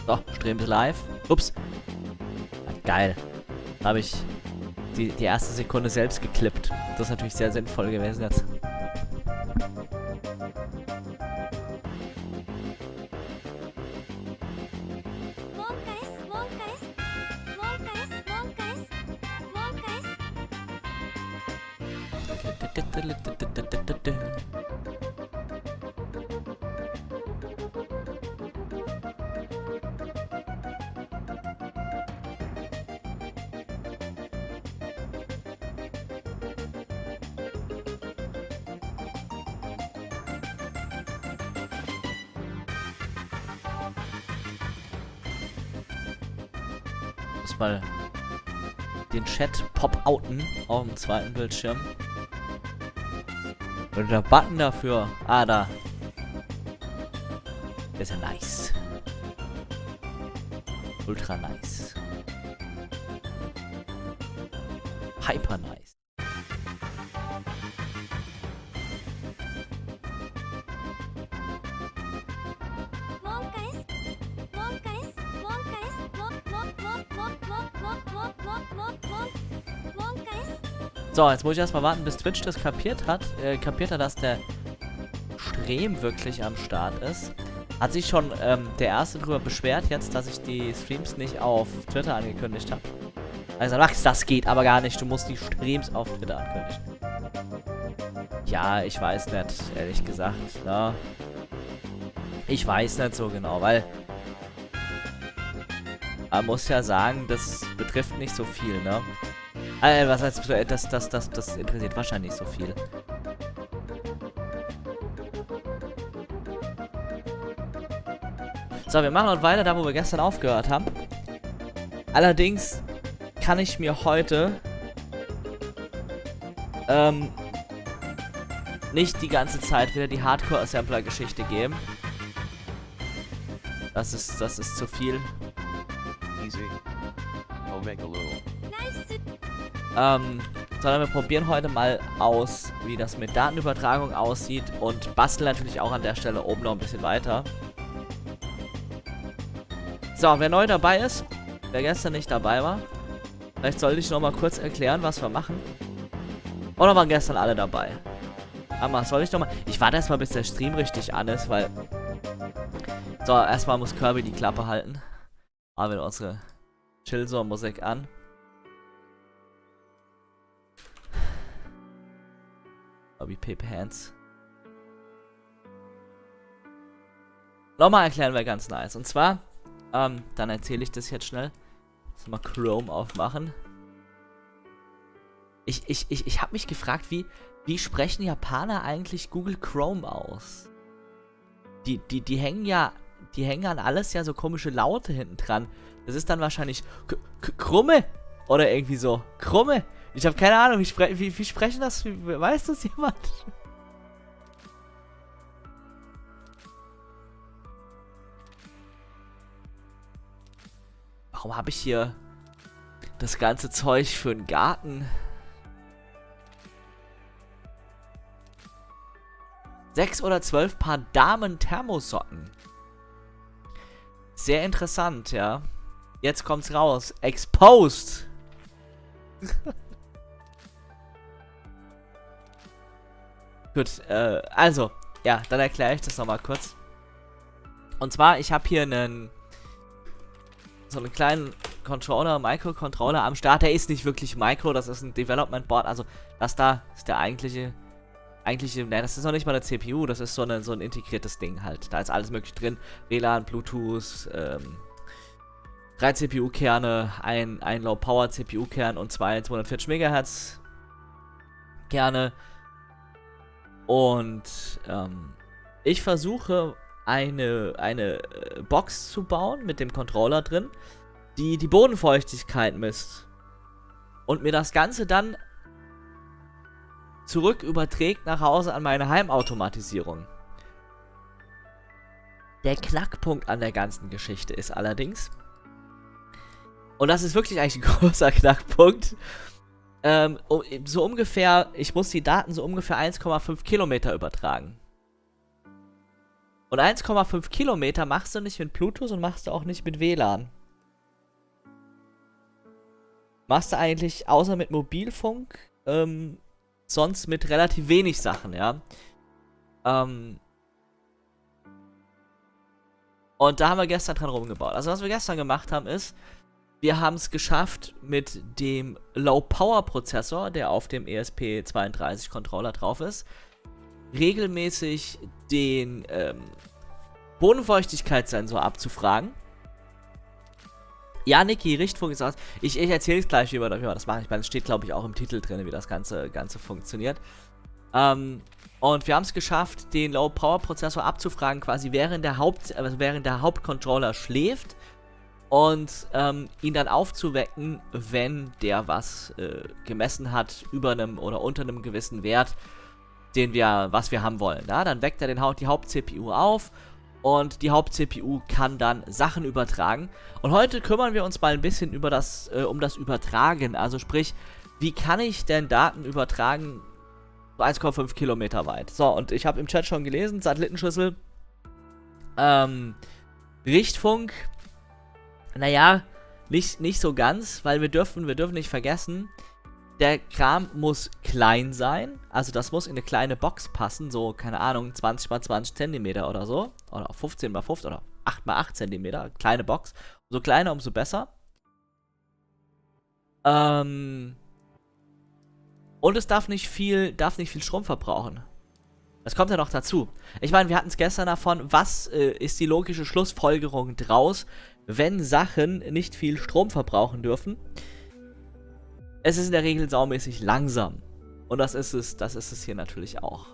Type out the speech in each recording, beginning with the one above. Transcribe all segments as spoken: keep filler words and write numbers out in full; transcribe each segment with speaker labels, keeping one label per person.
Speaker 1: So, Streams live. Ups. Geil. Da habe ich die, die erste Sekunde selbst geklippt. Das ist natürlich sehr sinnvoll gewesen jetzt. Muss mal den Chat pop-outen auf dem zweiten Bildschirm. Und der Button dafür. Ah, da. Der ist ja nice. Ultra nice. Hyper nice. So, jetzt muss ich erstmal warten, bis Twitch das kapiert hat. Äh, kapiert hat, dass der Stream wirklich am Start ist. Hat sich schon ähm, der Erste drüber beschwert jetzt, dass ich die Streams nicht auf Twitter angekündigt habe. Also Max, das geht aber gar nicht. Du musst die Streams auf Twitter ankündigen. Ja, ich weiß nicht, ehrlich gesagt. Ja. Ich weiß nicht so genau, weil man muss ja sagen, das betrifft nicht so viel, ne? Äh, was heißt, das, das, das, das interessiert wahrscheinlich nicht so viel. So, wir machen heute weiter, da wo wir gestern aufgehört haben. Allerdings kann ich mir heute ähm, nicht die ganze Zeit wieder die Hardcore-Assembler-Geschichte geben. Das ist, das ist zu viel.
Speaker 2: Easy. Omega Lul.
Speaker 1: Ähm, sondern wir probieren heute mal aus, wie das mit Datenübertragung aussieht und basteln natürlich auch an der Stelle oben noch ein bisschen weiter. So, wer neu dabei ist, wer gestern nicht dabei war, vielleicht sollte ich noch mal kurz erklären, was wir machen. Oder waren gestern alle dabei? Aber soll ich noch mal... Ich warte erstmal, bis der Stream richtig an ist, weil... So, erstmal muss Kirby die Klappe halten. Machen wir unsere Chill-Musik an. Wie Paper Hands. Nochmal erklären wir ganz nice. Und zwar, ähm, dann erzähle ich das jetzt schnell. Lass mal Chrome aufmachen. Ich, ich, ich, ich habe mich gefragt, wie, wie sprechen Japaner eigentlich Google Chrome aus? Die, die, die hängen ja, die hängen an alles ja so komische Laute hinten dran. Das ist dann wahrscheinlich K K Krumme oder irgendwie so. Krumme. Ich habe keine Ahnung, wie, spre wie, wie sprechen das? Wie, weiß das jemand? Warum habe ich hier das ganze Zeug für einen Garten? Sechs oder zwölf Paar Damen-Thermosocken. Sehr interessant, ja. Jetzt kommt's raus. Exposed. Gut, äh, also, ja, dann erkläre ich das nochmal kurz. Und zwar, ich habe hier einen so einen kleinen Controller, Microcontroller am Start. Der ist nicht wirklich Micro, das ist ein Development Board. Also, das da ist der eigentliche, eigentliche, nein, das ist noch nicht mal eine C P U, das ist so, eine, so ein integriertes Ding halt. Da ist alles mögliche drin. W L A N, Bluetooth, ähm, drei C P U-Kerne, ein, ein Low-Power-C P U-Kern und zwei zweihundertvierzig Megahertz Kerne. Und ähm, ich versuche eine, eine Box zu bauen mit dem Controller drin, die die Bodenfeuchtigkeit misst. Und mir das Ganze dann zurück überträgt nach Hause an meine Heimautomatisierung. Der Knackpunkt an der ganzen Geschichte ist allerdings, und das ist wirklich eigentlich ein großer Knackpunkt, ähm, so ungefähr, ich muss die Daten so ungefähr eins Komma fünf Kilometer übertragen. Und eins Komma fünf Kilometer machst du nicht mit Bluetooth und machst du auch nicht mit W L A N. Machst du eigentlich außer mit Mobilfunk, ähm, sonst mit relativ wenig Sachen, ja. Ähm, und da haben wir gestern dran rumgebaut. Also was wir gestern gemacht haben ist, wir haben es geschafft mit dem Low-Power-Prozessor, der auf dem E S P zweiunddreißig Controller drauf ist, regelmäßig den ähm, Bodenfeuchtigkeitssensor abzufragen. Ja, Niki, Richtfunk ist aus. Ich, ich erzähle es gleich, wie wir, wie wir das machen. Ich meine, es steht, glaube ich, auch im Titel drin, wie das Ganze, Ganze funktioniert. Ähm, und wir haben es geschafft, den Low-Power-Prozessor abzufragen, quasi während der, Haupt, also während der Hauptcontroller schläft. Und ähm, ihn dann aufzuwecken, wenn der was äh, gemessen hat über einem oder unter einem gewissen Wert, den wir, was wir haben wollen. Ja? Dann weckt er den, die Haupt-C P U auf. Und die Haupt-C P U kann dann Sachen übertragen. Und heute kümmern wir uns mal ein bisschen über das, äh, um das Übertragen. Also sprich, wie kann ich denn Daten übertragen so eins Komma fünf Kilometer weit? So, und ich habe im Chat schon gelesen, Satellitenschüssel, ähm, Richtfunk, naja, nicht, nicht so ganz, weil wir dürfen, wir dürfen nicht vergessen, der Kram muss klein sein, also das muss in eine kleine Box passen, so, keine Ahnung, zwanzig mal zwanzig Zentimeter oder so, oder fünfzehn mal fünfzehn oder acht mal acht Zentimeter, kleine Box, umso kleiner, umso besser. Ähm, und es darf nicht viel, darf nicht viel Strom verbrauchen. Das kommt ja noch dazu. Ich meine, wir hatten es gestern davon, was äh, ist die logische Schlussfolgerung draus, wenn Sachen nicht viel Strom verbrauchen dürfen? Es ist in der Regel saumäßig langsam. Und das ist es, das ist es hier natürlich auch.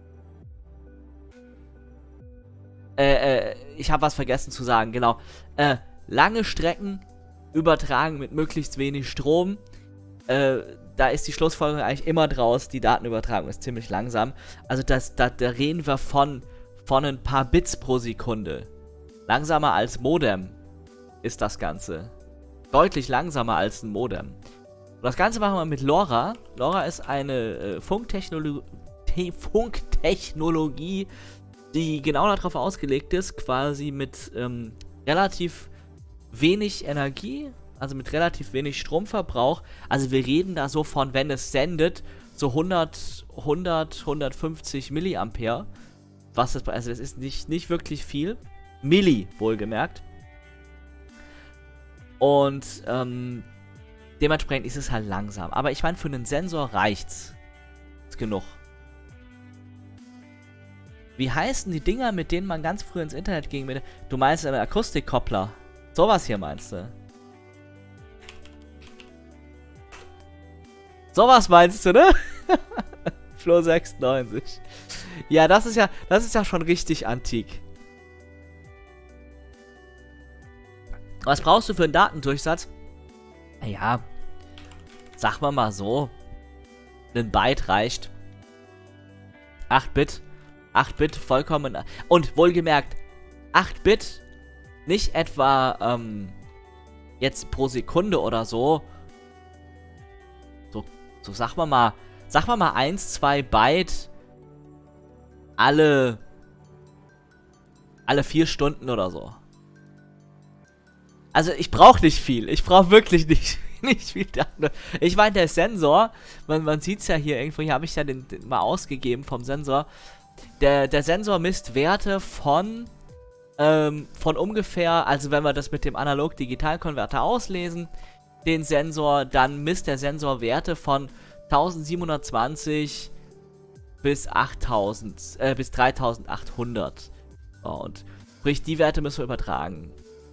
Speaker 1: Äh, äh, ich habe was vergessen zu sagen, genau. Äh, lange Strecken übertragen mit möglichst wenig Strom. Äh, da ist die Schlussfolgerung eigentlich immer draus, die Datenübertragung ist ziemlich langsam. Also das, da, da reden wir von, von ein paar Bits pro Sekunde. Langsamer als Modem ist das Ganze. Deutlich langsamer als ein Modem. Und das Ganze machen wir mit LoRa. LoRa ist eine äh, Funktechnolo Funktechnologie, die genau darauf ausgelegt ist, quasi mit ähm, relativ wenig Energie, also mit relativ wenig Stromverbrauch. Also wir reden da so von, wenn es sendet, so hundert, hundert, hundertfünfzig Milliampere. Was das, also das ist nicht, nicht wirklich viel. Milli, wohlgemerkt. Und, ähm, dementsprechend ist es halt langsam. Aber ich meine, für einen Sensor reicht's. Ist genug. Wie heißen die Dinger, mit denen man ganz früh ins Internet ging? Mit, du meinst einen Akustikkoppler. Sowas hier meinst du? Sowas meinst du, ne? Flo sechsundneunzig. Ja, das ist ja, das ist ja schon richtig antik. Was brauchst du für einen Datendurchsatz? Naja, sag mal mal so. Ein Byte reicht. acht Bit. acht Bit vollkommen. Und wohlgemerkt, acht Bit, nicht etwa ähm, jetzt pro Sekunde oder so. So, so sag mal mal, sag mal mal eins, zwei Byte alle alle vier Stunden oder so. Also ich brauche nicht viel. Ich brauche wirklich nicht, nicht viel Daten. Ich meine, der Sensor, man, man sieht es ja hier irgendwo, hier habe ich ja den, den mal ausgegeben vom Sensor. Der, der Sensor misst Werte von, ähm, von ungefähr, also wenn wir das mit dem Analog-Digital-Konverter auslesen, den Sensor, dann misst der Sensor Werte von eintausendsiebenhundertzwanzig bis achttausend, äh, bis dreitausendachthundert. So, und sprich, die Werte müssen wir übertragen.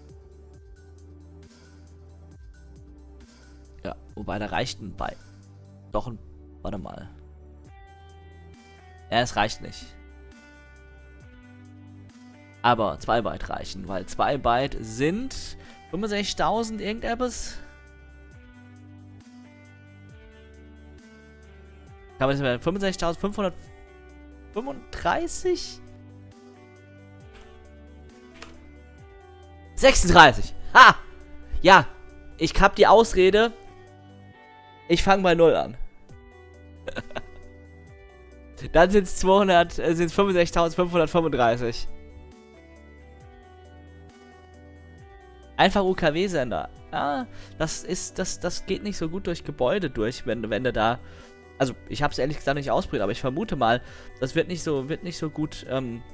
Speaker 1: Ja, wobei da reicht ein Byte. Doch ein, warte mal. Ja, es reicht nicht. Aber zwei Byte reichen, weil zwei Byte sind fünfundsechzigtausend irgendetwas. Kann man das mal fünfundsechzigtausendfünfhundertfünfunddreißig? sechsunddreißig. Ha! Ja, ich hab die Ausrede. Ich fange bei null an. Dann sind es zweihundert, äh, sind fünfundsechzigtausendfünfhundertfünfunddreißig. Einfach U K W-Sender. Ja, das ist, das, das geht nicht so gut durch Gebäude durch, wenn, wenn du da. Also, ich habe es ehrlich gesagt nicht ausprobiert, aber ich vermute mal, das wird nicht so, wird nicht so gut ähm,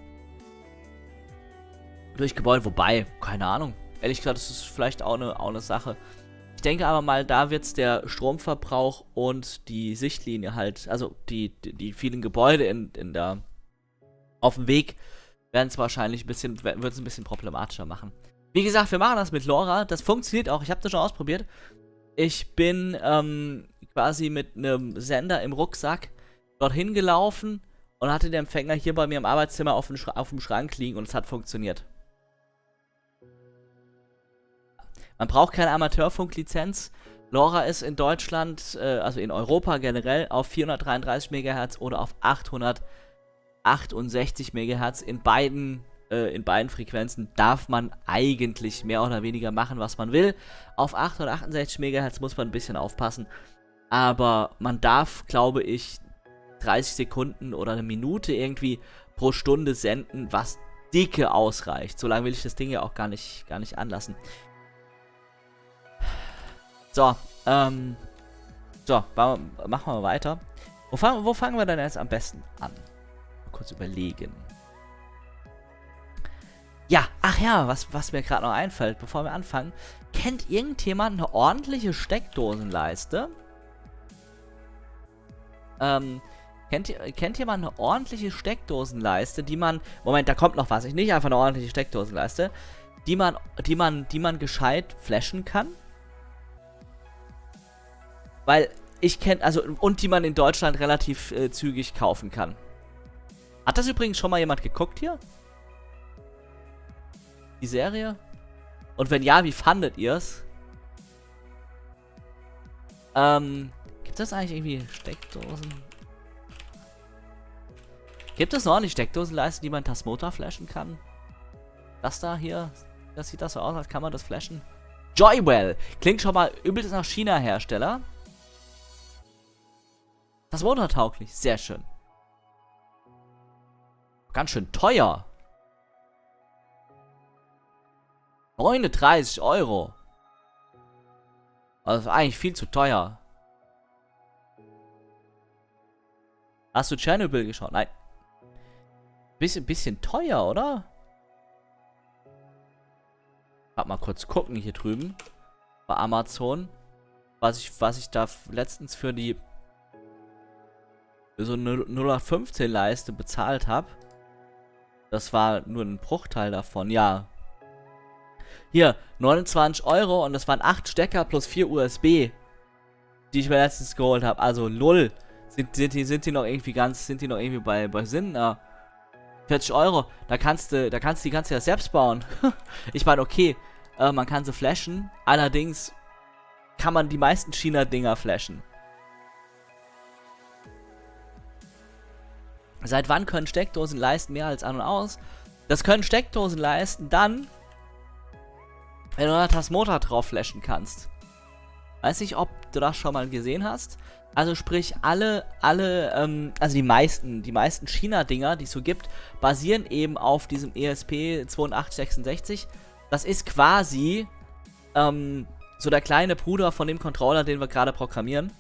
Speaker 1: durch Gebäude. Wobei, keine Ahnung. Ehrlich gesagt, das ist vielleicht auch eine, auch eine Sache. Ich denke aber mal, da wird es der Stromverbrauch und die Sichtlinie halt, also die, die, die vielen Gebäude in, in der, auf dem Weg, werden es wahrscheinlich ein bisschen, wird es ein bisschen problematischer machen. Wie gesagt, wir machen das mit LoRa. Das funktioniert auch. Ich habe das schon ausprobiert. Ich bin ähm, quasi mit einem Sender im Rucksack dorthin gelaufen und hatte den Empfänger hier bei mir im Arbeitszimmer auf dem, Schra auf dem Schrank liegen und es hat funktioniert. Man braucht keine Amateurfunklizenz. LoRa ist in Deutschland, äh, also in Europa generell, auf vierhundertdreiunddreißig Megahertz oder auf achthundertachtundsechzig Megahertz. In beiden, äh, in beiden Frequenzen darf man eigentlich mehr oder weniger machen, was man will. Auf achthundertachtundsechzig Megahertz muss man ein bisschen aufpassen. Aber man darf, glaube ich, dreißig Sekunden oder eine Minute irgendwie pro Stunde senden, was dicke ausreicht. So lange will ich das Ding ja auch gar nicht, gar nicht anlassen. So, ähm, so, machen wir weiter. Wo, fang, wo fangen wir denn jetzt am besten an? Mal kurz überlegen. Ja, ach ja, was, was mir gerade noch einfällt, bevor wir anfangen. Kennt irgendjemand eine ordentliche Steckdosenleiste? Ähm, kennt, kennt jemand eine ordentliche Steckdosenleiste, die man, Moment, da kommt noch was, nicht einfach eine ordentliche Steckdosenleiste, die man, die man, die man gescheit flashen kann? Weil ich kenne, also, und die man in Deutschland relativ äh, zügig kaufen kann. Hat das übrigens schon mal jemand geguckt hier? Die Serie? Und wenn ja, wie fandet ihr es? Ähm, gibt es eigentlich irgendwie Steckdosen? Gibt es noch eine Steckdosenleiste, die man Tasmota flashen kann? Das da hier, das sieht das so aus, als kann man das flashen. Joywell! Klingt schon mal übelst nach China-Hersteller. Das motortauglich, sehr schön. Ganz schön teuer. neununddreißig Euro. Also eigentlich viel zu teuer. Hast du Chernobyl geschaut? Nein. Bisschen, bisschen teuer, oder? Warte mal kurz gucken hier drüben. Bei Amazon. Was ich, was ich da letztens für die so eine null acht fünfzehn Leiste bezahlt habe. Das war nur ein Bruchteil davon, ja. Hier, neunundzwanzig Euro und das waren acht Stecker plus vier U S B, die ich mir letztens geholt habe. Also, lull. Sind, sind, die, sind die noch irgendwie ganz, sind die noch irgendwie bei, bei Sinn? Na, vierzig Euro, da kannst du, da kannst du die ganze ja selbst bauen. Ich meine, okay, äh, man kann sie flashen, allerdings kann man die meisten China-Dinger flashen. Seit wann können Steckdosenleisten mehr als an und aus? Das können Steckdosenleisten dann, wenn du da Tasmota drauf flashen kannst. Weiß nicht, ob du das schon mal gesehen hast. Also sprich, alle, alle, ähm, also die meisten, die meisten China-Dinger, die es so gibt, basieren eben auf diesem E S P achtundzwanzig sechsundsechzig. Das ist quasi, ähm, so der kleine Bruder von dem Controller, den wir gerade programmieren.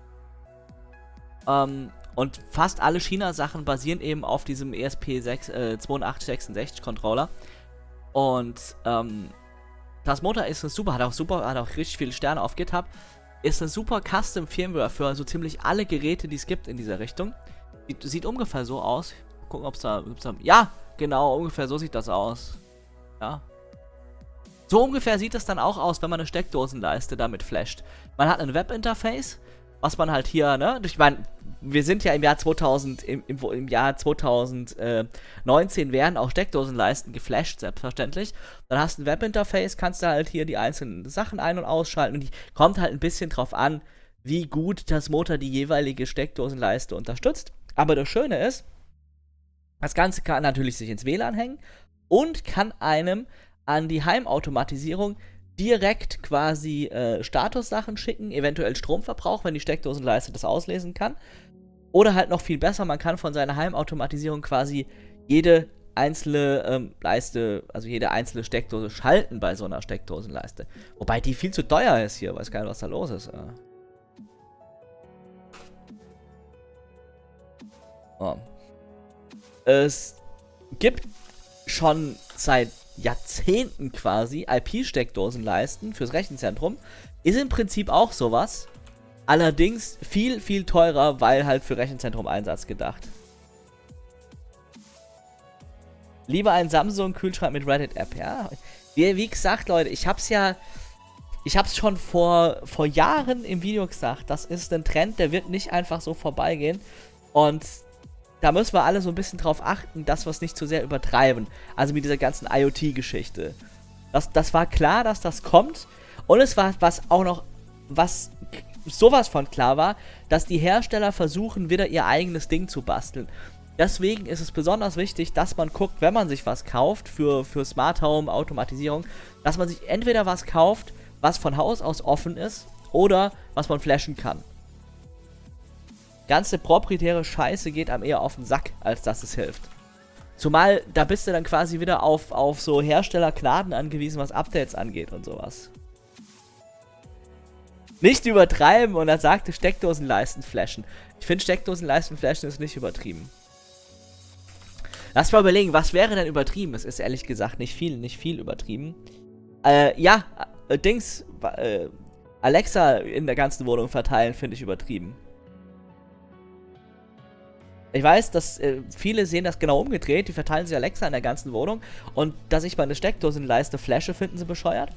Speaker 1: Ähm, Und fast alle China-Sachen basieren eben auf diesem E S P achtundzwanzig sechsundsechzig Controller. Und ähm, Tasmota ist eine super, hat auch super, hat auch richtig viele Sterne auf GitHub. Ist eine super Custom-Firmware für so ziemlich alle Geräte, die es gibt in dieser Richtung. Sieht, sieht ungefähr so aus. Gucken, ob es da, da. Ja, genau, ungefähr so sieht das aus. Ja. So ungefähr sieht es dann auch aus, wenn man eine Steckdosenleiste damit flasht. Man hat ein Webinterface, was man halt hier, ne, ich meine, wir sind ja im Jahr zweitausend, im, im, im Jahr zweitausendneunzehn werden auch Steckdosenleisten geflasht, selbstverständlich. Dann hast du ein Webinterface, kannst du halt hier die einzelnen Sachen ein- und ausschalten und die kommt halt ein bisschen drauf an, wie gut Tasmota die jeweilige Steckdosenleiste unterstützt. Aber das Schöne ist, das Ganze kann natürlich sich ins W L A N hängen und kann einem an die Heimautomatisierung direkt quasi äh, Statussachen schicken, eventuell Stromverbrauch, wenn die Steckdosenleiste das auslesen kann. Oder halt noch viel besser, man kann von seiner Heimautomatisierung quasi jede einzelne ähm, Leiste, also jede einzelne Steckdose schalten bei so einer Steckdosenleiste. Wobei die viel zu teuer ist hier, weiß gar nicht, was da los ist. Ja. Oh. Es gibt schon seit Jahrzehnten quasi I P-Steckdosenleisten fürs Rechenzentrum. Ist im Prinzip auch sowas. Allerdings viel, viel teurer, weil halt für Rechenzentrum-Einsatz gedacht. Lieber ein Samsung-Kühlschrank mit Reddit-App, ja. Wie, wie gesagt, Leute, ich hab's ja... Ich hab's schon vor, vor Jahren im Video gesagt. Das ist ein Trend, der wird nicht einfach so vorbeigehen. Und da müssen wir alle so ein bisschen drauf achten, dass wir es nicht zu sehr übertreiben. Also mit dieser ganzen IoT-Geschichte. Das, das war klar, dass das kommt. Und es war was auch noch, was sowas von klar war, dass die Hersteller versuchen, wieder ihr eigenes Ding zu basteln. Deswegen ist es besonders wichtig, dass man guckt, wenn man sich was kauft für, für Smart Home, Automatisierung, dass man sich entweder was kauft, was von Haus aus offen ist, oder was man flashen kann. Ganze proprietäre Scheiße geht einem eher auf den Sack, als dass es hilft. Zumal, da bist du dann quasi wieder auf, auf so Herstellergnaden angewiesen, was Updates angeht und sowas. Nicht übertreiben und er sagte Steckdosenleisten flashen. Ich finde Steckdosenleisten flashen ist nicht übertrieben. Lass mal überlegen, was wäre denn übertrieben? Es ist ehrlich gesagt nicht viel, nicht viel übertrieben. Äh, ja, äh, Dings, äh, Alexa in der ganzen Wohnung verteilen finde ich übertrieben. Ich weiß, dass äh, viele sehen das genau umgedreht, die verteilen sich Alexa in der ganzen Wohnung und dass ich meine Steckdosenleiste flashe, finden sie bescheuert.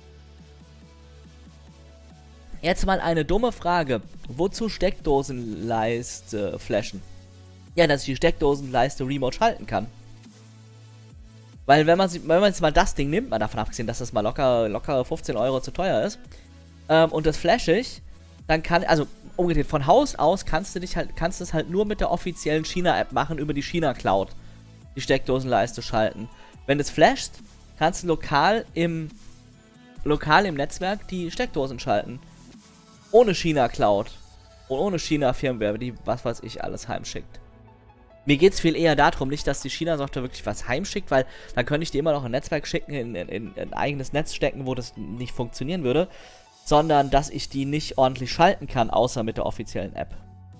Speaker 1: Jetzt mal eine dumme Frage. Wozu Steckdosenleiste flashen? Ja, dass ich die Steckdosenleiste remote schalten kann. Weil wenn man, wenn man jetzt mal das Ding nimmt, mal davon abgesehen, dass das mal locker, locker fünfzehn Euro zu teuer ist, ähm, und das flash ich, dann kann, also umgedreht, von Haus aus kannst du dich halt, kannst du es halt nur mit der offiziellen China-App machen, über die China-Cloud, die Steckdosenleiste schalten. Wenn du es flashst, kannst du lokal im, lokal im Netzwerk die Steckdosen schalten. Ohne China-Cloud. Und ohne China-Firmware, die was weiß ich alles heimschickt. Mir geht es viel eher darum, nicht, dass die China-Software wirklich was heimschickt, weil dann könnte ich die immer noch ein Netzwerk schicken, in, in, in ein eigenes Netz stecken, wo das nicht funktionieren würde, sondern dass ich die nicht ordentlich schalten kann, außer mit der offiziellen App.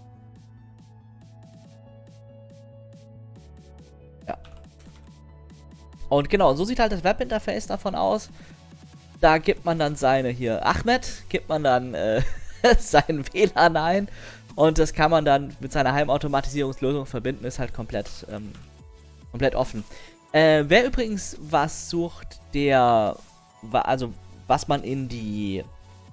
Speaker 1: Ja. Und genau, so sieht halt das Webinterface davon aus. Da gibt man dann seine hier, Ahmed, gibt man dann äh, seinen W L A N ein. Und das kann man dann mit seiner Heimautomatisierungslösung verbinden, ist halt komplett, ähm, komplett offen. Äh, wer übrigens was sucht, der, also was man in die,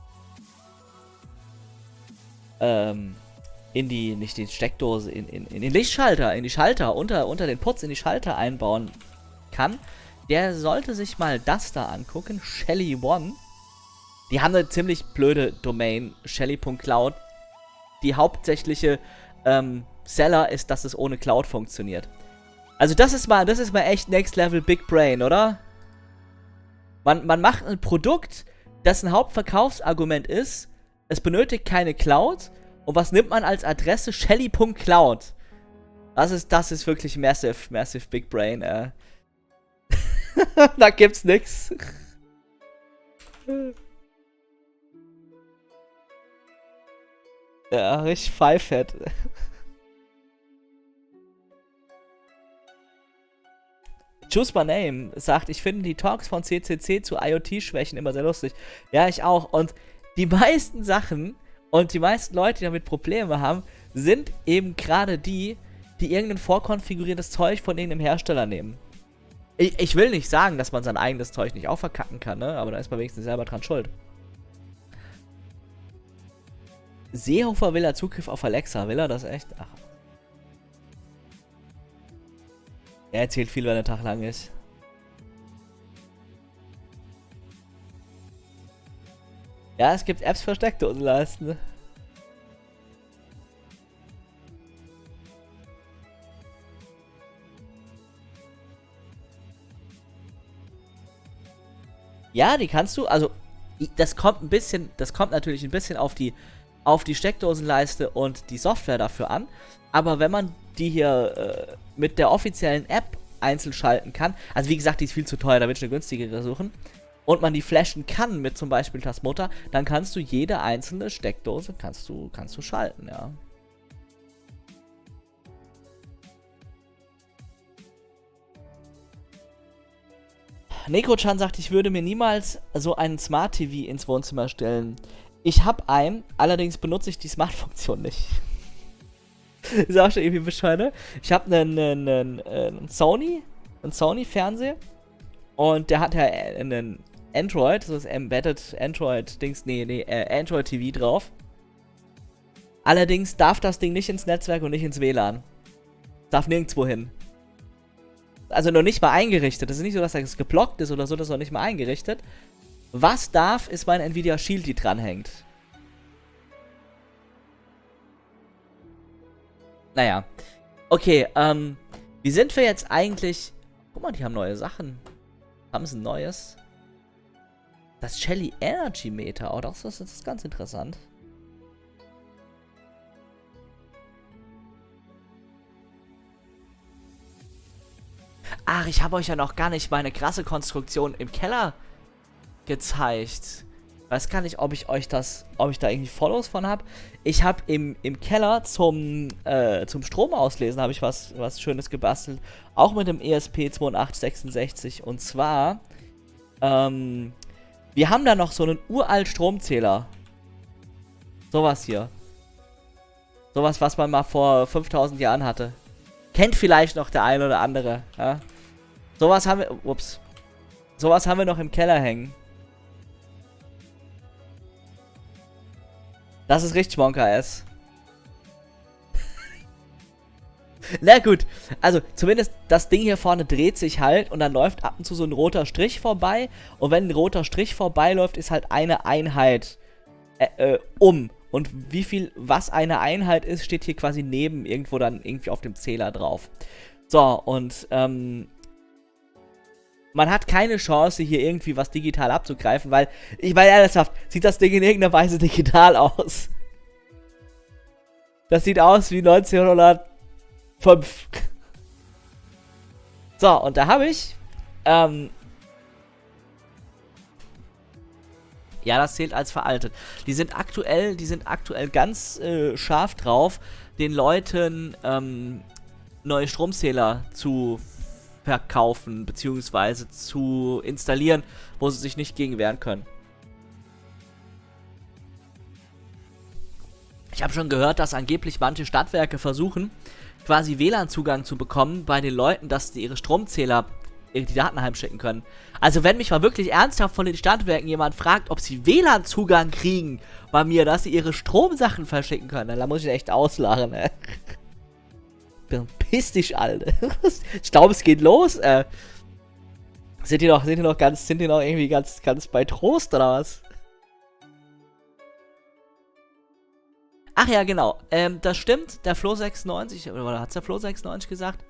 Speaker 1: ähm, in die, nicht die Steckdose, in, in, in den Lichtschalter, in die Schalter, unter, unter den Putz in die Schalter einbauen kann, der sollte sich mal das da angucken, Shelly One. Die haben eine ziemlich blöde Domain, shelly punkt cloud. Die hauptsächliche ähm, Seller ist, dass es ohne Cloud funktioniert. Also das ist mal, das ist mal echt Next Level Big Brain, oder? Man, man macht ein Produkt, dessen Hauptverkaufsargument ist, es benötigt keine Cloud. Und was nimmt man als Adresse? shelly punkt cloud. Das ist, das ist wirklich massive, massive Big Brain, äh. Da gibt's nix. Ja, richtig Pfeifett. Choose My Name sagt, ich finde die Talks von C C C zu IoT-Schwächen immer sehr lustig. Ja, ich auch. Und die meisten Sachen und die meisten Leute, die damit Probleme haben, sind eben gerade die, die irgendein vorkonfiguriertes Zeug von irgendeinem Hersteller nehmen. Ich, ich will nicht sagen, dass man sein eigenes Zeug nicht auch verkacken kann, ne? Aber da ist man wenigstens selber dran schuld. Seehofer will er Zugriff auf Alexa. Will er das echt? Ach. Er erzählt viel, wenn der Tag lang ist. Ja, es gibt Apps für Steckdosenleisten. Ja, die kannst du, also das kommt ein bisschen, das kommt natürlich ein bisschen auf die auf die Steckdosenleiste und die Software dafür an, aber wenn man die hier äh, mit der offiziellen App einzeln schalten kann. Also wie gesagt, die ist viel zu teuer, da würde ich eine günstigere suchen. Und man die flashen kann mit zum Beispiel Tasmutter, dann kannst du jede einzelne Steckdose kannst du, kannst du schalten, ja. Neko-chan sagt, ich würde mir niemals so einen Smart T V ins Wohnzimmer stellen. Ich habe einen, allerdings benutze ich die Smart-Funktion nicht. Ist auch schon irgendwie bescheuert, ne? Ich habe einen, einen, einen Sony, einen Sony-Fernseher und der hat ja einen Android, so das Embedded Android-Dings, nee, nee, äh, Android-T V drauf. Allerdings darf das Ding nicht ins Netzwerk und nicht ins W L A N. Darf nirgendwo hin. Also noch nicht mal eingerichtet. Das ist nicht so, dass das geblockt ist oder so, das ist noch nicht mal eingerichtet. Was darf, ist mein Nvidia Shield, die dranhängt. Naja. Okay, ähm, wie sind wir jetzt eigentlich... Guck mal, die haben neue Sachen. Haben sie ein neues? Das Shelly Energy Meter. Oh, das ist, das ist ganz interessant. Ach, ich habe euch ja noch gar nicht meine krasse Konstruktion im Keller gezeigt. Weiß gar nicht, ob ich euch das, ob ich da irgendwie Follows von habe. Ich habe im, im Keller zum, äh, zum Strom auslesen, habe ich was, was Schönes gebastelt. Auch mit dem E S P achtundzwanzig sechsundsechzig. Und zwar, ähm, wir haben da noch so einen uralt Stromzähler. Sowas hier. Sowas, was man mal vor fünftausend Jahren hatte. Kennt vielleicht noch der eine oder andere, ja. Sowas haben wir, ups. Sowas haben wir noch im Keller hängen. Das ist richtig Monka S. Na gut, also zumindest das Ding hier vorne dreht sich halt und dann läuft ab und zu so ein roter Strich vorbei. Und wenn ein roter Strich vorbeiläuft, ist halt eine Einheit äh, äh, um. Und wie viel, was eine Einheit ist, steht hier quasi neben irgendwo dann irgendwie auf dem Zähler drauf. So, und ähm, man hat keine Chance, hier irgendwie was digital abzugreifen, weil, ich meine ernsthaft, sieht das Ding in irgendeiner Weise digital aus? Das sieht aus wie neunzehnhundertfünf. So, und da habe ich, ähm, ja, das zählt als veraltet. Die sind aktuell, die sind aktuell ganz äh, scharf drauf, den Leuten ähm, neue Stromzähler zu verkaufen, beziehungsweise zu installieren, wo sie sich nicht gegen wehren können. Ich habe schon gehört, dass angeblich manche Stadtwerke versuchen, quasi W L A N-Zugang zu bekommen bei den Leuten, dass sie ihre Stromzähler die Daten heimschicken können. Also wenn mich mal wirklich ernsthaft von den Stadtwerken jemand fragt, ob sie W L A N-Zugang kriegen bei mir, dass sie ihre Stromsachen verschicken können, dann muss ich echt auslachen, ey. Piss dich, Alter. Ich glaube, es geht los. Äh, sind die noch, sind die noch ganz, sind die noch irgendwie ganz, ganz bei Trost oder was? Ach ja, genau. Ähm, das stimmt. Der Flo sechsundneunzig, oder hat's der Flo sechsundneunzig gesagt?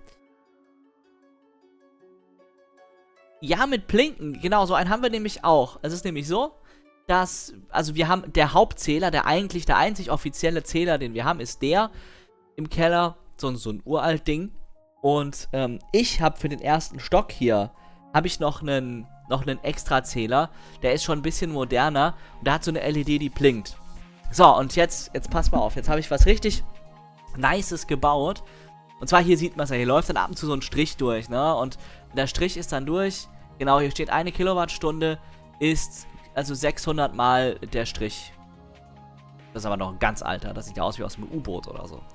Speaker 1: Ja, mit Blinken. Genau, so einen haben wir nämlich auch. Es ist nämlich so, dass, also wir haben, der Hauptzähler, der eigentlich der einzig offizielle Zähler, den wir haben, ist der im Keller. So, so ein uralt Ding. Und ähm, ich habe für den ersten Stock hier, habe ich noch einen, noch einen Extra-Zähler. Der ist schon ein bisschen moderner. Und der hat so eine L E D, die blinkt. So, und jetzt, jetzt pass mal auf. Jetzt habe ich was richtig Nices gebaut. Und zwar hier sieht man es ja. Hier läuft dann ab und zu so ein Strich durch, ne? Und der Strich ist dann durch. Genau, hier steht eine Kilowattstunde ist also sechshundert mal der Strich. Das ist aber noch ein ganz alter. Das sieht ja aus wie aus einem U-Boot oder so.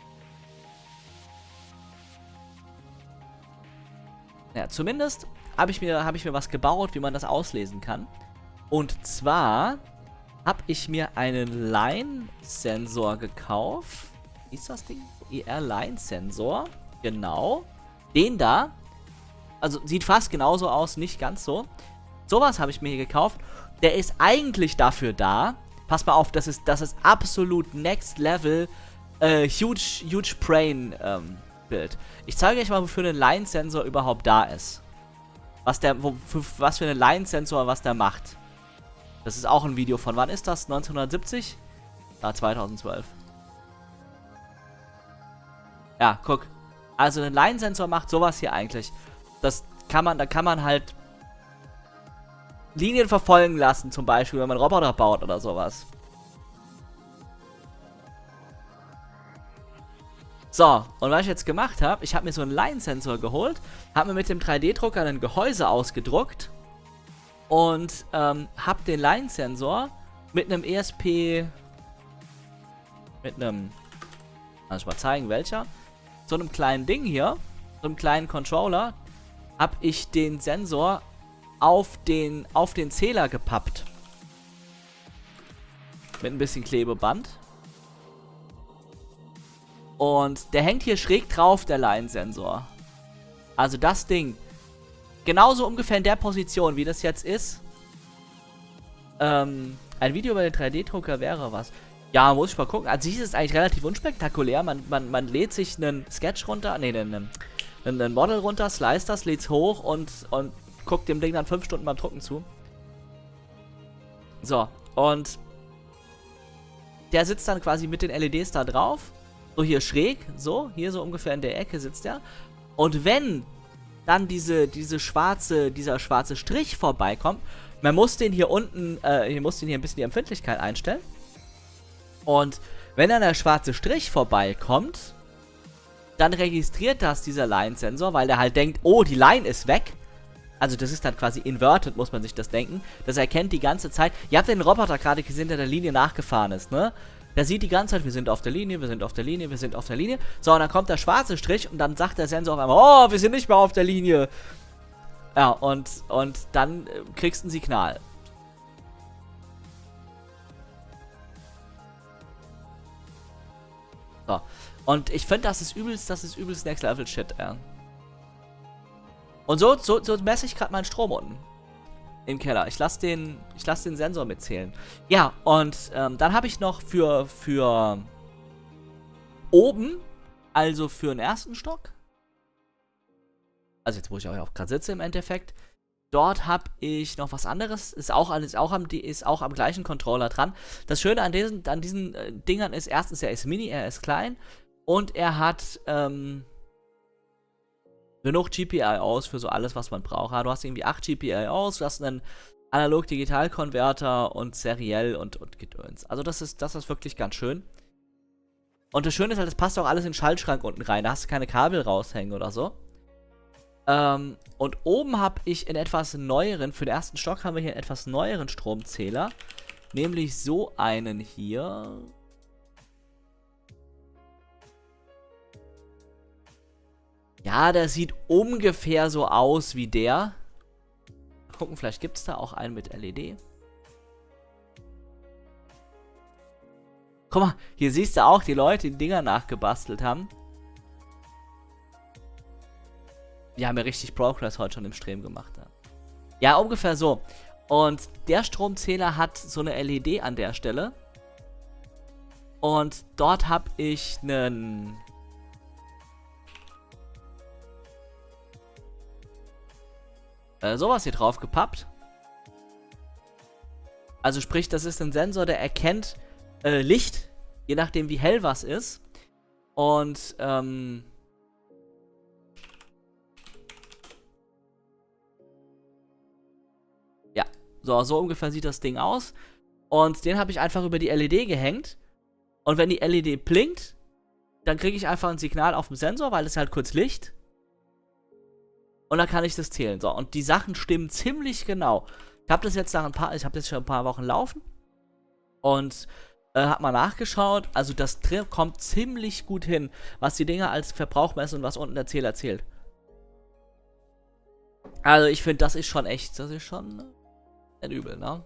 Speaker 1: Ja, zumindest habe ich, mir, hab ich mir was gebaut, wie man das auslesen kann. Und zwar habe ich mir einen Line-Sensor gekauft. Wie ist das Ding? E R-Line-Sensor. Genau. Den da. Also sieht fast genauso aus, nicht ganz so. Sowas habe ich mir hier gekauft. Der ist eigentlich dafür da. Pass mal auf, das ist, das ist absolut Next Level äh, Huge, Huge Brain ähm, Bild. Ich zeige euch mal, wofür ein Line-Sensor überhaupt da ist. Was der, wo, für, was für ein Line-Sensor, was der macht. Das ist auch ein Video von, wann ist das? neunzehnhundertsiebzig? Ah, zweitausendzwölf. Ja, guck. Also ein Laiensensor macht sowas hier eigentlich. Das kann man, da kann man halt Linien verfolgen lassen, zum Beispiel, wenn man Roboter baut oder sowas. So, und was ich jetzt gemacht habe, ich habe mir so einen Laiensensor geholt, habe mir mit dem drei D Drucker ein Gehäuse ausgedruckt und ähm, habe den Laiensensor mit einem E S P, mit einem, kann ich mal zeigen, welcher, so einem kleinen Ding hier, so einem kleinen Controller, habe ich den Sensor auf den, auf den Zähler gepappt. Mit ein bisschen Klebeband. Und der hängt hier schräg drauf, der Laiensensor. Also das Ding. Genauso ungefähr in der Position, wie das jetzt ist. Ähm, ein Video über den drei D Drucker wäre was. Ja, muss ich mal gucken. Also hier ist es eigentlich relativ unspektakulär. Man, man, man lädt sich einen Sketch runter, nee, einen, einen Model runter, slice das, lädt's hoch und, und guckt dem Ding dann fünf Stunden beim Drucken zu. So, und der sitzt dann quasi mit den L E Ds da drauf. So hier schräg, so, hier so ungefähr in der Ecke sitzt er. Und wenn dann diese, diese schwarze, dieser schwarze Strich vorbeikommt, man muss den hier unten, äh, hier muss den hier ein bisschen die Empfindlichkeit einstellen. Und wenn dann der schwarze Strich vorbeikommt, dann registriert das dieser Laiensensor, weil der halt denkt, oh, die Line ist weg. Also das ist dann quasi inverted, muss man sich das denken. Das erkennt die ganze Zeit. Ihr habt den Roboter gerade gesehen, der der Linie nachgefahren ist, ne? Der sieht die ganze Zeit, wir sind auf der Linie, wir sind auf der Linie, wir sind auf der Linie. So, und dann kommt der schwarze Strich und dann sagt der Sensor auf einmal, oh, wir sind nicht mehr auf der Linie. Ja, und, und dann äh, kriegst du ein Signal. So. Und ich finde, das ist übelst, das ist übelst Next Level Shit, ja. Und so, so, so messe ich gerade meinen Strom unten. Im Keller. Ich lasse den, ich lass den Sensor mitzählen. Ja, und ähm, dann habe ich noch für, für oben, also für den ersten Stock, also jetzt, wo ich auch gerade sitze im Endeffekt, dort habe ich noch was anderes, ist auch, ist, auch am, ist auch am gleichen Controller dran. Das Schöne an diesen, an diesen äh, Dingern ist, erstens, er ist mini, er ist klein und er hat, ähm, genug G P I Os für so alles, was man braucht. Du hast irgendwie acht G P I Os, du hast einen Analog-Digital-Konverter und seriell und, und Gedöns. Also das ist, das ist wirklich ganz schön. Und das Schöne ist halt, das passt auch alles in den Schaltschrank unten rein. Da hast du keine Kabel raushängen oder so. Ähm, und oben habe ich in etwas neueren, für den ersten Stock haben wir hier einen etwas neueren Stromzähler. Nämlich so einen hier. Ja, der sieht ungefähr so aus wie der. Mal gucken, vielleicht gibt es da auch einen mit L E D. Guck mal, hier siehst du auch die Leute, die, die Dinger nachgebastelt haben. Die haben ja richtig Progress heute schon im Stream gemacht. Ja. Ja, ungefähr so. Und der Stromzähler hat so eine L E D an der Stelle. Und dort habe ich einen... Äh, sowas hier drauf gepappt. Also sprich, das ist ein Sensor, der erkennt äh, Licht, je nachdem wie hell was ist. Und ähm, ja, so, so ungefähr sieht das Ding aus. Und den habe ich einfach über die L E D gehängt. Und wenn die L E D blinkt, dann kriege ich einfach ein Signal auf dem Sensor, weil es halt kurz Licht. Und dann kann ich das zählen. So, und die Sachen stimmen ziemlich genau. Ich habe das jetzt nach ein paar, ich habe das schon ein paar Wochen laufen. Und äh, habe mal nachgeschaut. Also das kommt ziemlich gut hin, was die Dinger als Verbrauch messen und was unten der Zähler zählt. Also ich finde, das ist schon echt, das ist schon äh, nicht übel, ne?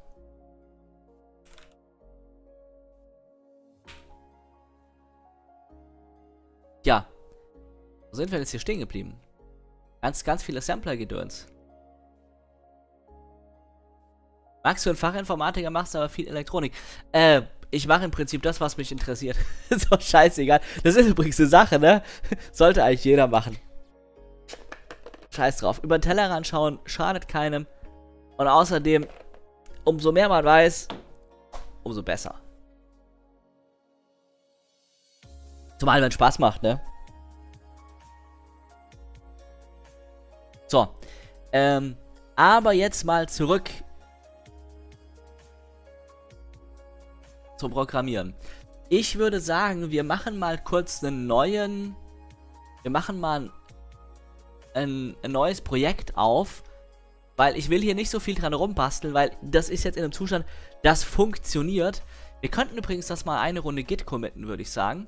Speaker 1: Ja. Wo sind wir jetzt hier stehen geblieben? Ganz, ganz viele Sampler-Gedöns. Magst du einen Fachinformatiker, machst aber viel Elektronik. Äh, ich mache im Prinzip das, was mich interessiert. Ist doch scheißegal. Das ist übrigens eine Sache, ne? Sollte eigentlich jeder machen. Scheiß drauf. Über den Tellerrand schauen schadet keinem. Und außerdem, umso mehr man weiß, umso besser. Zumal wenn es Spaß macht, ne? So. Ähm, aber jetzt mal zurück zum Programmieren. Ich würde sagen, wir machen mal kurz einen neuen, wir machen mal ein, ein neues Projekt auf, weil ich will hier nicht so viel dran rumbasteln, weil das ist jetzt in einem Zustand, das funktioniert. Wir könnten übrigens das mal eine Runde Git committen, würde ich sagen.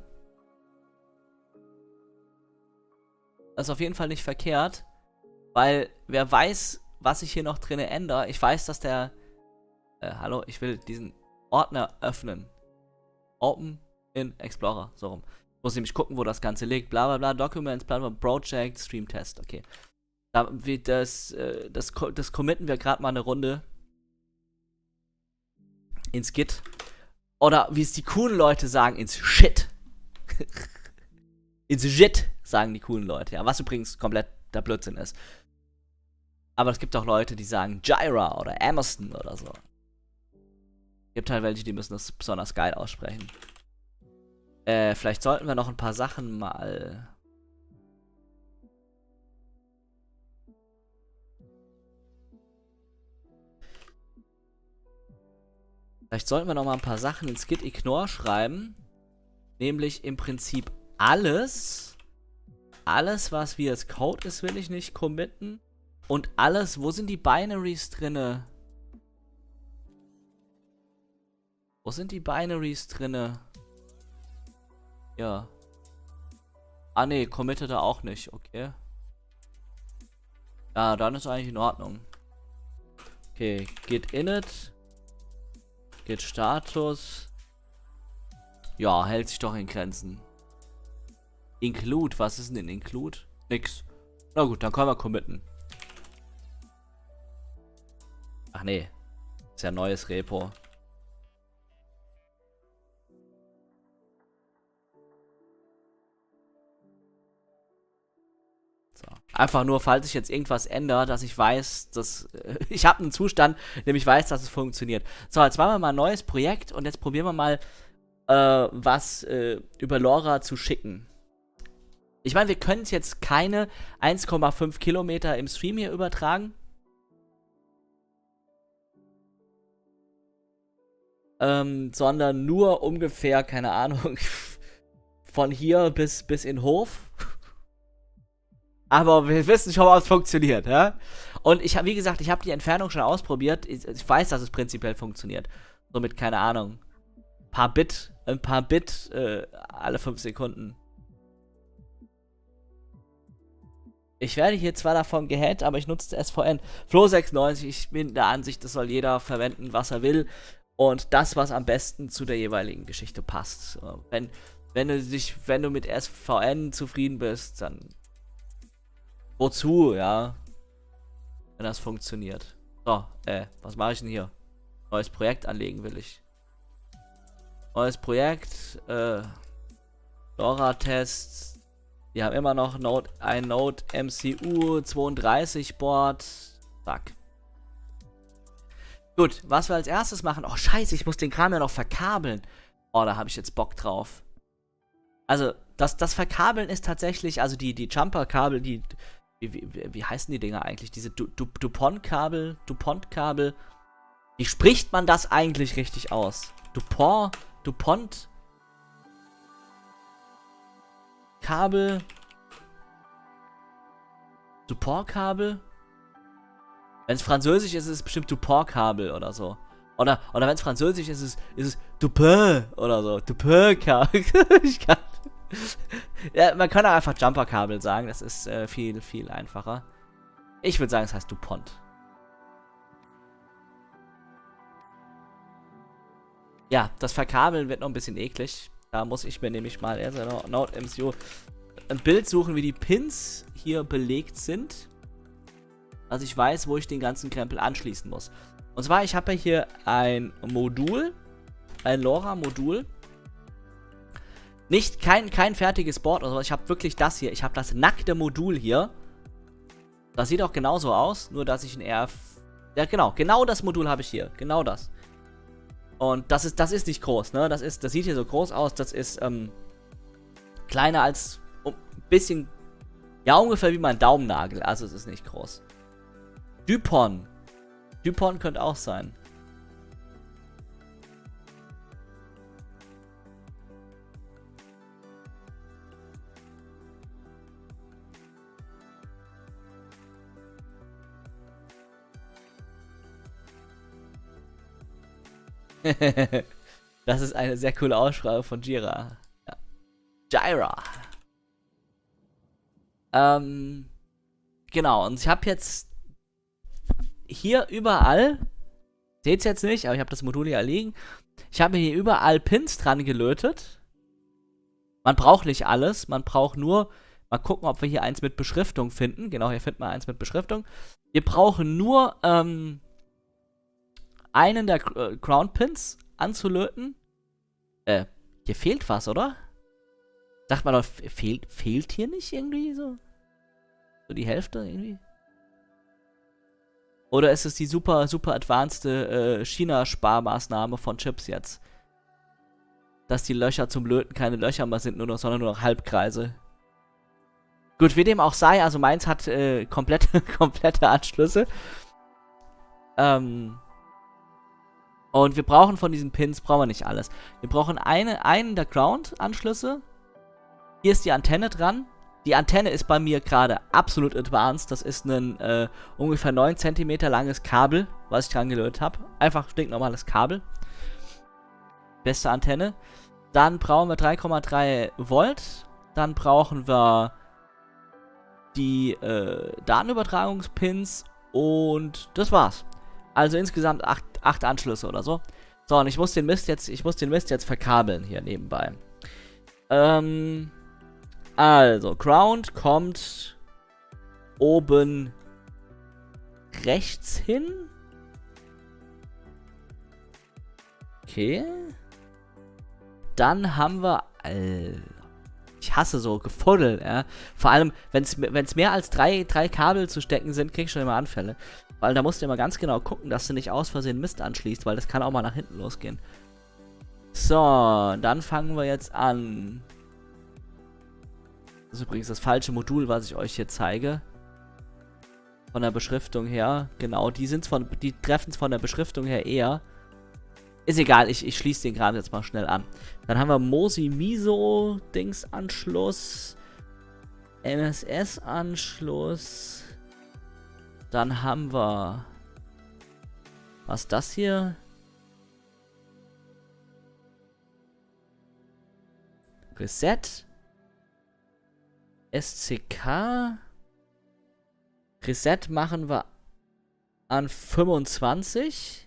Speaker 1: Das ist auf jeden Fall nicht verkehrt, weil wer weiß, was ich hier noch drin ändere. Ich weiß, dass der, äh, hallo, ich will diesen Ordner öffnen. Open in Explorer, so rum. Muss nämlich gucken, wo das Ganze liegt. Bla bla bla, Documents, bla bla, Project, Stream Test, okay. Da, wie das, äh, das, das committen wir gerade mal eine Runde ins Git. Oder wie es die coolen Leute sagen, ins Shit. ins Shit, sagen die coolen Leute, ja. Was übrigens komplett der Blödsinn ist. Aber es gibt auch Leute, die sagen Jira oder Amazon oder so. Gibt halt welche, die müssen das besonders geil aussprechen. Äh, vielleicht sollten wir noch ein paar Sachen mal... Vielleicht sollten wir noch mal ein paar Sachen ins Git Ignore schreiben. Nämlich im Prinzip alles. Alles, was wie als Code ist, will ich nicht committen. Und alles, wo sind die Binaries drinne? Wo sind die Binaries drinne? Ja. Ah ne, committet er auch nicht, okay. Ja, dann ist eigentlich in Ordnung. Okay, git init. Git Status. Ja, hält sich doch in Grenzen. Include, was ist denn Include? Nix. Na gut, dann können wir committen. Ach nee. Ist ja ein neues Repo. So. Einfach nur, falls sich jetzt irgendwas ändert, dass ich weiß, dass äh, ich habe einen Zustand, in dem ich weiß, dass es funktioniert. So, jetzt machen wir mal ein neues Projekt und jetzt probieren wir mal, äh, was äh, über LoRa zu schicken. Ich meine, wir können es jetzt keine eins Komma fünf Kilometer im Stream hier übertragen. Ähm, sondern nur ungefähr, keine Ahnung, von hier bis, bis in den Hof. Aber wir wissen schon mal, ob es funktioniert, ja? Und ich habe, wie gesagt, ich habe die Entfernung schon ausprobiert. Ich, ich weiß, dass es prinzipiell funktioniert. Somit, keine Ahnung, ein paar Bit, ein paar Bit äh, alle fünf Sekunden. Ich werde hier zwar davon gehackt, aber ich nutze S V N. Flo sechsundneunzig, ich bin der Ansicht, das soll jeder verwenden, was er will. Und das, was am besten zu der jeweiligen Geschichte passt. Wenn, wenn du dich, wenn du mit S V N zufrieden bist, dann wozu, ja? Wenn das funktioniert. So, äh, was mache ich denn hier? Neues Projekt anlegen will ich. Neues Projekt, äh, LoRa-Test. Wir haben immer noch Node, ein Node M C U zweiunddreißig Board. Zack. Gut, was wir als erstes machen. Oh, scheiße, ich muss den Kram ja noch verkabeln. Oh, da habe ich jetzt Bock drauf. Also, das, das Verkabeln ist tatsächlich, also die, die Jumper-Kabel, die, wie, wie, wie heißen die Dinger eigentlich? Diese du, du, DuPont-Kabel, DuPont-Kabel. Wie spricht man das eigentlich richtig aus? DuPont, DuPont, Kabel, DuPont-Kabel? Wenn es französisch ist, ist es bestimmt Dupont-Kabel oder so. Oder, oder wenn es französisch ist, ist es, ist es Dupont oder so. Dupont-Kabel. Ich kann. Ja, man kann auch einfach Jumper-Kabel sagen. Das ist äh, viel, viel einfacher. Ich würde sagen, es heißt DuPont. Ja, das Verkabeln wird noch ein bisschen eklig. Da muss ich mir nämlich mal erst Node M C U ein Bild suchen, wie die Pins hier belegt sind. Dass ich weiß, wo ich den ganzen Krempel anschließen muss. Und zwar, ich habe hier ein Modul, ein LoRa-Modul. Nicht, kein, kein fertiges Board oder so. Ich habe wirklich das hier. Ich habe das nackte Modul hier. Das sieht auch genauso aus, nur dass ich ein R F... Ja, genau. Genau das Modul habe ich hier. Genau das. Und das ist, das ist nicht groß, ne? Das ist, das sieht hier so groß aus. Das ist, ähm, kleiner als... Um, bisschen Ja, ungefähr wie mein Daumennagel, also es ist nicht groß. Dupont. Dupont könnte auch sein. Das ist eine sehr coole Aussprache von Jira. Ja. Jira. Ähm, genau, und ich habe jetzt hier überall, seht es jetzt nicht, aber ich habe das Modul hier liegen. Ich habe hier überall Pins dran gelötet. Man braucht nicht alles, man braucht nur, mal gucken, ob wir hier eins mit Beschriftung finden. Genau, hier finden wir eins mit Beschriftung. Wir brauchen nur, ähm, einen der äh, Ground Pins anzulöten. Äh, hier fehlt was, oder? Sagt man doch, fehlt, fehlt hier nicht irgendwie so? So die Hälfte irgendwie? Oder ist es die super, super advanced äh, China-Sparmaßnahme von Chips jetzt? Dass die Löcher zum Löten keine Löcher mehr sind, nur noch, sondern nur noch Halbkreise. Gut, wie dem auch sei, also meins hat äh, komplette, komplette Anschlüsse. Ähm... Und wir brauchen von diesen Pins, brauchen wir nicht alles. Wir brauchen eine, einen der Ground-Anschlüsse. Hier ist die Antenne dran. Die Antenne ist bei mir gerade absolut advanced. Das ist ein äh, ungefähr neun Zentimeter langes Kabel, was ich dran gelötet habe. Einfach stinknormales Kabel. Beste Antenne. Dann brauchen wir drei Komma drei Volt. Dann brauchen wir die äh, Datenübertragungspins. Und das war's. Also insgesamt acht, acht Anschlüsse oder so. So, und ich muss den Mist jetzt, ich muss den Mist jetzt verkabeln hier nebenbei. Ähm, also, Ground kommt oben rechts hin. Okay. Dann haben wir, Alter, ich hasse so Gefuddel, ja. Vor allem, wenn es mehr als drei, drei Kabel zu stecken sind, krieg ich schon immer Anfälle. Weil da musst du immer ganz genau gucken, dass du nicht aus Versehen Mist anschließt, weil das kann auch mal nach hinten losgehen. So, dann fangen wir jetzt an. Das ist übrigens das falsche Modul, was ich euch hier zeige. Von der Beschriftung her. Genau, die sind's von, die treffen es von der Beschriftung her eher. Ist egal, ich, ich schließe den gerade jetzt mal schnell an. Dann haben wir Mosi Miso Dings Anschluss. M S S Anschluss. Dann haben wir... Was ist das hier? Reset. S C K. Reset machen wir an fünfundzwanzig.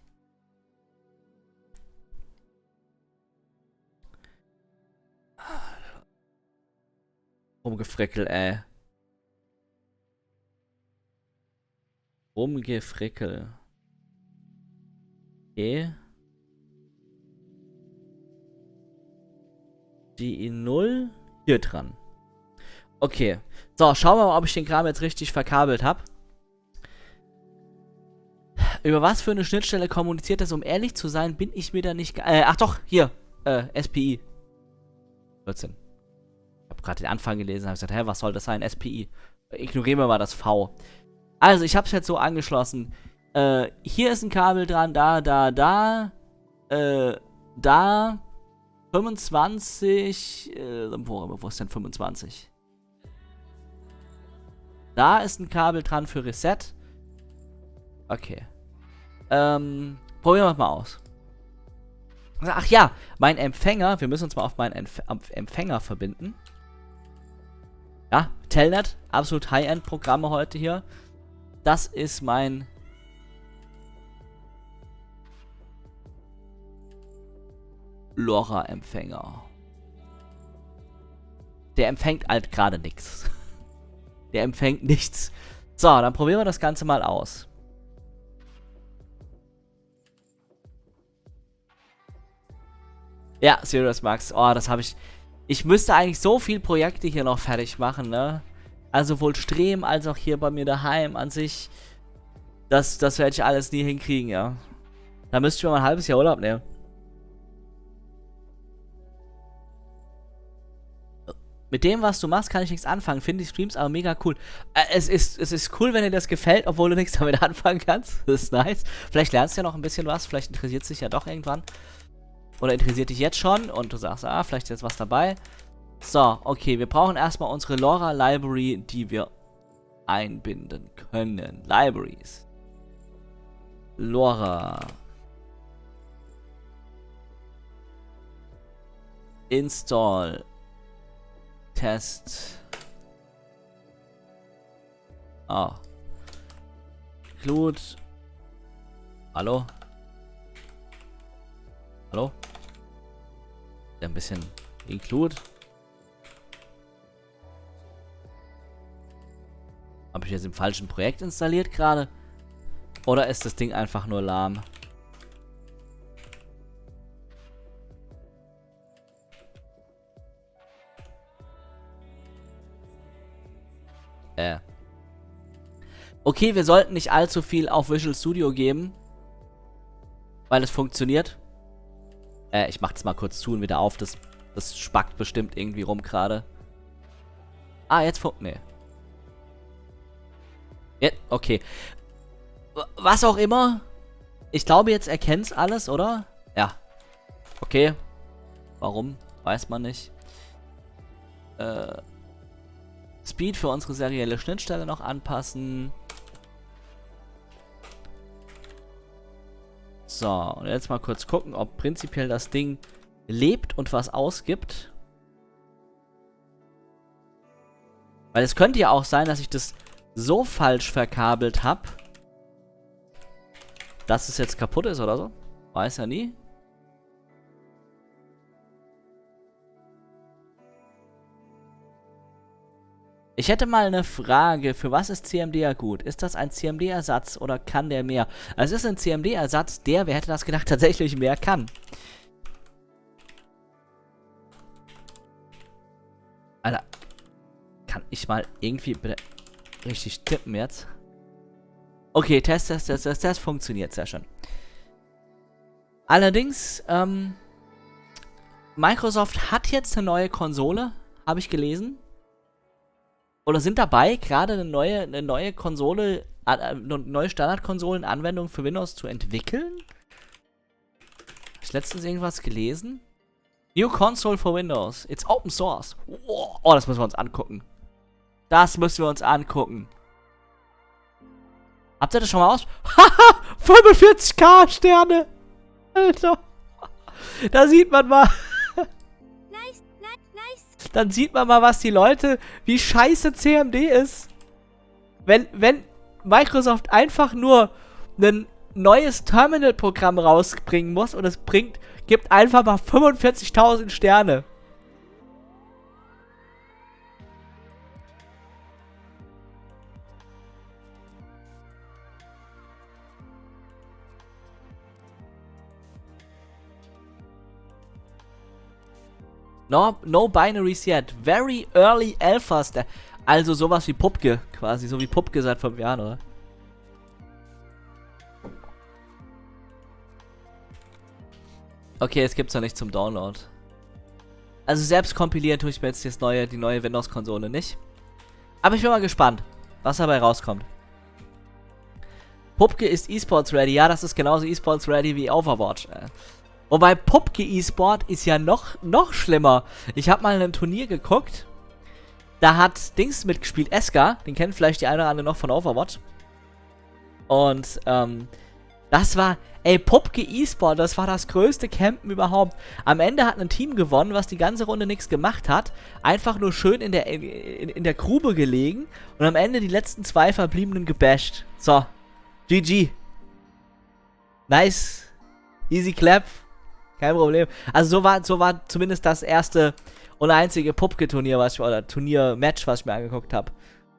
Speaker 1: Rumgefrickel, ey. Rumgefrickel. Okay. Die I null hier dran. Okay. So, schauen wir mal, ob ich den Kram jetzt richtig verkabelt habe. Über was für eine Schnittstelle kommuniziert das? Um ehrlich zu sein, bin ich mir da nicht... Äh, ach doch, hier. Äh, S P I. vierzehn. Ich habe gerade den Anfang gelesen und habe gesagt, hä, was soll das sein? S P I. Ignorieren wir mal das V. Also, ich habe es jetzt so angeschlossen. Äh, hier ist ein Kabel dran, da, da, da. Äh, da. fünfundzwanzig. Äh, wo, wo ist denn fünfundzwanzig? Da ist ein Kabel dran für Reset. Okay. Ähm, probieren wir es mal aus. Ach ja, mein Empfänger. Wir müssen uns mal auf meinen Empf Empfänger verbinden. Ja, Telnet. Absolut High-End-Programme heute hier. Das ist mein... LoRa-Empfänger. Der empfängt halt gerade nichts. Der empfängt nichts. So, dann probieren wir das Ganze mal aus. Ja, Serious Max. Oh, das habe ich... Ich müsste eigentlich so viele Projekte hier noch fertig machen, ne? Also sowohl Stream als auch hier bei mir daheim an sich. Das, das werde ich alles nie hinkriegen, ja. Da müsste ich mir mal ein halbes Jahr Urlaub nehmen. mit dem, was du machst, kann ich nichts anfangen. Finde die Streams aber mega cool. Äh, es, ist, es ist cool, wenn dir das gefällt, obwohl du nichts damit anfangen kannst. Das ist nice. Vielleicht lernst du ja noch ein bisschen was. Vielleicht interessiert es dich ja doch irgendwann. Oder interessiert dich jetzt schon und du sagst, ah, vielleicht ist jetzt was dabei. So, okay, wir brauchen erstmal unsere Lora Library, die wir einbinden können. Libraries. Lora. Install. Test. Ah. Include. Hallo? Hallo? Ja, ein bisschen include. Habe ich jetzt im falschen Projekt installiert gerade? Oder ist das Ding einfach nur lahm? Äh. Okay, wir sollten nicht allzu viel auf Visual Studio geben. Weil es funktioniert. Äh, ich mach das mal kurz zu und wieder auf. Das, das spackt bestimmt irgendwie rum gerade. Ah, jetzt funktioniert. Nee. Ja, okay. Was auch immer. Ich glaube, jetzt erkennt's alles, oder? Ja. Okay. Warum? Weiß man nicht. Äh... Speed für unsere serielle Schnittstelle noch anpassen. So, und jetzt mal kurz gucken, ob prinzipiell das Ding lebt und was ausgibt. Weil es könnte ja auch sein, dass ich das so falsch verkabelt habe, dass es jetzt kaputt ist oder so. Weiß ja nie. Ich hätte mal eine Frage, für was ist C M D ja gut? Ist das ein C M D-Ersatz oder kann der mehr? Also es ist ein C M D-Ersatz, der, wer hätte das gedacht, tatsächlich mehr kann. Alter, kann ich mal irgendwie bitte richtig tippen jetzt? Okay, Test, Test, Test, Test, Test, funktioniert, sehr schön. Allerdings, ähm, Microsoft hat jetzt eine neue Konsole, habe ich gelesen. Oder sind dabei, gerade eine neue, eine neue Konsole, eine neue Standardkonsolen-Anwendung für Windows zu entwickeln? Hab ich letztens irgendwas gelesen? New Console for Windows. It's Open Source. Oh, oh, das müssen wir uns angucken. Das müssen wir uns angucken. Habt ihr das schon mal aus? Haha! fünfundvierzig K Sterne! Alter! Da sieht man mal.
Speaker 3: Nice, nice, nice.
Speaker 1: Dann sieht man mal, was die Leute, wie scheiße C M D ist. Wenn, wenn Microsoft einfach nur ein neues Terminal-Programm rausbringen muss und es bringt, gibt einfach mal fünfundvierzigtausend Sterne. No, no binaries yet. Very early alphas. Also sowas wie Pupke, quasi. So wie Pupke seit fünf Jahren, oder? Okay, es gibt's noch nicht zum Download. Also selbst kompilieren tue ich mir jetzt das neue, die neue Windows-Konsole nicht. Aber ich bin mal gespannt, was dabei rauskommt. Pupke ist E-Sports ready. Ja, das ist genauso E-Sports ready wie Overwatch. Wobei Pupke E-Sport ist ja noch, noch schlimmer. Ich habe mal ein Turnier geguckt. Da hat Dings mitgespielt, Eska. Den kennen vielleicht die eine oder andere noch von Overwatch. Und, ähm, das war, ey, Pupke E-Sport, das war das größte Campen überhaupt. Am Ende hat ein Team gewonnen, was die ganze Runde nichts gemacht hat. Einfach nur schön in der, in, in der Grube gelegen. Und am Ende die letzten zwei Verbliebenen gebasht. So, G G. Nice. Easy clap. Kein Problem. Also so war, so war zumindest das erste und einzige Pupke-Turnier, was ich, oder Turnier-Match, was ich mir angeguckt habe.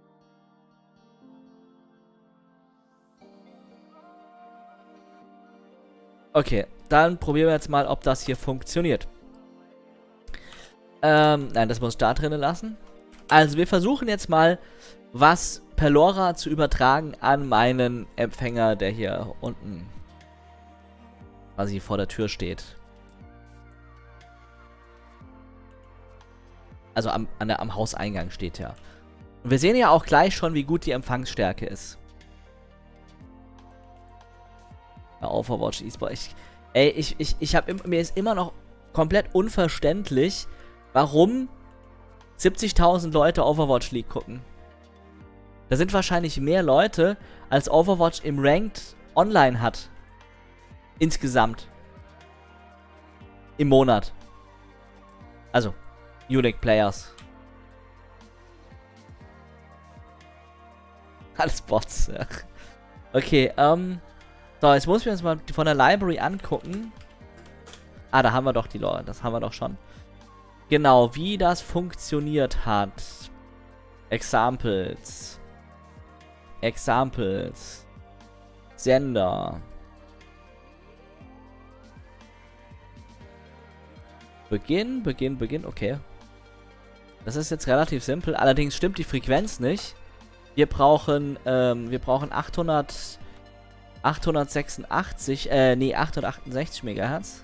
Speaker 1: Okay, dann probieren wir jetzt mal, ob das hier funktioniert. Ähm, nein, das muss ich da drinnen lassen. Also wir versuchen jetzt mal, was per LoRa zu übertragen an meinen Empfänger, der hier unten quasi vor der Tür steht. Also am, an der, am Hauseingang steht ja. Und wir sehen ja auch gleich schon, wie gut die Empfangsstärke ist. Ja, Overwatch E-Sport. Ich, ey, ich, ich, ich hab, mir ist immer noch komplett unverständlich, warum siebzigtausend Leute Overwatch League gucken. Da sind wahrscheinlich mehr Leute, als Overwatch im Ranked online hat. Insgesamt. Im Monat. Also, Unique Players. Alles Bots, ja. Okay, ähm. So, jetzt muss ich mir uns mal von der Library angucken. Ah, da haben wir doch die Leute. Das haben wir doch schon. Genau, wie das funktioniert hat. Examples. Examples. Sender. Beginn, Beginn, Beginn, okay. Das ist jetzt relativ simpel. Allerdings stimmt die Frequenz nicht. Wir brauchen, ähm, wir brauchen achthundert, achthundertsechsundachtzig, äh, nee, achthundertachtundsechzig Megahertz.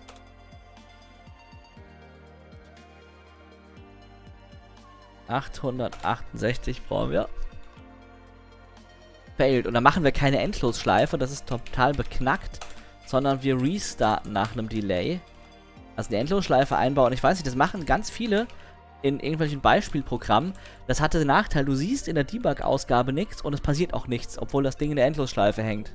Speaker 1: achthundertachtundsechzig brauchen wir. Failed. Und dann machen wir keine Endlosschleife, das ist total beknackt, sondern wir restarten nach einem Delay. Also eine Endlosschleife einbauen. Ich weiß nicht, das machen ganz viele in irgendwelchen Beispielprogrammen. Das hatte den Nachteil, du siehst in der Debug-Ausgabe nichts und es passiert auch nichts, obwohl das Ding in der Endlosschleife hängt.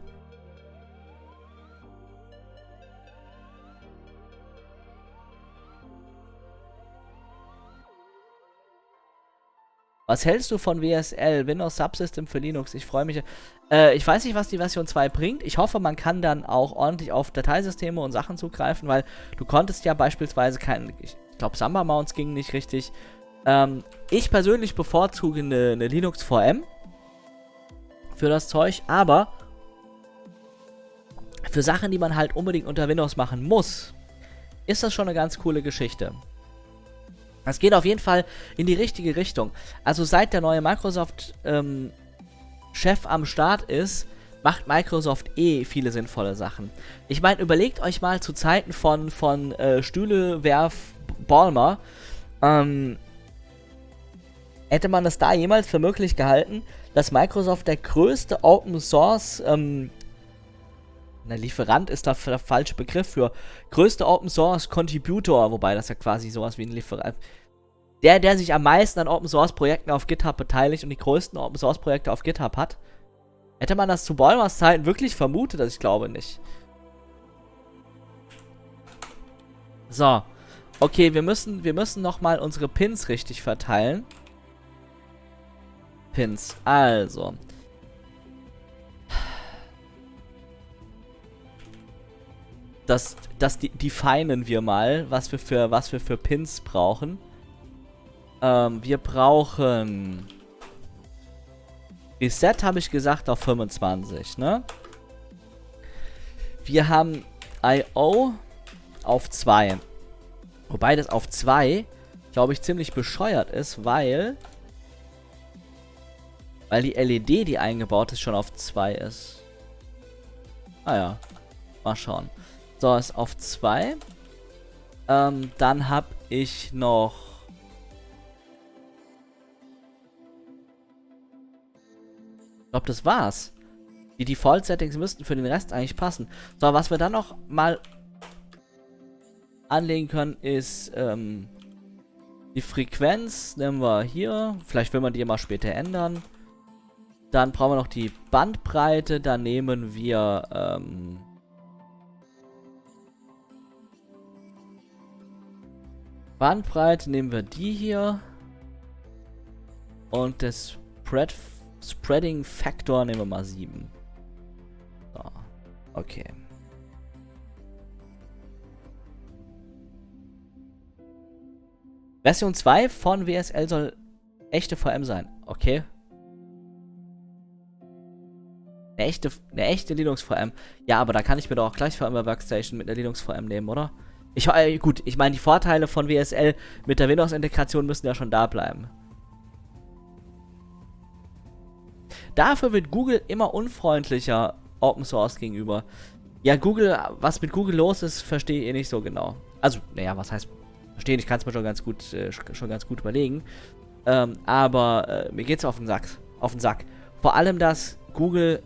Speaker 1: Was hältst du von W S L, Windows Subsystem für Linux? Ich freue mich. Äh, ich weiß nicht, was die Version zwei bringt. Ich hoffe, man kann dann auch ordentlich auf Dateisysteme und Sachen zugreifen, weil du konntest ja beispielsweise keinen, ich glaube, Samba Mounts ging nicht richtig. Ähm, ich persönlich bevorzuge eine, eine Linux V M für das Zeug, aber für Sachen, die man halt unbedingt unter Windows machen muss, ist das schon eine ganz coole Geschichte. Es geht auf jeden Fall in die richtige Richtung. Also seit der neue Microsoft ähm, Chef am Start ist, macht Microsoft eh viele sinnvolle Sachen. Ich meine, überlegt euch mal zu Zeiten von, von äh, Stühlewerf Ballmer, ähm, hätte man es da jemals für möglich gehalten, dass Microsoft der größte Open Source, ähm, na, Lieferant ist da der falsche Begriff für, größte Open Source Contributor, wobei das ja quasi sowas wie ein Lieferant, der, der sich am meisten an Open Source Projekten auf GitHub beteiligt und die größten Open Source Projekte auf GitHub hat. Hätte man das zu Ballmers Zeiten wirklich vermutet? Also ich glaube nicht. So. Okay, wir müssen, wir müssen nochmal unsere Pins richtig verteilen. Pins. Also. Das, das definen wir mal, was wir für, was wir für Pins brauchen. Ähm, wir brauchen Reset, habe ich gesagt, auf fünfundzwanzig, ne? Wir haben I O auf zwei. Wobei das auf zwei, glaube ich, ziemlich bescheuert ist, weil weil die L E D, die eingebaut ist, schon auf zwei ist. Ah ja, mal schauen. So, ist auf zwei. Ähm, dann habe ich noch ich glaube, das war's. Die Default-Settings müssten für den Rest eigentlich passen. So, was wir dann noch mal anlegen können, ist ähm, die Frequenz. Nehmen wir hier. Vielleicht will man die mal später ändern. Dann brauchen wir noch die Bandbreite. Dann nehmen wir ähm, Bandbreite nehmen wir die hier. Und das Spread Spreading Factor nehmen wir mal sieben. So, okay. Version zwei von W S L soll echte V M sein. Okay. Eine echte, eine echte Linux V M. Ja, aber da kann ich mir doch auch gleich VMware Workstation mit einer Linux V M nehmen, oder? Ich, äh, gut, ich meine, die Vorteile von W S L mit der Windows-Integration müssen ja schon da bleiben. Dafür wird Google immer unfreundlicher Open Source gegenüber. Ja, Google, was mit Google los ist, verstehe ich eh nicht so genau. Also, naja, was heißt, verstehen, ich kann es mir schon ganz gut, äh, schon ganz gut überlegen. Ähm, aber äh, mir geht's auf den Sack. Auf den Sack. Vor allem, dass Google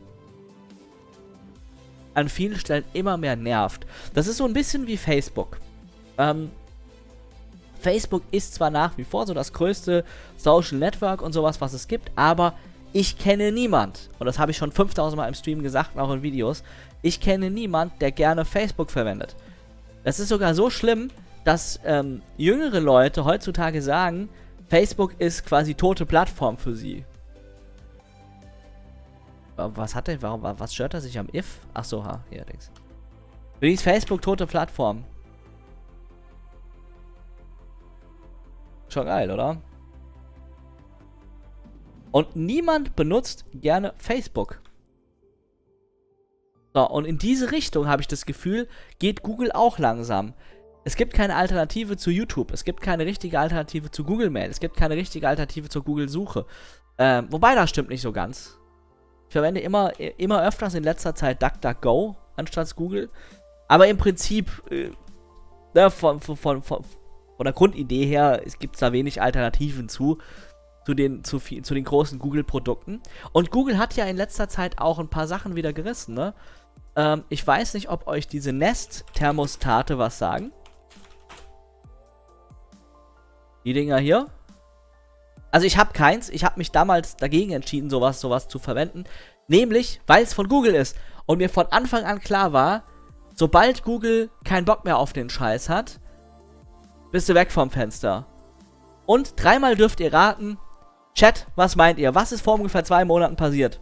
Speaker 1: an vielen Stellen immer mehr nervt. Das ist so ein bisschen wie Facebook. Ähm, Facebook ist zwar nach wie vor so das größte Social Network und sowas, was es gibt, aber ich kenne niemand, und das habe ich schon fünftausend Mal im Stream gesagt und auch in Videos, ich kenne niemand, der gerne Facebook verwendet. Das ist sogar so schlimm, dass ähm, jüngere Leute heutzutage sagen, Facebook ist quasi tote Plattform für sie. Was hat der? Warum? Was stört er sich am If? Achso, ha, hier, Dings. Für die ist Facebook tote Plattform. Schon geil, oder? Und niemand benutzt gerne Facebook. So, und in diese Richtung habe ich das Gefühl, geht Google auch langsam. Es gibt keine Alternative zu YouTube. Es gibt keine richtige Alternative zu Google Mail. Es gibt keine richtige Alternative zur Google-Suche. Ähm, wobei, das stimmt nicht so ganz. Ich verwende immer, immer öfters in letzter Zeit DuckDuckGo anstatt Google. Aber im Prinzip, äh, ne, von, von, von, von, von der Grundidee her, es gibt da wenig Alternativen zu, zu den, zu, viel, zu den großen Google-Produkten. Und Google hat ja in letzter Zeit auch ein paar Sachen wieder gerissen, ne? Ähm, ich weiß nicht, ob euch diese Nest-Thermostate was sagen. Die Dinger hier. Also ich habe keins. Ich habe mich damals dagegen entschieden, sowas, sowas zu verwenden. Nämlich, weil es von Google ist. Und mir von Anfang an klar war, sobald Google keinen Bock mehr auf den Scheiß hat, bist du weg vom Fenster. Und dreimal dürft ihr raten, Chat, was meint ihr? Was ist vor ungefähr zwei Monaten passiert?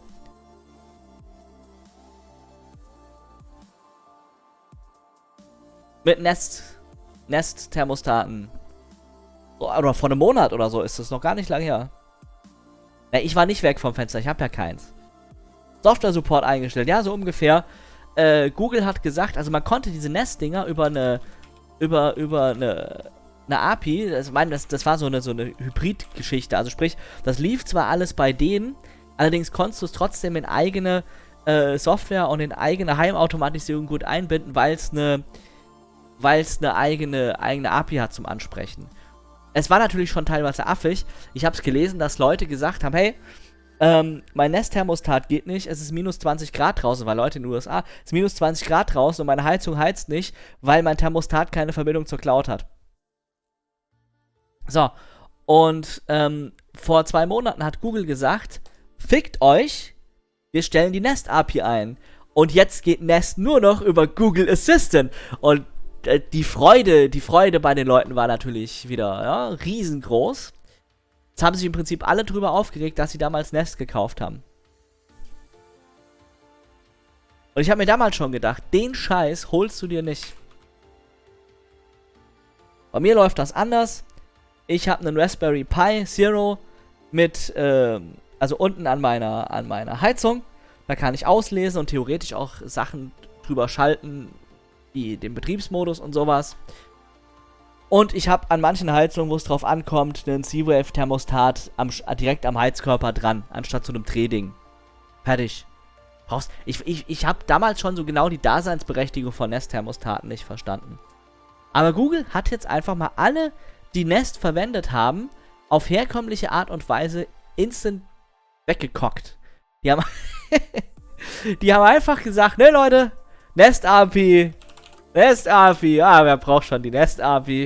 Speaker 1: Mit Nest, Nest-Thermostaten. Oder vor einem Monat oder so ist das noch gar nicht lange her. Ja, ich war nicht weg vom Fenster, ich habe ja keins. Software-Support eingestellt, ja, so ungefähr. Äh, Google hat gesagt, also man konnte diese Nest-Dinger über eine, über, über eine, eine A P I, das, ich meine, das, das war so eine, so eine Hybrid-Geschichte, also sprich, das lief zwar alles bei denen, allerdings konntest du es trotzdem in eigene äh, Software und in eigene Heimautomatisierung gut einbinden, weil es eine, weil es eine eigene, eigene A P I hat zum Ansprechen. Es war natürlich schon teilweise affig. Ich habe es gelesen, dass Leute gesagt haben, hey, ähm, mein Nest-Thermostat geht nicht, es ist minus zwanzig Grad draußen, weil Leute in den U S A, es ist minus zwanzig Grad draußen und meine Heizung heizt nicht, weil mein Thermostat keine Verbindung zur Cloud hat. So, und ähm, vor zwei Monaten hat Google gesagt, fickt euch, wir stellen die Nest-A P I ein. Und jetzt geht Nest nur noch über Google Assistant. Und die Freude, die Freude bei den Leuten war natürlich wieder, ja, riesengroß. Jetzt haben sich im Prinzip alle drüber aufgeregt, dass sie damals Nest gekauft haben. Und ich habe mir damals schon gedacht, den Scheiß holst du dir nicht. Bei mir läuft das anders. Ich habe einen Raspberry Pi Zero mit, ähm, also unten an meiner, an meiner Heizung. Da kann ich auslesen und theoretisch auch Sachen drüber schalten, wie den Betriebsmodus und sowas. Und ich habe an manchen Heizungen, wo es drauf ankommt, einen C-Wave-Thermostat am, direkt am Heizkörper dran, anstatt zu einem Drehding. Fertig. Brauchst, ich ich, ich habe damals schon so genau die Daseinsberechtigung von Nest-Thermostaten nicht verstanden. Aber Google hat jetzt einfach mal alle, die Nest verwendet haben, auf herkömmliche Art und Weise instant weggekockt. Die haben, die haben einfach gesagt, ne Leute, Nest-A P I, Nest-A P I, ah, wer braucht schon die Nest-A P I?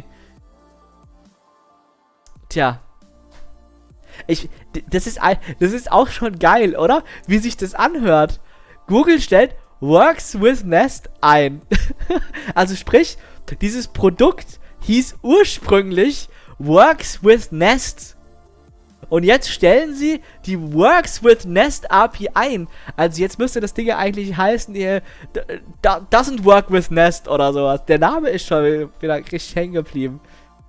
Speaker 1: Tja. Ich, das ist, das ist auch schon geil, oder? Wie sich das anhört. Google stellt Works with Nest ein. Also sprich, dieses Produkt hieß ursprünglich Works with Nest. Und jetzt stellen sie die Works with Nest A P I ein. Also jetzt müsste das Ding ja eigentlich heißen, ihr doesn't work with Nest oder sowas. Der Name ist schon wieder richtig hängen geblieben.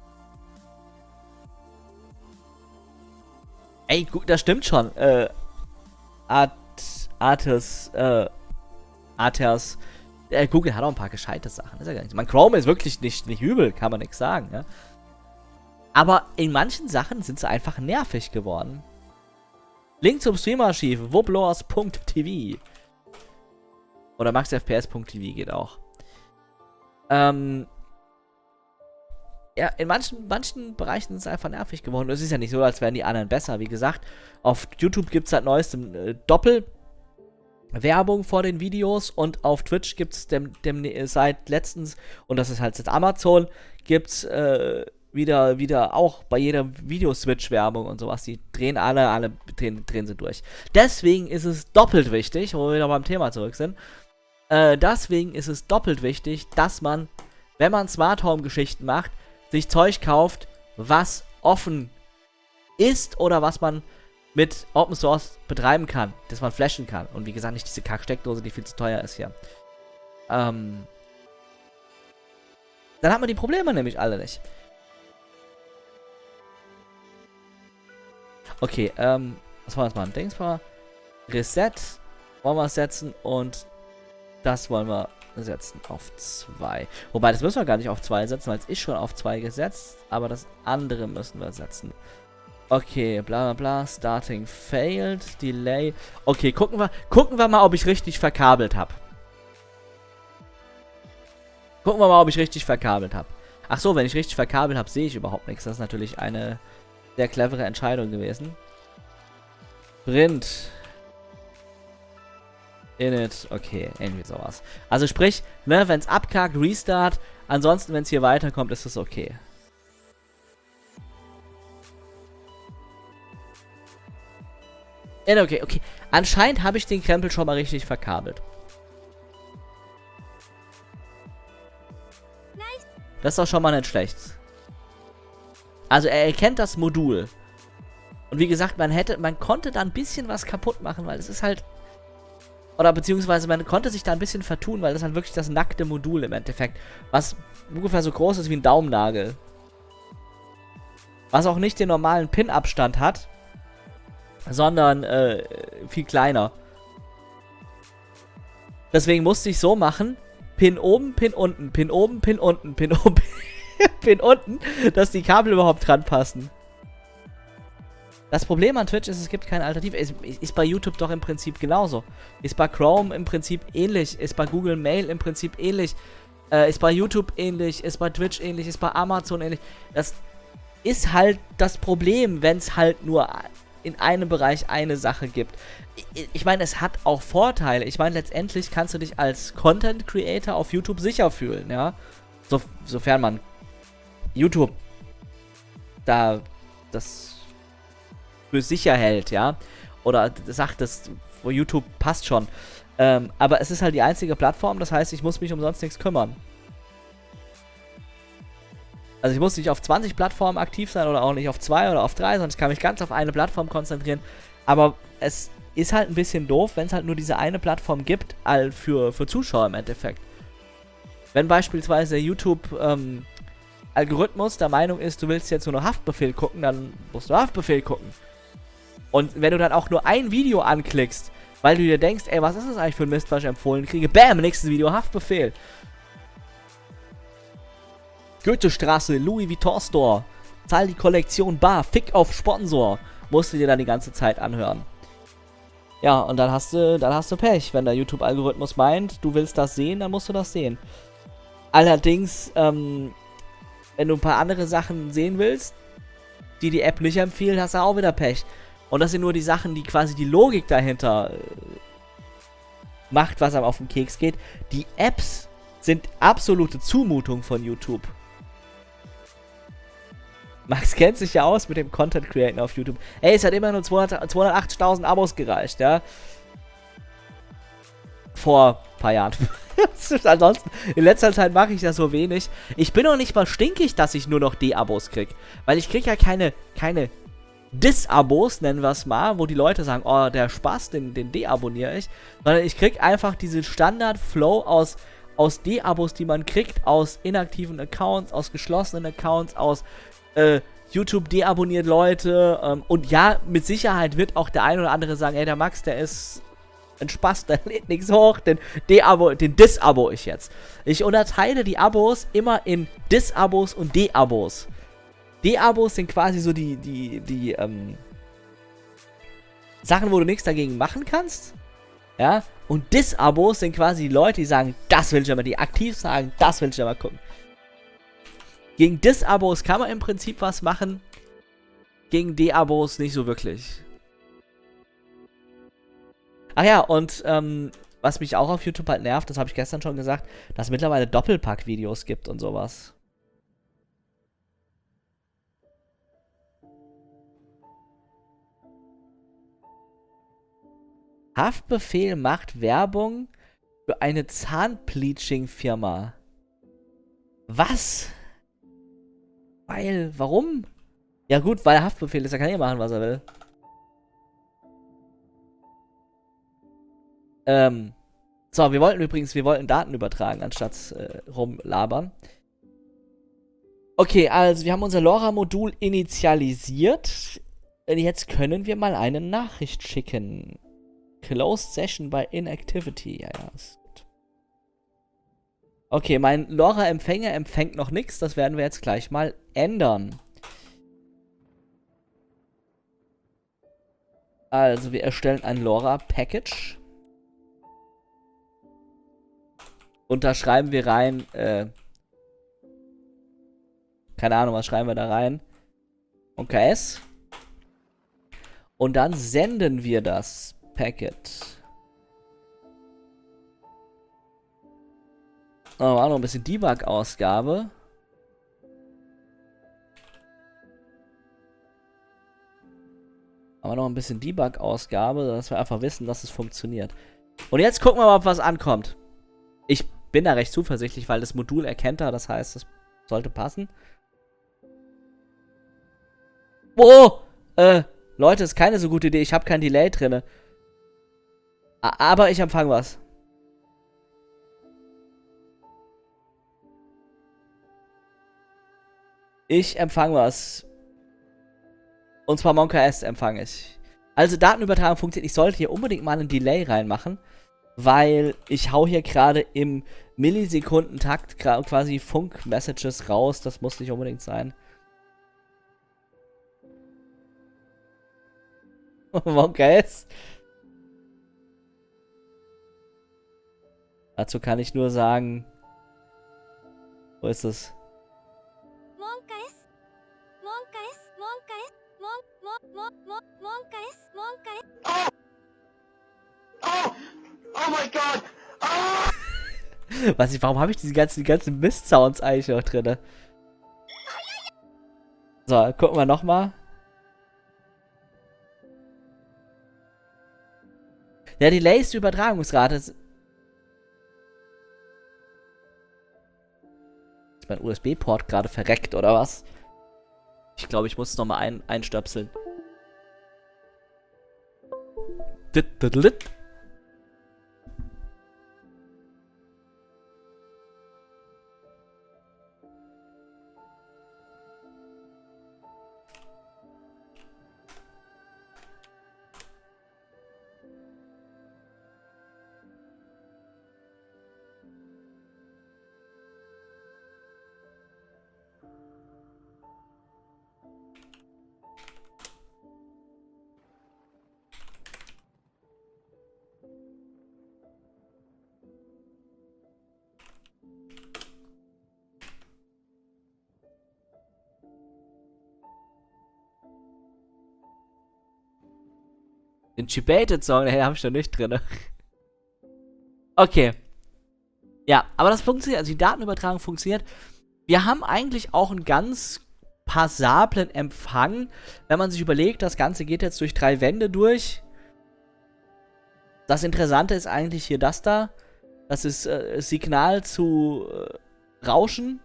Speaker 1: Ey, gut, das stimmt schon. Äh, Art, Artis, äh, Arters, äh, Google hat auch ein paar gescheite Sachen. Ist ja gar nicht. Mein Chrome ist wirklich nicht, nicht übel, kann man nichts sagen, ja. Aber in manchen Sachen sind sie einfach nervig geworden. Link zum Streamarchiv, woblowers punkt t v. Oder maxfps punkt t v geht auch. Ähm. ja, in manchen, manchen Bereichen ist es einfach nervig geworden. Es ist ja nicht so, als wären die anderen besser. Wie gesagt, auf YouTube gibt es seit neuestem äh, Doppelwerbung vor den Videos und auf Twitch gibt es dem, dem, seit letztens, und das ist halt jetzt Amazon, gibt es äh, wieder, wieder auch bei jeder Videoswitch-Werbung und sowas. Die drehen alle, alle drehen, drehen sie durch. Deswegen ist es doppelt wichtig, wo wir wieder beim Thema zurück sind, äh, deswegen ist es doppelt wichtig, dass man, wenn man Smart Home Geschichten macht, sich Zeug kauft, was offen ist oder was man mit Open Source betreiben kann, dass man flashen kann. Und wie gesagt, nicht diese Kack-Steckdose, die viel zu teuer ist hier. Ähm, dann hat man die Probleme nämlich alle nicht. Okay, ähm, was war das mal? Ein Dings war Reset wollen wir setzen und das wollen wir setzen auf zwei. Wobei, das müssen wir gar nicht auf zwei setzen, weil es ist schon auf zwei gesetzt, aber das andere müssen wir setzen. Okay, bla bla bla, starting failed, delay. Okay, gucken wir, gucken wir mal, ob ich richtig verkabelt habe. Gucken wir mal, ob ich richtig verkabelt habe. Ach so, wenn ich richtig verkabelt habe, sehe ich überhaupt nichts. Das ist natürlich eine sehr clevere Entscheidung gewesen. Print. Init, okay, irgendwie sowas. Also sprich, ne, wenn es abkackt, Restart. Ansonsten, wenn es hier weiterkommt, ist es okay. Ja, okay, okay. Anscheinend habe ich den Krempel schon mal richtig verkabelt. Das ist doch schon mal nicht schlecht. Also er erkennt das Modul. Und wie gesagt, man hätte, man konnte da ein bisschen was kaputt machen, weil es ist halt... Oder beziehungsweise man konnte sich da ein bisschen vertun, weil das halt wirklich das nackte Modul im Endeffekt, was ungefähr so groß ist wie ein Daumennagel. Was auch nicht den normalen Pin-Abstand hat, sondern äh, viel kleiner. Deswegen musste ich so machen, Pin oben, Pin unten, Pin oben, Pin unten, Pin oben, Pin unten, dass die Kabel überhaupt dran passen. Das Problem an Twitch ist, es gibt keine Alternative. Ist, ist bei YouTube doch im Prinzip genauso. Ist bei Chrome im Prinzip ähnlich. Ist bei Google Mail im Prinzip ähnlich. Äh, ist bei YouTube ähnlich. Ist bei Twitch ähnlich. Ist bei Amazon ähnlich. Das ist halt das Problem, wenn es halt nur in einem Bereich eine Sache gibt. Ich, ich meine, es hat auch Vorteile. Ich meine, letztendlich kannst du dich als Content Creator auf YouTube sicher fühlen, ja. So, sofern man YouTube da das für sicher hält, ja, oder sagt, dass YouTube passt schon, ähm, aber es ist halt die einzige Plattform, das heißt, ich muss mich umsonst nichts kümmern. Also ich muss nicht auf zwanzig Plattformen aktiv sein oder auch nicht auf zwei oder auf drei, sondern ich kann mich ganz auf eine Plattform konzentrieren, aber es ist halt ein bisschen doof, wenn es halt nur diese eine Plattform gibt, all für, für Zuschauer im Endeffekt. Wenn beispielsweise YouTube, ähm, Algorithmus der Meinung ist, du willst jetzt nur noch Haftbefehl gucken, dann musst du Haftbefehl gucken. Und wenn du dann auch nur ein Video anklickst, weil du dir denkst, ey, was ist das eigentlich für ein Mist, was ich empfohlen kriege? Bam, nächstes Video, Haftbefehl. Goethestraße, Louis Vuitton Store. Zahl die Kollektion bar, fick auf Sponsor. Musst du dir dann die ganze Zeit anhören. Ja, und dann hast du, dann hast du Pech. Wenn der YouTube-Algorithmus meint, du willst das sehen, dann musst du das sehen. Allerdings, ähm, wenn du ein paar andere Sachen sehen willst, die die App nicht empfiehlt, hast du auch wieder Pech. Und das sind nur die Sachen, die quasi die Logik dahinter äh, macht, was einem auf den Keks geht. Die Apps sind absolute Zumutung von YouTube. Max kennt sich ja aus mit dem Content Createn auf YouTube. Ey, es hat immer nur zweihundertachtzigtausend Abos gereicht, ja. Vor ein paar Jahren. Ansonsten, in letzter Zeit mache ich das so wenig. Ich bin auch nicht mal stinkig, dass ich nur noch D-Abos krieg. Weil ich krieg ja keine, keine Dis-Abos, nennen wir es mal, wo die Leute sagen, oh, der Spaß, den, den deabonniere ich. Sondern ich krieg einfach diesen Standard-Flow aus, aus D-Abos, die man kriegt, aus inaktiven Accounts, aus geschlossenen Accounts, aus äh, YouTube deabonniert Leute. Ähm, und ja, mit Sicherheit wird auch der ein oder andere sagen, ey, der Max, der ist ein Spaß, der lädt nichts hoch, den D-Abo, den Dis-Abo ich jetzt. Ich unterteile die Abos immer in Dis-Abos und D-Abos. D-Abos sind quasi so die, die, die, ähm, Sachen, wo du nichts dagegen machen kannst. Ja, und Dis-Abos sind quasi die Leute, die sagen, das will ich aber, die aktiv sagen, das will ich aber gucken. Gegen Dis-Abos kann man im Prinzip was machen. Gegen D-Abos nicht so wirklich. Ach ja, und ähm, was mich auch auf YouTube halt nervt, das habe ich gestern schon gesagt, dass es mittlerweile Doppelpack-Videos gibt und sowas. Haftbefehl macht Werbung für eine Zahnbleaching-Firma. Was? Weil, warum? Ja gut, weil Haftbefehl ist, er kann eh machen, was er will. Ähm, so, wir wollten übrigens, wir wollten Daten übertragen, anstatt äh, rumlabern. Okay, also wir haben unser LoRa-Modul initialisiert. Und jetzt können wir mal eine Nachricht schicken. Closed Session by Inactivity. Ja, ja, ist gut. Okay, mein LoRa-Empfänger empfängt noch nichts. Das werden wir jetzt gleich mal ändern. Also, wir erstellen ein LoRa-Package. Und da schreiben wir rein, äh, keine Ahnung, was schreiben wir da rein? O K S. Und dann senden wir das Packet. Oh, auch noch ein bisschen Debug-Ausgabe. Aber noch ein bisschen Debug-Ausgabe, dass wir einfach wissen, dass es funktioniert. Und jetzt gucken wir mal, ob was ankommt. Ich bin da recht zuversichtlich, weil das Modul erkennt er, das heißt, es sollte passen. Oh, äh, Leute, ist keine so gute Idee, ich habe kein Delay drinne. Aber ich empfange was. Ich empfange was. Und zwar Monka-S empfange ich. Also Datenübertragung funktioniert. Ich sollte hier unbedingt mal einen Delay reinmachen. Weil ich hau hier gerade im Millisekundentakt quasi Funk-Messages raus. Das muss nicht unbedingt sein. Monka-S. Dazu kann ich nur sagen... Wo ist es?
Speaker 3: Monka-S. Monka-S. Monka-S. Mon, mon, mon, mon, Monka-S. Monka-S.
Speaker 4: Oh! Oh my God! Oh!
Speaker 1: Was ich, warum habe ich diese ganzen, die ganzen Mist-Sounds eigentlich noch drin? So, gucken wir nochmal. Der Delay ist die Übertragungsrate. Ist mein U S B-Port gerade verreckt, oder was? Ich glaube, ich muss es nochmal ein, einstöpseln. Dit, dit, dit. Den Chibated-Song, hey, hab ich da nicht drin. Okay. Ja, aber das funktioniert, also die Datenübertragung funktioniert. Wir haben eigentlich auch einen ganz passablen Empfang, wenn man sich überlegt, das Ganze geht jetzt durch drei Wände durch. Das Interessante ist eigentlich hier das da. Das ist äh, Signal zu äh, Rauschen.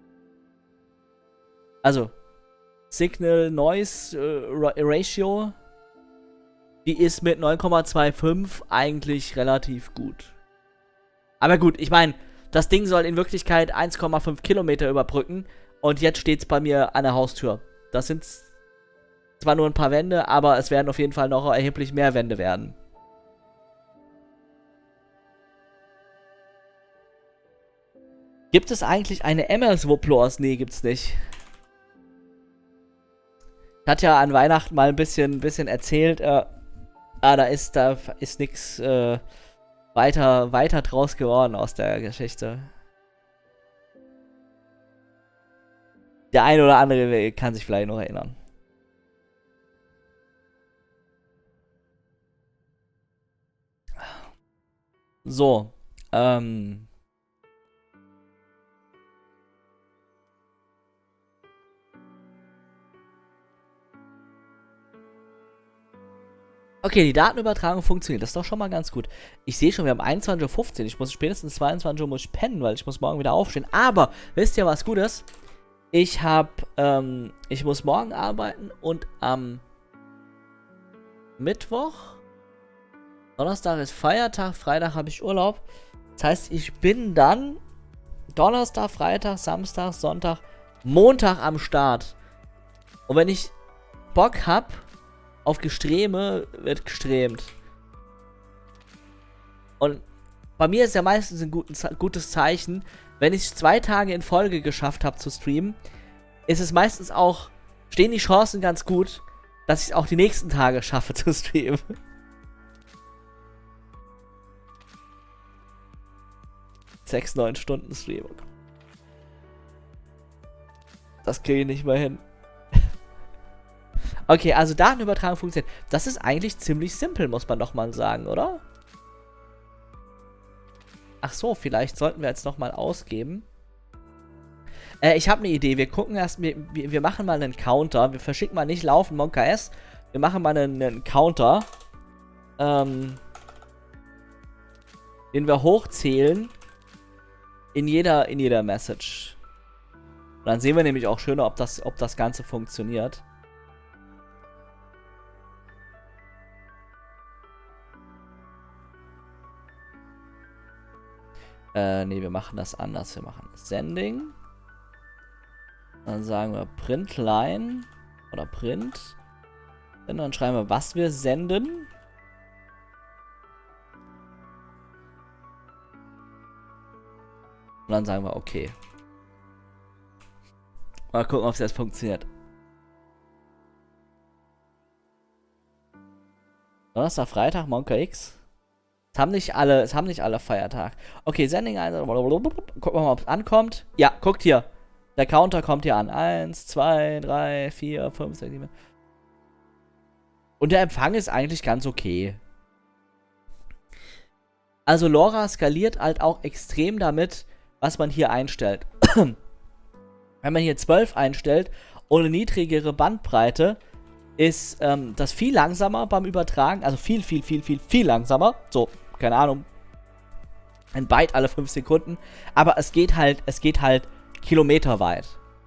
Speaker 1: Also, Signal-Noise äh, Ratio. Die ist mit neun Komma fünfundzwanzig eigentlich relativ gut. Aber gut, ich meine, das Ding soll in Wirklichkeit eins Komma fünf Kilometer überbrücken. Und jetzt steht es bei mir an der Haustür. Das sind zwar nur ein paar Wände, aber es werden auf jeden Fall noch erheblich mehr Wände werden. Gibt es eigentlich eine Emmerswuplors? Nee, gibt's nicht. Ich hatte ja an Weihnachten mal ein bisschen, bisschen erzählt, äh, ah, da ist, da ist nix äh, weiter, weiter draus geworden aus der Geschichte. Der eine oder andere kann sich vielleicht noch erinnern. So, ähm... Okay, die Datenübertragung funktioniert. Das ist doch schon mal ganz gut. Ich sehe schon, wir haben einundzwanzig Uhr fünfzehn. Ich muss spätestens zweiundzwanzig Uhr muss ich pennen, weil ich muss morgen wieder aufstehen. Aber, wisst ihr was Gutes? Ich habe, ähm, ich muss morgen arbeiten und am Mittwoch, Donnerstag ist Feiertag, Freitag habe ich Urlaub. Das heißt, ich bin dann Donnerstag, Freitag, Samstag, Sonntag, Montag am Start. Und wenn ich Bock habe auf Gesträme, wird gestremt. Und bei mir ist ja meistens ein guten, gutes Zeichen, wenn ich zwei Tage in Folge geschafft habe zu streamen, ist es meistens auch, stehen die Chancen ganz gut, dass ich es auch die nächsten Tage schaffe zu streamen. Sechs, neun Stunden Streaming. Das kriege ich nicht mehr hin. Okay, also Datenübertragung funktioniert. Das ist eigentlich ziemlich simpel, muss man doch mal sagen, oder? Ach so, vielleicht sollten wir jetzt noch mal ausgeben. Äh, ich habe eine Idee. Wir gucken erst, wir, wir machen mal einen Counter. Wir verschicken mal nicht laufen Monka S. Wir machen mal einen, einen Counter. Ähm, den wir hochzählen in jeder, in jeder Message. Und dann sehen wir nämlich auch schöner, ob das, ob das Ganze funktioniert. Äh, nee, wir machen das anders. Wir machen Sending. Dann sagen wir Printline oder Print. Und dann schreiben wir, was wir senden. Und dann sagen wir okay. Mal gucken, ob es jetzt funktioniert. Donnerstag, Freitag, Monka X. Es haben nicht alle, es haben nicht alle Feiertag. Okay, Sending eins. Gucken wir mal, ob es ankommt. Ja, guckt hier. Der Counter kommt hier an. eins, zwei, drei, vier, fünf, sechs, sieben. Und der Empfang ist eigentlich ganz okay. Also LoRa skaliert halt auch extrem damit, was man hier einstellt. Wenn man hier zwölf einstellt, ohne niedrigere Bandbreite, ist ähm, das viel langsamer beim Übertragen. Also viel, viel, viel, viel, viel langsamer. So, keine Ahnung. Ein Byte alle fünf Sekunden. Aber es geht halt, es geht halt kilometerweit.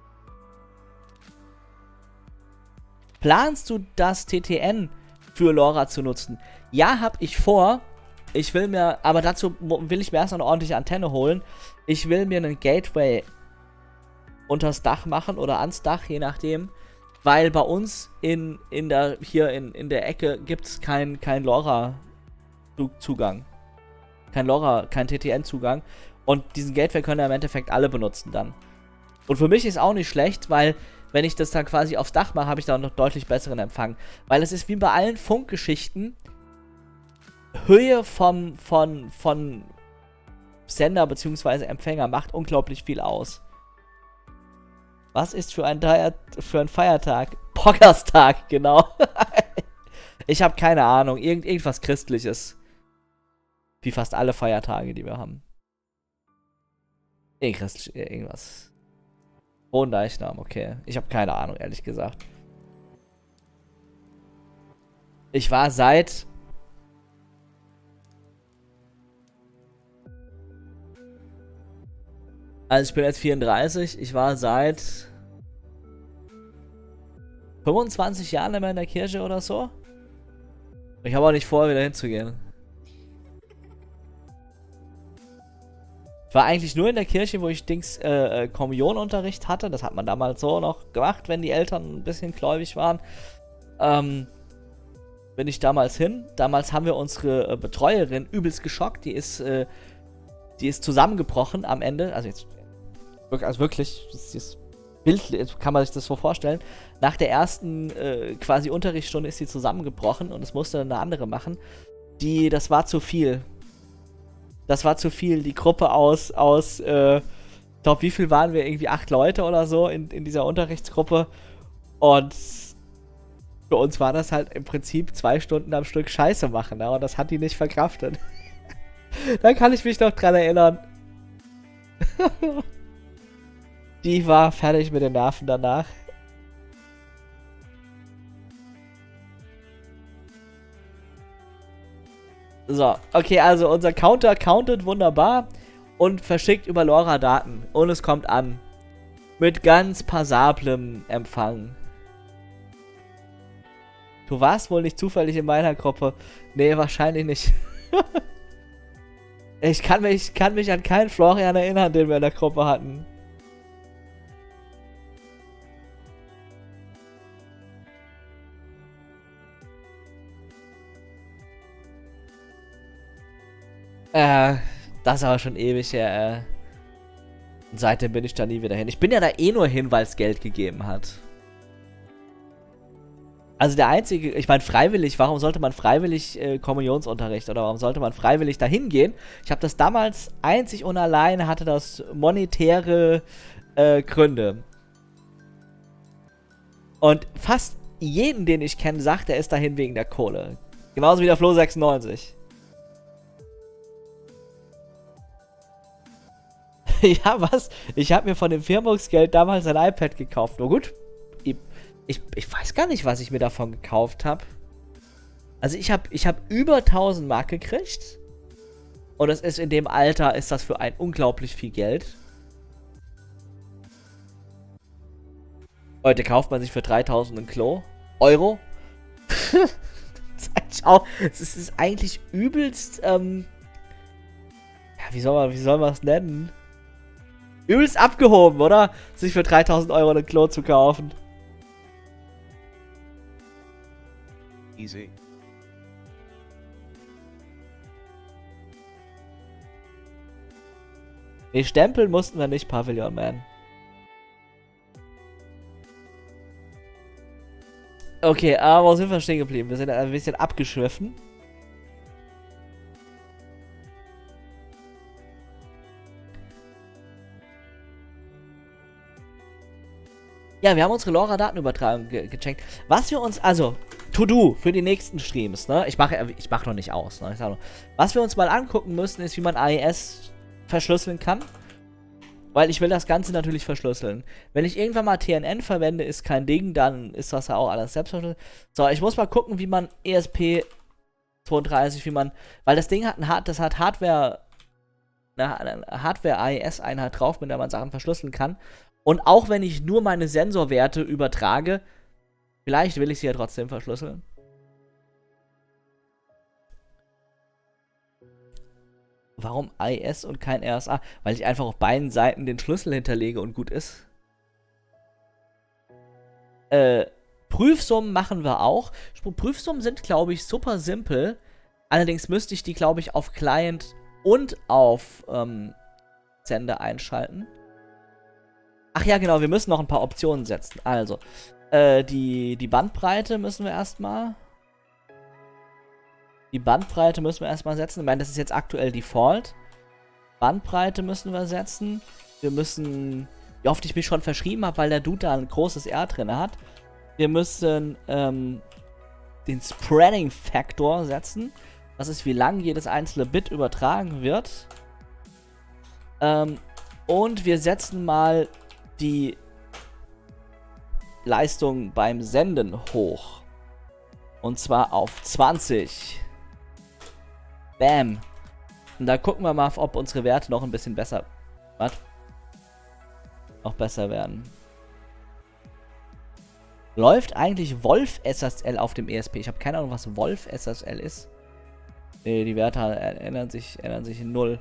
Speaker 1: Planst du das T T N für LoRa zu nutzen? Ja, hab ich vor. Ich will mir, aber dazu will ich mir erst eine ordentliche Antenne holen. Ich will mir einen Gateway unters Dach machen oder ans Dach, je nachdem. Weil bei uns in, in der, hier in, in der Ecke gibt es kein, kein LoRa-Zugang. Kein LoRa, kein T T N-Zugang. Und diesen Gateway können ja im Endeffekt alle benutzen dann. Und für mich ist auch nicht schlecht, weil wenn ich das dann quasi aufs Dach mache, habe ich da noch deutlich besseren Empfang. Weil es ist wie bei allen Funkgeschichten, Höhe vom, von, von Sender bzw. Empfänger macht unglaublich viel aus. Was ist für ein, Dreier, für ein Feiertag? Pockerstag, genau. Ich habe keine Ahnung. Irgend, irgendwas Christliches. Wie fast alle Feiertage, die wir haben. Irgendwas. irgendwas. Fronleichnam, okay. Ich habe keine Ahnung, ehrlich gesagt. Ich war seit... Also ich bin jetzt vierunddreißig, ich war seit fünfundzwanzig Jahren immer in der Kirche oder so. Ich habe auch nicht vor, wieder hinzugehen. Ich war eigentlich nur in der Kirche, wo ich Dings äh, Kommunionunterricht hatte. Das hat man damals so noch gemacht, wenn die Eltern ein bisschen gläubig waren. Ähm, bin ich damals hin. Damals haben wir unsere äh, Betreuerin übelst geschockt. Die ist, äh, die ist zusammengebrochen am Ende. Also jetzt also wirklich, das ist bildlich, kann man sich das so vorstellen. Nach der ersten äh, quasi Unterrichtsstunde ist sie zusammengebrochen und es musste eine andere machen. Die, das war zu viel. Das war zu viel. Die Gruppe aus, aus, äh, Ich glaube, wie viel waren wir? Irgendwie acht Leute oder so in, in dieser Unterrichtsgruppe. Und für uns war das halt im Prinzip zwei Stunden am Stück Scheiße machen. Ne? Und das hat die nicht verkraftet. Da kann ich mich noch dran erinnern. Die war fertig mit den Nerven danach. So, okay, also unser Counter countet wunderbar und verschickt über LoRa Daten. Und es kommt an. Mit ganz passablem Empfang. Du warst wohl nicht zufällig in meiner Gruppe. Nee, wahrscheinlich nicht. ich, kann mich, ich kann mich an keinen Florian erinnern, den wir in der Gruppe hatten. Äh, das ist aber schon ewig her, äh. Und seitdem bin ich da nie wieder hin. Ich bin ja da eh nur hin, weil es Geld gegeben hat. Also der einzige, ich meine freiwillig, warum sollte man freiwillig äh, Kommunionsunterricht oder warum sollte man freiwillig dahin gehen? Ich habe das damals einzig und allein, hatte das monetäre äh, Gründe. Und fast jeden, den ich kenne, sagt, er ist dahin wegen der Kohle. Genauso wie der Flo sechsundneunzig. Ja, was? Ich habe mir von dem Firmenungsgeld damals ein iPad gekauft. Nur gut, ich, ich, ich weiß gar nicht, was ich mir davon gekauft habe. Also ich habe ich hab über tausend Mark gekriegt. Und es ist in dem Alter, ist das für ein unglaublich viel Geld. Heute kauft man sich für dreitausend ein Klo. Euro. Es ist eigentlich übelst, ähm... ja, wie soll man, wie soll man es nennen? Übelst abgehoben, oder? Sich für dreitausend Euro ein Klo zu kaufen.
Speaker 2: Easy.
Speaker 1: Nee, stempeln mussten wir nicht, Pavilion Man. Okay, aber wo sind wir stehen geblieben? Wir sind ein bisschen abgeschwiffen. Ja, wir haben unsere LoRa-Datenübertragung ge gecheckt. Was wir uns, also, To-Do für die nächsten Streams, ne? Ich mache ich mach noch nicht aus, ne? Ich sag nur, was wir uns mal angucken müssen, ist, wie man A E S verschlüsseln kann. Weil ich will das Ganze natürlich verschlüsseln. Wenn ich irgendwann mal T N N verwende, ist kein Ding, dann ist das ja auch alles selbst verschlüsselt. So, ich muss mal gucken, wie man E S P zweiunddreißig, wie man, weil das Ding hat ein Hard, das hat Hardware, eine Hardware-A E S-Einheit drauf, mit der man Sachen verschlüsseln kann. Und auch wenn ich nur meine Sensorwerte übertrage, vielleicht will ich sie ja trotzdem verschlüsseln. Warum A E S und kein R S A? Weil ich einfach auf beiden Seiten den Schlüssel hinterlege und gut ist. Äh, Prüfsummen machen wir auch. Prüfsummen sind, glaube ich, super simpel. Allerdings müsste ich die, glaube ich, auf Client und auf ähm, Sender einschalten. Ach ja, genau, wir müssen noch ein paar Optionen setzen. Also, äh, die, die Bandbreite müssen wir erstmal... Die Bandbreite müssen wir erstmal setzen. Ich meine, das ist jetzt aktuell Default. Bandbreite müssen wir setzen. Wir müssen, wie oft ich mich schon verschrieben habe, weil der Dude da ein großes R drin hat. Wir müssen ähm, den Spreading Factor setzen. Das ist, wie lang jedes einzelne Bit übertragen wird. Ähm, und wir setzen mal die Leistung beim Senden hoch. Und zwar auf zwanzig. Bam. Und da gucken wir mal, ob unsere Werte noch ein bisschen besser... Was? Noch besser werden. Läuft eigentlich Wolf S S L auf dem E S P? Ich habe keine Ahnung, was Wolf S S L ist. Nee, die Werte ändern sich, ändern sich in null.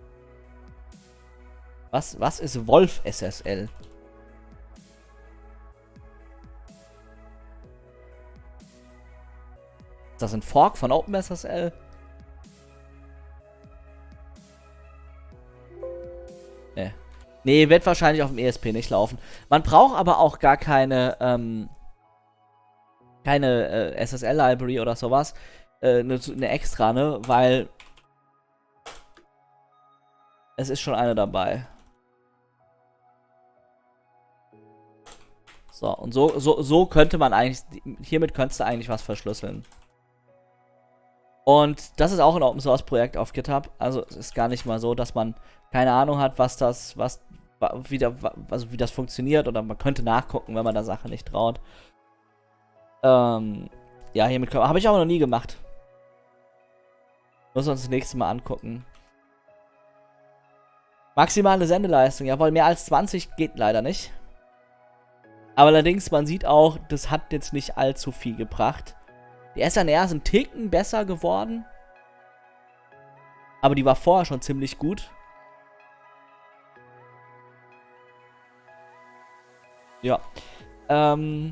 Speaker 1: Was, was ist Wolf S S L? Ist das ein Fork von OpenSSL? Nee. Nee, wird wahrscheinlich auf dem E S P nicht laufen. Man braucht aber auch gar keine, ähm, keine äh, S S L-Library oder sowas. Äh, eine, eine extra, ne? Weil es ist schon eine dabei. So, und so, so, so könnte man eigentlich, hiermit könntest du eigentlich was verschlüsseln. Und das ist auch ein Open-Source-Projekt auf GitHub. Also es ist gar nicht mal so, dass man keine Ahnung hat, was das, was, wie, da, also wie das funktioniert. Oder man könnte nachgucken, wenn man der Sache nicht traut. Ähm, ja, hiermit können wir, habe ich aber noch nie gemacht. Müssen wir uns das nächste Mal angucken. Maximale Sendeleistung. Jawohl, mehr als zwanzig geht leider nicht. Aber allerdings, man sieht auch, das hat jetzt nicht allzu viel gebracht. Die S N R sind Ticken besser geworden. Aber die war vorher schon ziemlich gut. Ja. Ähm.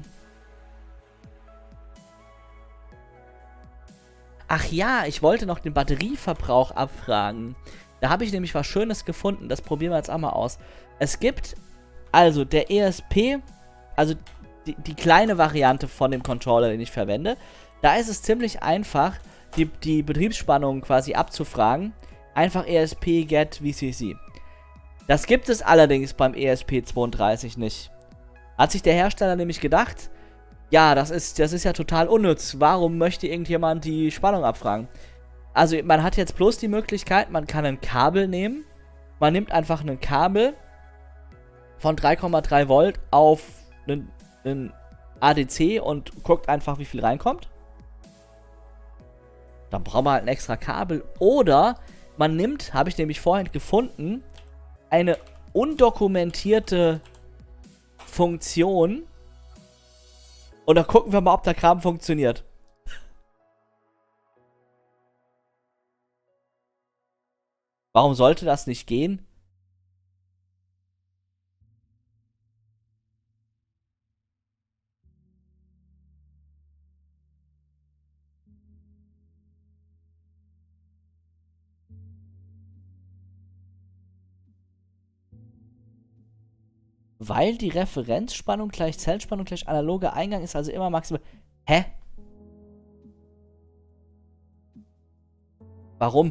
Speaker 1: Ach ja, ich wollte noch den Batterieverbrauch abfragen. Da habe ich nämlich was Schönes gefunden. Das probieren wir jetzt auch mal aus. Es gibt also der E S P, also die, die kleine Variante von dem Controller, den ich verwende. Da ist es ziemlich einfach, die, die Betriebsspannung quasi abzufragen. Einfach E S P get V C C. Das gibt es allerdings beim E S P zweiunddreißig nicht. Hat sich der Hersteller nämlich gedacht, ja, das ist, das ist ja total unnütz. Warum möchte irgendjemand die Spannung abfragen? Also man hat jetzt bloß die Möglichkeit, man kann ein Kabel nehmen. Man nimmt einfach ein Kabel von drei Komma drei Volt auf einen, einen A D C und guckt einfach, wie viel reinkommt. Dann braucht man halt ein extra Kabel. Oder man nimmt, habe ich nämlich vorhin gefunden, eine undokumentierte Funktion. Und dann gucken wir mal, ob der Kram funktioniert. Warum sollte das nicht gehen? Weil die Referenzspannung gleich Zellspannung gleich analoger Eingang ist, also immer maximal. Hä? Warum?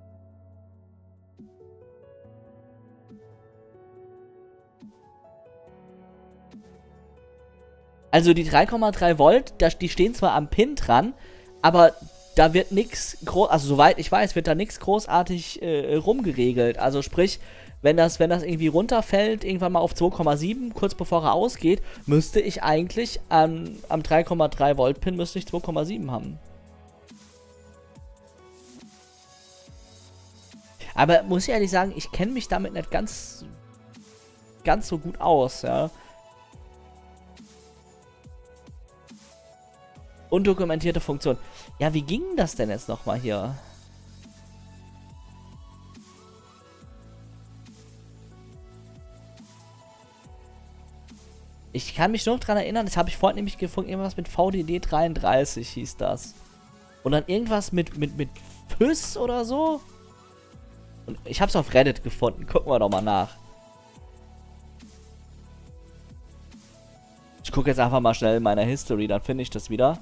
Speaker 1: Also die drei Komma drei Volt, die stehen zwar am Pin dran, aber da wird nichts groß, also soweit ich weiß, wird da nichts großartig äh, rumgeregelt. Also sprich, wenn das, wenn das irgendwie runterfällt, irgendwann mal auf zwei Komma sieben, kurz bevor er ausgeht, müsste ich eigentlich an, am drei Komma drei Volt Pin müsste ich zwei Komma sieben haben. Aber muss ich ehrlich sagen, ich kenne mich damit nicht ganz, ganz so gut aus, ja. Undokumentierte Funktion. Ja, wie ging das denn jetzt nochmal hier? Ich kann mich noch dran erinnern, das habe ich vorhin nämlich gefunden, irgendwas mit V D D dreiunddreißig hieß das. Und dann irgendwas mit, mit, mit P Y S oder so. Und ich habe es auf Reddit gefunden, gucken wir doch mal nach. Ich gucke jetzt einfach mal schnell in meiner History, dann finde ich das wieder.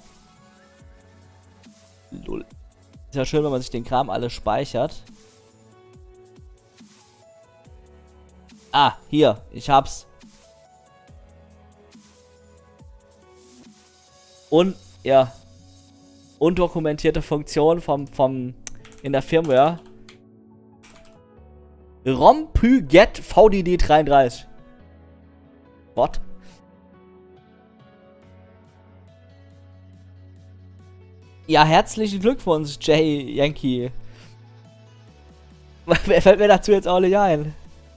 Speaker 1: Lol. Ist ja schön, wenn man sich den Kram alles speichert. Ah, hier, ich hab's. Und, ja. Undokumentierte Funktion vom, vom, in der Firmware. rompyget V D D dreiunddreißig. What? Ja, herzlichen Glückwunsch, Jay Yankee. Wer fällt mir dazu jetzt auch nicht ein?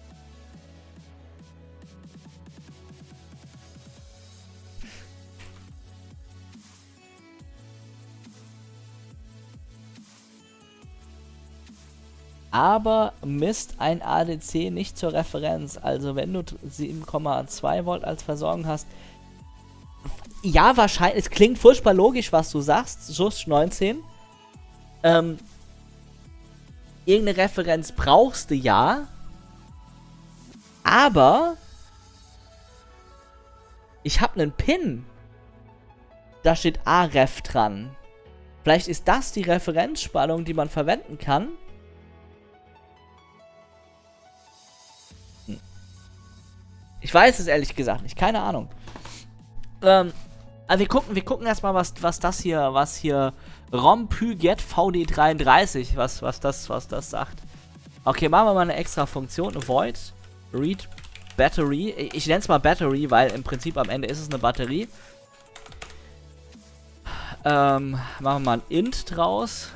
Speaker 1: Aber misst ein A D C nicht zur Referenz. Also wenn du sieben Komma zwei Volt als Versorgung hast. Ja, wahrscheinlich. Es klingt furchtbar logisch, was du sagst. Just neunzehn. Ähm. Irgendeine Referenz brauchst du ja. Aber. Ich habe einen Pin. Da steht A-Ref dran. Vielleicht ist das die Referenzspannung, die man verwenden kann. Ich weiß es ehrlich gesagt nicht. Keine Ahnung. Ähm, also wir gucken, wir gucken erstmal, was, was das hier, was hier ROM-PyGet V D dreiunddreißig, was, was das, was das sagt. Okay, machen wir mal eine extra Funktion. Void Read Battery. Ich nenne es mal Battery, weil im Prinzip am Ende ist es eine Batterie. Ähm, machen wir mal ein Int draus.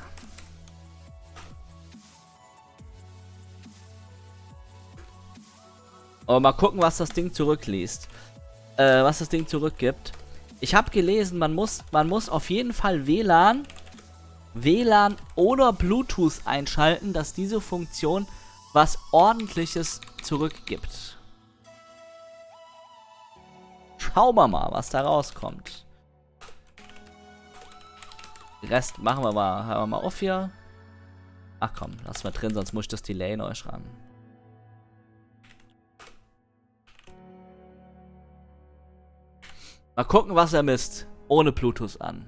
Speaker 1: Und mal gucken, was das Ding zurückliest. Äh, was das Ding zurückgibt. Ich habe gelesen, man muss, man muss auf jeden Fall W L A N, W L A N oder Bluetooth einschalten, dass diese Funktion was Ordentliches zurückgibt. Schauen wir mal, was da rauskommt. Den Rest machen wir mal, hören wir mal auf hier. Ach komm, lassen wir drin, sonst muss ich das Delay neu schreiben. Mal gucken, was er misst. Ohne Bluetooth an.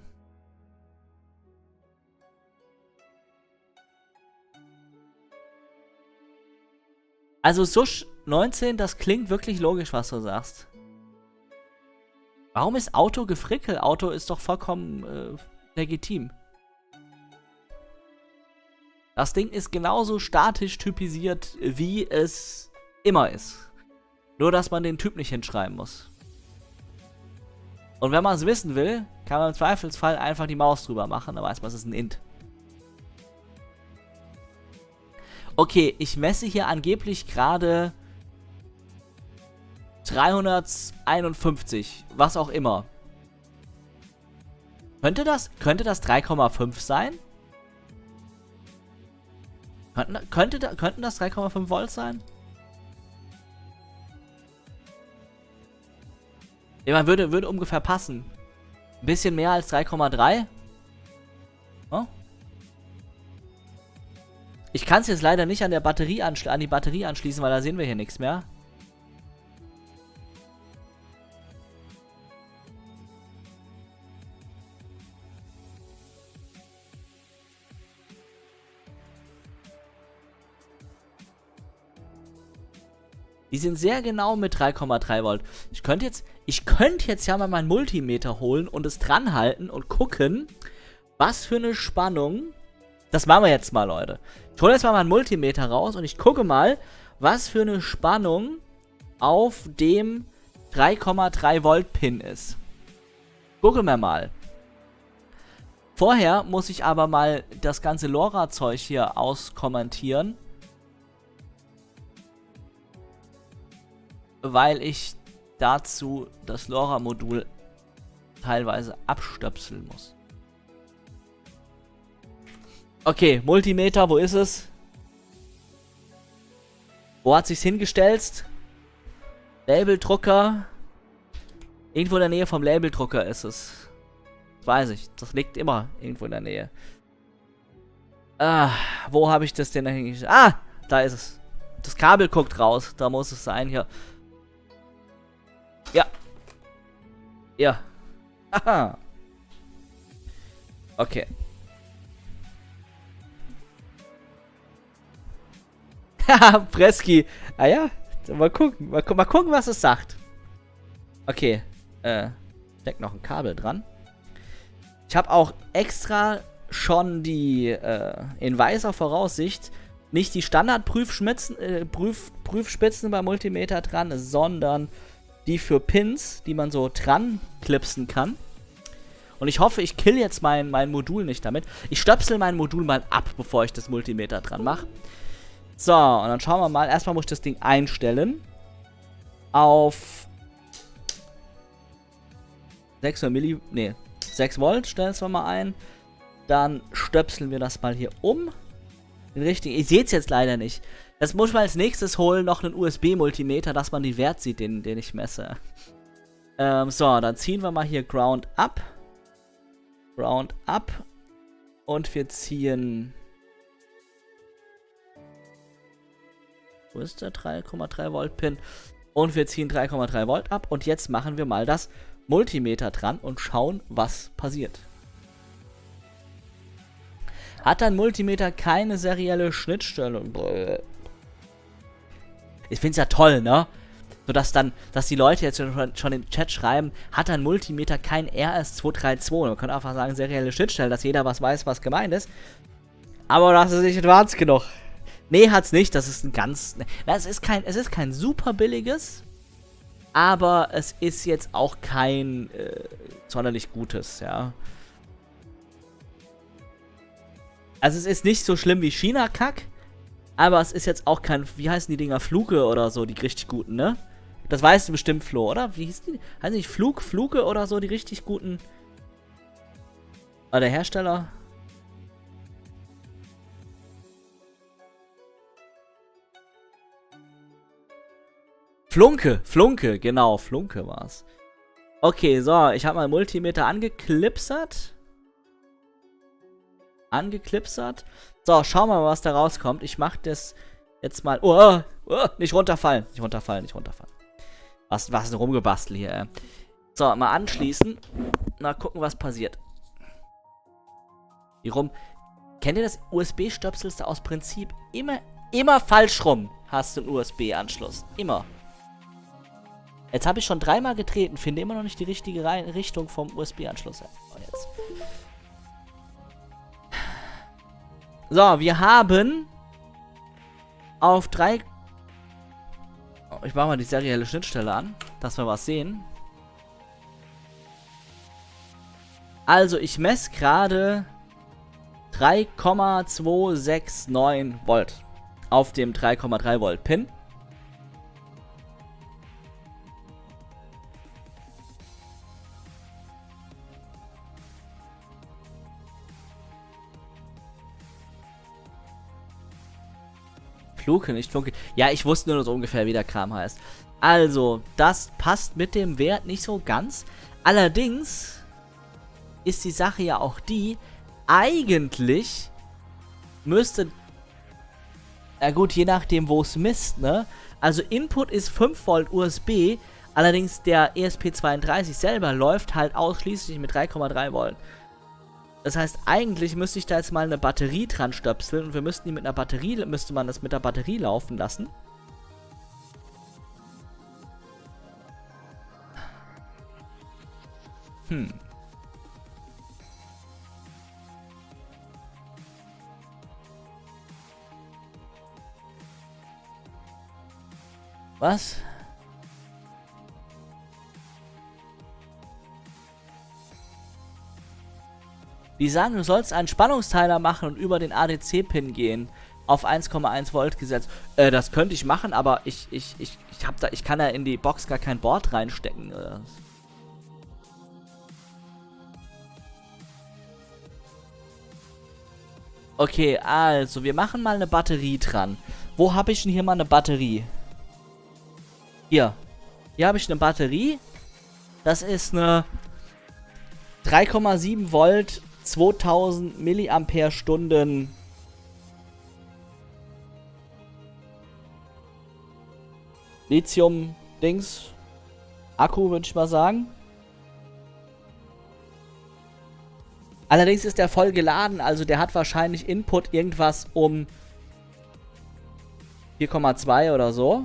Speaker 1: Also Sush neunzehn, das klingt wirklich logisch, was du sagst. Warum ist Auto gefrickelt? Auto ist doch vollkommen äh, legitim. Das Ding ist genauso statisch typisiert, wie es immer ist. Nur, dass man den Typ nicht hinschreiben muss. Und wenn man es wissen will, kann man im Zweifelsfall einfach die Maus drüber machen, dann weiß man, es ist ein Int. Okay, ich messe hier angeblich gerade dreihunderteinundfünfzig, was auch immer. Könnte das, könnte das drei Komma fünf sein? Könnten, könnte, könnten das drei Komma fünf Volt sein? Ja, man würde, würde ungefähr passen. Ein bisschen mehr als drei Komma drei. Oh. Ich kann es jetzt leider nicht an der Batterie anschli- an die Batterie anschließen, weil da sehen wir hier nichts mehr. Die sind sehr genau mit drei Komma drei Volt. Ich könnte jetzt, ich könnte jetzt ja mal meinen Multimeter holen und es dran halten und gucken, was für eine Spannung. Das machen wir jetzt mal, Leute. Ich hole jetzt mal meinen Multimeter raus und ich gucke mal, was für eine Spannung auf dem drei Komma drei Volt Pin ist. Gucken wir mal. Vorher muss ich aber mal das ganze LoRa-Zeug hier auskommentieren. Weil ich dazu das LoRa-Modul teilweise abstöpseln muss. Okay, Multimeter, wo ist es? Wo hat sich's hingestellt? Labeldrucker. Irgendwo in der Nähe vom Labeldrucker ist es. Das weiß ich. Das liegt immer irgendwo in der Nähe. Ah, wo habe ich das denn hingestellt? Ah, da ist es. Das Kabel guckt raus. Da muss es sein hier. Ja. Ja. Aha. Okay. Haha, Preski. Ah ja. Mal gucken. Mal, gu mal gucken, was es sagt. Okay. Äh. Steckt noch ein Kabel dran. Ich habe auch extra schon die, äh, in weißer Voraussicht nicht die Standard-Prüfspitzen äh, Prüf Prüfspitzen beim Multimeter dran, sondern die für Pins, die man so dran klipsen kann. Und ich hoffe, ich kill jetzt mein, mein Modul nicht damit. Ich stöpsel mein Modul mal ab, bevor ich das Multimeter dran mache. So, und dann schauen wir mal. Erstmal muss ich das Ding einstellen. Auf sechs Milli... Nee, sechs Volt stellen wir mal ein. Dann stöpseln wir das mal hier um. Den richtigen... Ihr seht es jetzt leider nicht. Das muss man als nächstes holen, noch einen U S B-Multimeter, dass man den Wert sieht, den, den ich messe. Ähm, so, dann ziehen wir mal hier Ground up. Ground up. Und wir ziehen... Wo ist der drei Komma drei Volt Pin? Und wir ziehen drei Komma drei Volt ab. Und jetzt machen wir mal das Multimeter dran und schauen, was passiert. Hat ein Multimeter keine serielle Schnittstelle? Ich finde es ja toll, ne? Sodass dann, dass die Leute jetzt schon, schon im Chat schreiben, hat ein Multimeter kein R S zwei drei zwei. Man könnte einfach sagen, serielle Schnittstelle, dass jeder was weiß, was gemeint ist. Aber das ist nicht advanced genug. Nee, hat's nicht. Das ist ein ganz... Das ist kein, es ist kein super billiges, aber es ist jetzt auch kein äh, sonderlich gutes, ja. Also es ist nicht so schlimm wie China-Kack, aber es ist jetzt auch kein, wie heißen die Dinger, Fluke oder so, die richtig guten, ne? Das weißt du bestimmt, Flo, oder? Wie hieß die? Heißt nicht Flug, Fluke oder so, die richtig guten? Oder der Hersteller? Flunke, Flunke, genau, Flunke war's. Okay, so, ich habe mal Multimeter angeklipsert. Angeklipsert. So, schauen wir mal, was da rauskommt. Ich mache das jetzt mal... Oh, oh, nicht runterfallen, nicht runterfallen, nicht runterfallen. Was, was ein Rumgebastel hier, ey. So, mal anschließen. Mal gucken, was passiert. Wie rum... Kennt ihr das? U S B-Stöpsel ist da aus Prinzip immer, immer falsch rum. Hast du einen U S B-Anschluss. Immer. Jetzt habe ich schon dreimal getreten, finde immer noch nicht die richtige Re Richtung vom U S B-Anschluss. Oh, jetzt. So, wir haben auf drei... Oh, ich mache mal die serielle Schnittstelle an, dass wir was sehen. Also, ich messe gerade drei Komma zwei sechs neun Volt auf dem drei Komma drei Volt Pin. Fluke, nicht Flunke. Ja, ich wusste nur so ungefähr, wie der Kram heißt. Also, das passt mit dem Wert nicht so ganz. Allerdings ist die Sache ja auch die, eigentlich müsste, na gut, je nachdem, wo es misst, ne? Also, Input ist fünf Volt U S B, allerdings der E S P zweiunddreißig selber läuft halt ausschließlich mit drei Komma drei Volt. Das heißt, eigentlich müsste ich da jetzt mal eine Batterie dran stöpseln und wir müssten die mit einer Batterie, müsste man das mit der Batterie laufen lassen. Hm. Was? Die sagen, du sollst einen Spannungsteiler machen und über den A D C-Pin gehen. Auf eins Komma eins Volt gesetzt. Äh, das könnte ich machen, aber ich, ich, ich, ich hab da, ich kann da in die Box gar kein Board reinstecken. Oder? Okay, also, wir machen mal eine Batterie dran. Wo habe ich denn hier mal eine Batterie? Hier. Hier habe ich eine Batterie. Das ist eine drei Komma sieben Volt, zweitausend Milliampere-Stunden Lithium-Dings. Akku, würde ich mal sagen. Allerdings ist der voll geladen, also der hat wahrscheinlich Input irgendwas um vier Komma zwei oder so.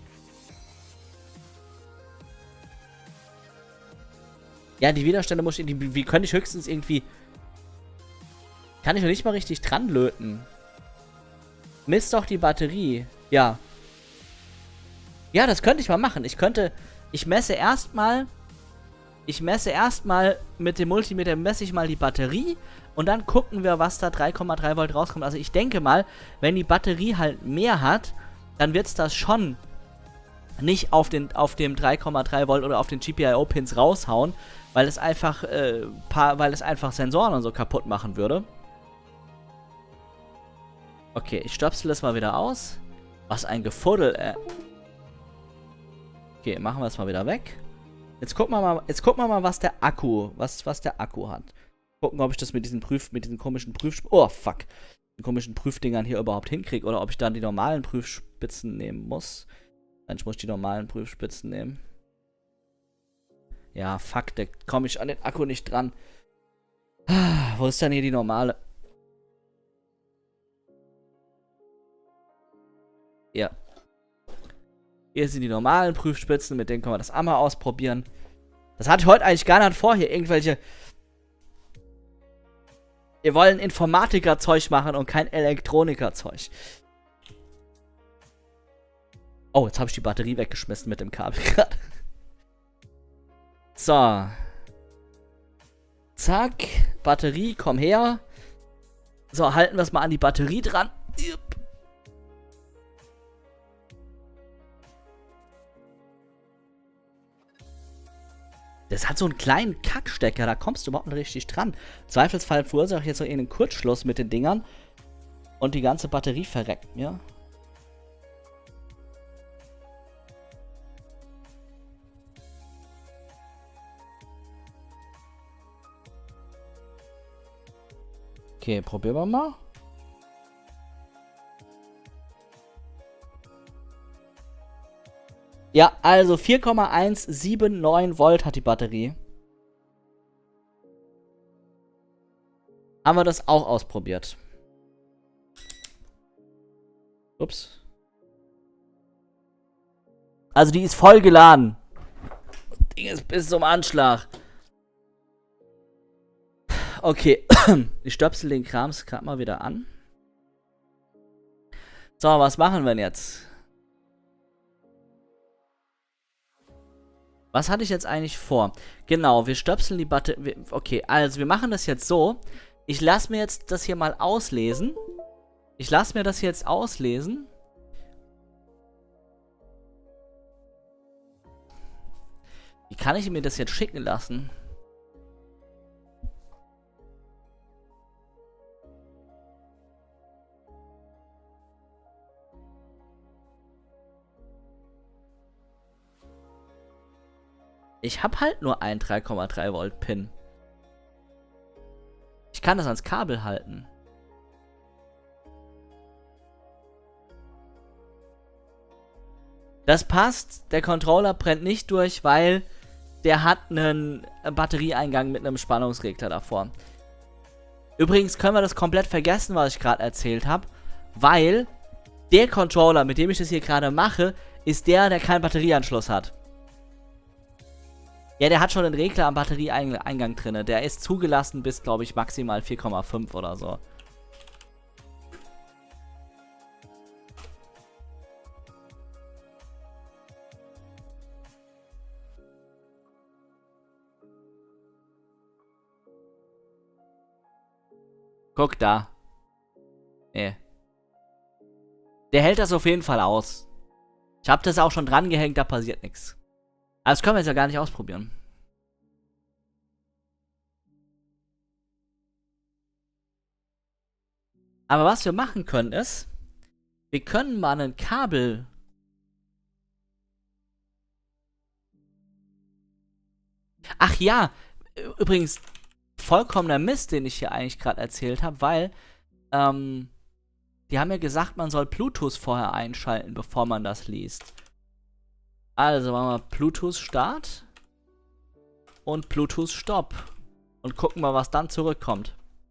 Speaker 1: Ja, die Widerstände muss ich, die, wie könnte ich höchstens irgendwie, kann ich noch nicht mal richtig dran löten. Misst doch die Batterie. Ja. Ja, das könnte ich mal machen. Ich könnte, ich messe erstmal, ich messe erstmal mit dem Multimeter, messe ich mal die Batterie und dann gucken wir, was da drei Komma drei Volt rauskommt. Also ich denke mal, wenn die Batterie halt mehr hat, dann wird es das schon nicht auf, den, auf dem drei Komma drei Volt oder auf den G P I O-Pins raushauen, weil es einfach, äh, paar, weil es einfach Sensoren und so kaputt machen würde. Okay, ich stöpsel das mal wieder aus. Was ein Gefuddel, äh. Okay, machen wir es mal wieder weg. Jetzt gucken wir mal, jetzt gucken wir mal, was der Akku, was, was der Akku hat. Gucken, ob ich das mit diesen Prüf, mit diesen komischen Prüf, oh fuck, den komischen Prüfdingern hier überhaupt hinkriege oder ob ich dann die normalen Prüfspitzen nehmen muss. Nein, ich muss die normalen Prüfspitzen nehmen. Ja, fuck, da komme ich an den Akku nicht dran. Wo ist denn hier die normale? Ja. Hier sind die normalen Prüfspitzen, mit denen können wir das einmal ausprobieren. Das hatte ich heute eigentlich gar nicht vor, hier irgendwelche... Wir wollen Informatiker-Zeug machen und kein Elektroniker-Zeug. Oh, jetzt habe ich die Batterie weggeschmissen mit dem Kabel gerade. So. Zack. Batterie, komm her. So, halten wir es mal an die Batterie dran. Das hat so einen kleinen Kackstecker, da kommst du überhaupt nicht richtig dran. Im Zweifelsfall verursache ich jetzt so einen Kurzschluss mit den Dingern. Und die ganze Batterie verreckt mir. Okay, probieren wir mal. Ja, also vier Komma eins sieben neun Volt hat die Batterie. Haben wir das auch ausprobiert. Ups. Also die ist voll geladen. Das Ding ist bis zum Anschlag. Okay, ich stöpsel den Krams gerade mal wieder an. So, was machen wir denn jetzt? Was hatte ich jetzt eigentlich vor? Genau, wir stöpseln die Batterie. Okay, also wir machen das jetzt so. Ich lasse mir jetzt das hier mal auslesen. Ich lasse mir das jetzt auslesen. Wie kann ich mir das jetzt schicken lassen? Ich habe halt nur einen drei Komma drei Volt Pin. Ich kann das ans Kabel halten. Das passt. Der Controller brennt nicht durch, weil der hat einen Batterieeingang mit einem Spannungsregler davor. Übrigens können wir das komplett vergessen, was ich gerade erzählt habe, weil der Controller, mit dem ich das hier gerade mache, ist der, der keinen Batterieanschluss hat. Ja, der hat schon einen Regler am Batterieeingang drin. Der ist zugelassen bis, glaube ich, maximal vier Komma fünf oder so. Guck da. Nee. Der hält das auf jeden Fall aus. Ich habe das auch schon dran gehängt, da passiert nichts. Aber das können wir jetzt ja gar nicht ausprobieren. Aber was wir machen können ist, wir können mal ein Kabel... Ach ja, übrigens, vollkommener Mist, den ich hier eigentlich gerade erzählt habe, weil, ähm, die haben ja gesagt, man soll Bluetooth vorher einschalten, bevor man das liest. Also machen wir Bluetooth Start und Bluetooth Stopp und gucken mal, was dann zurückkommt.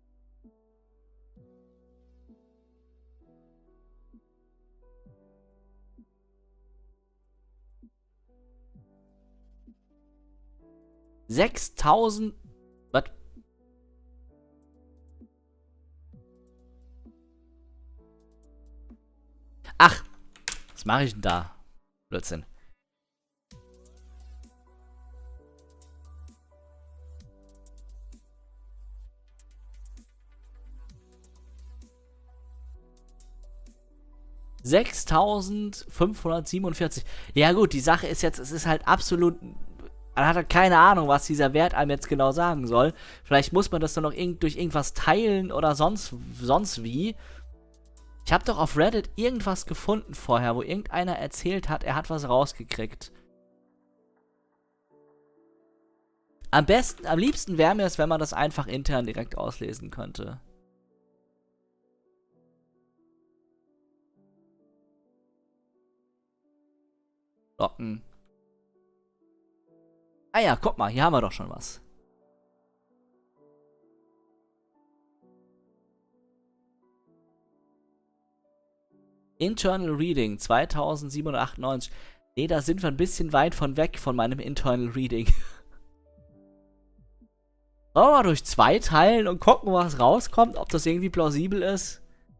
Speaker 1: sechstausend... Was? Ach, was mache ich denn da? Blödsinn. sechstausendfünfhundertsiebenundvierzig. Ja gut, die Sache ist jetzt, es ist halt absolut... Man hat halt keine Ahnung, was dieser Wert einem jetzt genau sagen soll. Vielleicht muss man das dann noch irg- durch irgendwas teilen oder sonst, sonst wie. Ich habe doch auf Reddit irgendwas gefunden vorher, wo irgendeiner erzählt hat, er hat was rausgekriegt. Am besten, am liebsten wäre mir es, wenn man das einfach intern direkt auslesen könnte. Locken. Ah ja, guck mal, hier haben wir doch schon was. Internal Reading zweitausendsiebenhundertachtundneunzig. Nee, da sind wir ein bisschen weit von weg von meinem Internal Reading. Wollen wir mal durch zwei teilen und gucken, was rauskommt, ob das irgendwie plausibel ist?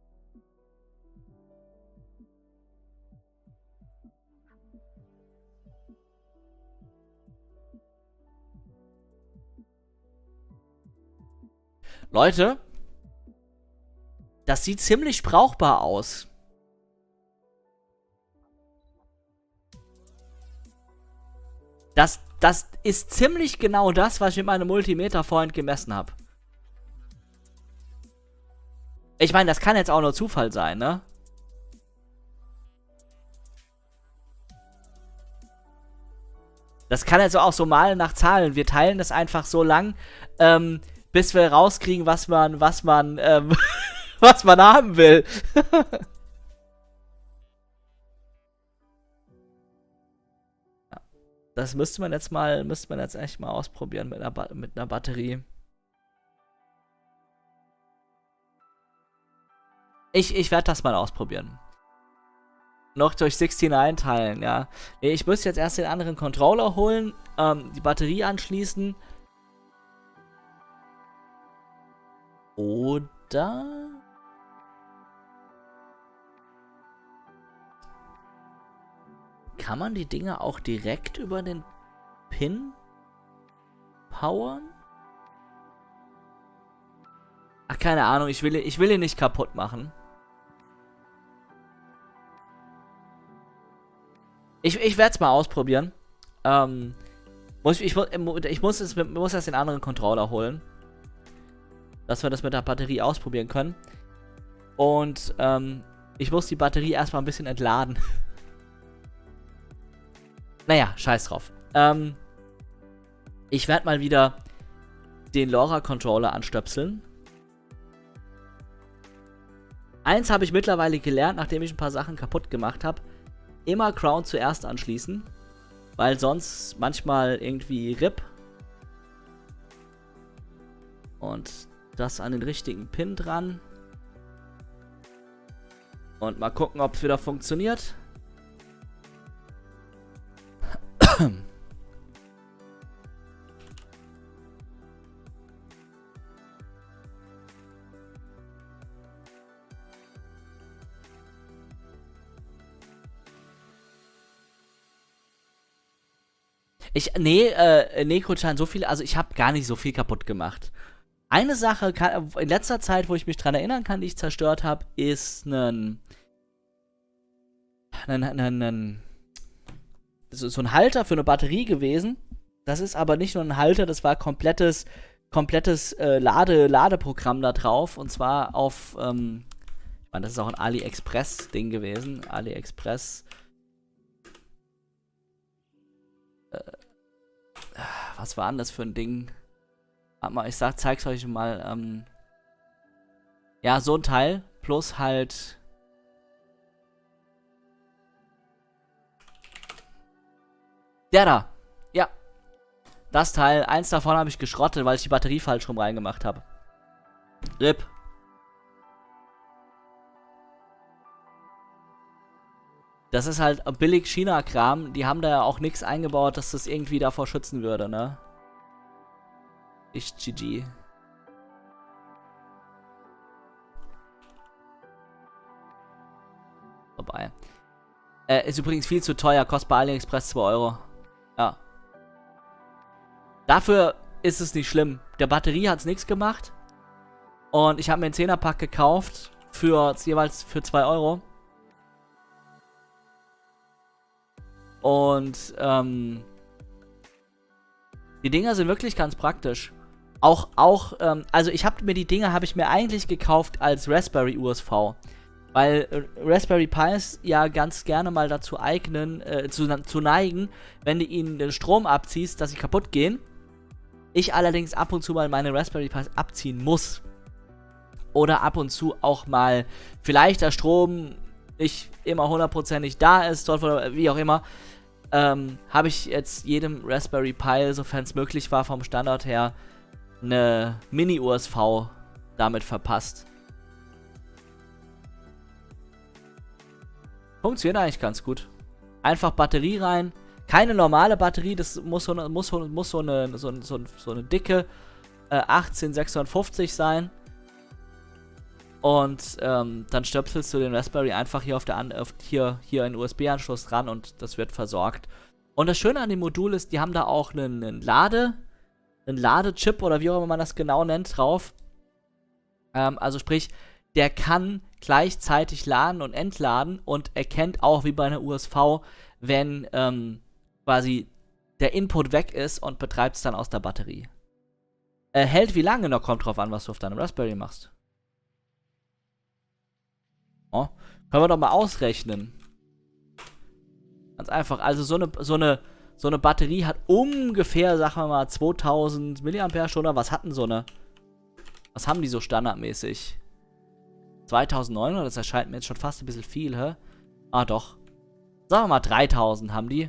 Speaker 1: Leute, das sieht ziemlich brauchbar aus. Das, das ist ziemlich genau das, was ich mit meinem Multimeter vorhin gemessen habe. Ich meine, das kann jetzt auch nur Zufall sein, ne? Das kann jetzt auch so malen nach Zahlen. Wir teilen das einfach so lang, ähm, bis wir rauskriegen, was man, was man, ähm, was man haben will. Ja, das müsste man jetzt mal, müsste man jetzt echt mal ausprobieren mit einer, ba mit einer Batterie. Ich, ich werde das mal ausprobieren. Noch durch sechzehn einteilen, ja. Nee, ich muss jetzt erst den anderen Controller holen, ähm, die Batterie anschließen. Oder... Kann man die Dinger auch direkt über den Pin powern? Ach, keine Ahnung, ich will, ich will ihn nicht kaputt machen. Ich, ich werde es mal ausprobieren. Ähm, muss ich, ich, ich muss, es, muss erst den anderen Controller holen. Dass wir das mit der Batterie ausprobieren können. Und ähm, ich muss die Batterie erstmal ein bisschen entladen. Naja, scheiß drauf. Ähm, ich werde mal wieder den LoRa-Controller anstöpseln. Eins habe ich mittlerweile gelernt, nachdem ich ein paar Sachen kaputt gemacht habe. Immer Crown zuerst anschließen. Weil sonst manchmal irgendwie R I P. Und das an den richtigen Pin dran. Und mal gucken, ob es wieder funktioniert. Ich, nee, äh, Necro-Chan, so viel, also ich habe gar nicht so viel kaputt gemacht. Eine Sache kann, in letzter Zeit, wo ich mich dran erinnern kann, die ich zerstört habe, ist ein, ein, ein, ein so, so ein Halter für eine Batterie gewesen. Das ist aber nicht nur ein Halter, das war komplettes, komplettes äh, Lade, Ladeprogramm da drauf. Und zwar auf, ähm, ich meine, das ist auch ein AliExpress-Ding gewesen. AliExpress. Äh, was war denn das für ein Ding? Ich sag, zeig's euch mal. Ähm, ja, so ein Teil. Plus halt. Der da. Ja. Das Teil. Eins davon habe ich geschrottet, weil ich die Batterie falsch rum reingemacht habe. R I P. Das ist halt billig China-Kram. Die haben da ja auch nichts eingebaut, dass das irgendwie davor schützen würde, ne? Ich G G. Vorbei. Äh, ist übrigens viel zu teuer. Kostet bei AliExpress zwei Euro. Ja. Dafür ist es nicht schlimm. Der Batterie hat es nichts gemacht. Und ich habe mir einen Zehner-Pack gekauft. Für jeweils für zwei Euro. Und, ähm... die Dinger sind wirklich ganz praktisch. Auch, auch, ähm, also ich habe mir die Dinger, habe ich mir eigentlich gekauft als Raspberry U S V. Weil äh, Raspberry Pis ja ganz gerne mal dazu eignen, äh, zu, zu neigen, wenn du ihnen den Strom abziehst, dass sie kaputt gehen. Ich allerdings ab und zu mal meine Raspberry Pis abziehen muss. Oder ab und zu auch mal vielleicht der Strom nicht immer hundertprozentig da ist, dort oder wie auch immer. Ähm, habe ich jetzt jedem Raspberry Pi, sofern es möglich war vom Standort her, eine Mini-U S V damit verpasst. Funktioniert eigentlich ganz gut. Einfach Batterie rein. Keine normale Batterie, das muss so eine, muss, muss so eine, so, so, so eine dicke äh, achtzehn sechshundertfünfzig sein. Und ähm, dann stöpselst du den Raspberry einfach hier auf der An auf hier, hier einen U S B-Anschluss dran und das wird versorgt. Und das Schöne an dem Modul ist, die haben da auch einen, einen Lade, einen Ladechip oder wie auch immer man das genau nennt, drauf. Ähm, also sprich, der kann gleichzeitig laden und entladen und erkennt auch wie bei einer U S V, wenn ähm, quasi der Input weg ist und betreibt es dann aus der Batterie. Äh, hält wie lange noch, kommt drauf an, was du auf deinem Raspberry machst. Oh, können wir doch mal ausrechnen. Ganz einfach, also so eine, so eine, so eine Batterie hat ungefähr, sagen wir mal, zweitausend Milliampere-Stunden. Was hatten so eine? Was haben die so standardmäßig? zweitausendneunhundert, das erscheint mir jetzt schon fast ein bisschen viel, hä? Ah, doch. Sagen wir mal dreitausend haben die.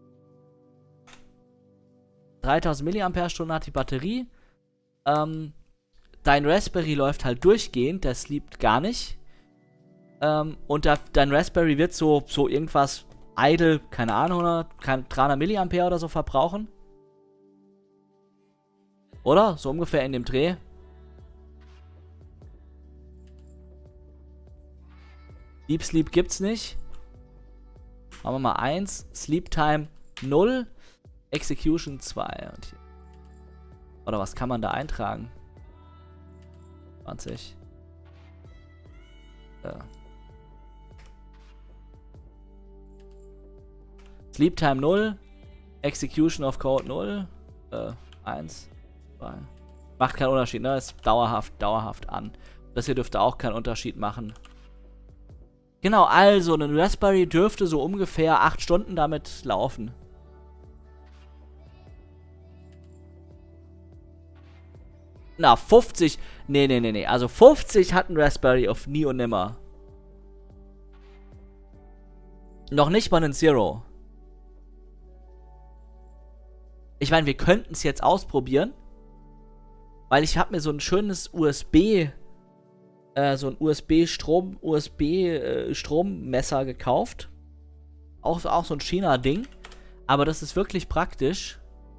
Speaker 1: dreitausend Milliampere-Stunden hat die Batterie. Ähm, dein Raspberry läuft halt durchgehend, der sleept gar nicht. Ähm, und da, dein Raspberry wird so, so irgendwas idle, keine Ahnung, dreihundert Milliampere oder so verbrauchen. Oder? So ungefähr in dem Dreh. Deep Sleep gibt's nicht. Machen wir mal eins. Sleep Time null. Execution zwei. Oder was kann man da eintragen? zwanzig. Ja. Sleep Time null. Execution of Code null. Äh, eins. zwei. Macht keinen Unterschied, ne? Ist dauerhaft, dauerhaft an. Das hier dürfte auch keinen Unterschied machen. Genau, also ein Raspberry dürfte so ungefähr acht Stunden damit laufen. Na, fünfzig. Nee, nee, nee, nee. Also fünfzig hat ein Raspberry auf nie und nimmer. Noch nicht mal ein Zero. Ich meine, wir könnten es jetzt ausprobieren. Weil ich habe mir so ein schönes U S B, äh, so ein U S B-Strom, U S B-Strommesser gekauft. Auch, auch so ein China-Ding. Aber das ist wirklich praktisch.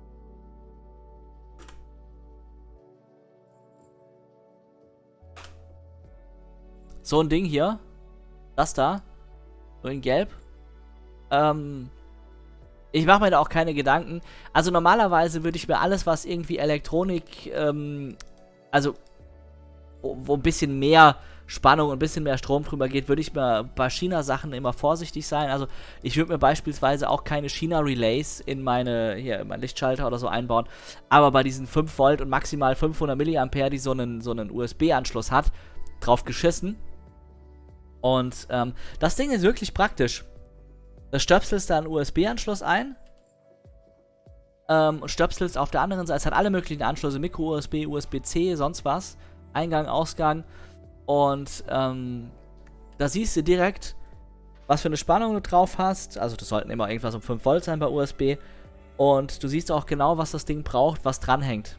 Speaker 1: So ein Ding hier. Das da. So in Gelb. Ähm... Ich mache mir da auch keine Gedanken. Also normalerweise würde ich mir alles, was irgendwie Elektronik, ähm, also wo, wo ein bisschen mehr Spannung und ein bisschen mehr Strom drüber geht, würde ich mir bei China-Sachen immer vorsichtig sein. Also ich würde mir beispielsweise auch keine China-Relays in meine, hier, in meinen Lichtschalter oder so einbauen. Aber bei diesen fünf Volt und maximal fünfhundert Milliampere, die so einen, so einen U S B-Anschluss hat, drauf geschissen. Und ähm, das Ding ist wirklich praktisch. Da stöpselst du einen U S B-Anschluss ein ähm, und stöpselst auf der anderen Seite. Es hat alle möglichen Anschlüsse, Micro-U S B, U S B C, sonst was. Eingang, Ausgang. Und ähm, da siehst du direkt, was für eine Spannung du drauf hast. Also das sollten immer irgendwas um fünf Volt sein bei U S B. Und du siehst auch genau, was das Ding braucht, was dranhängt.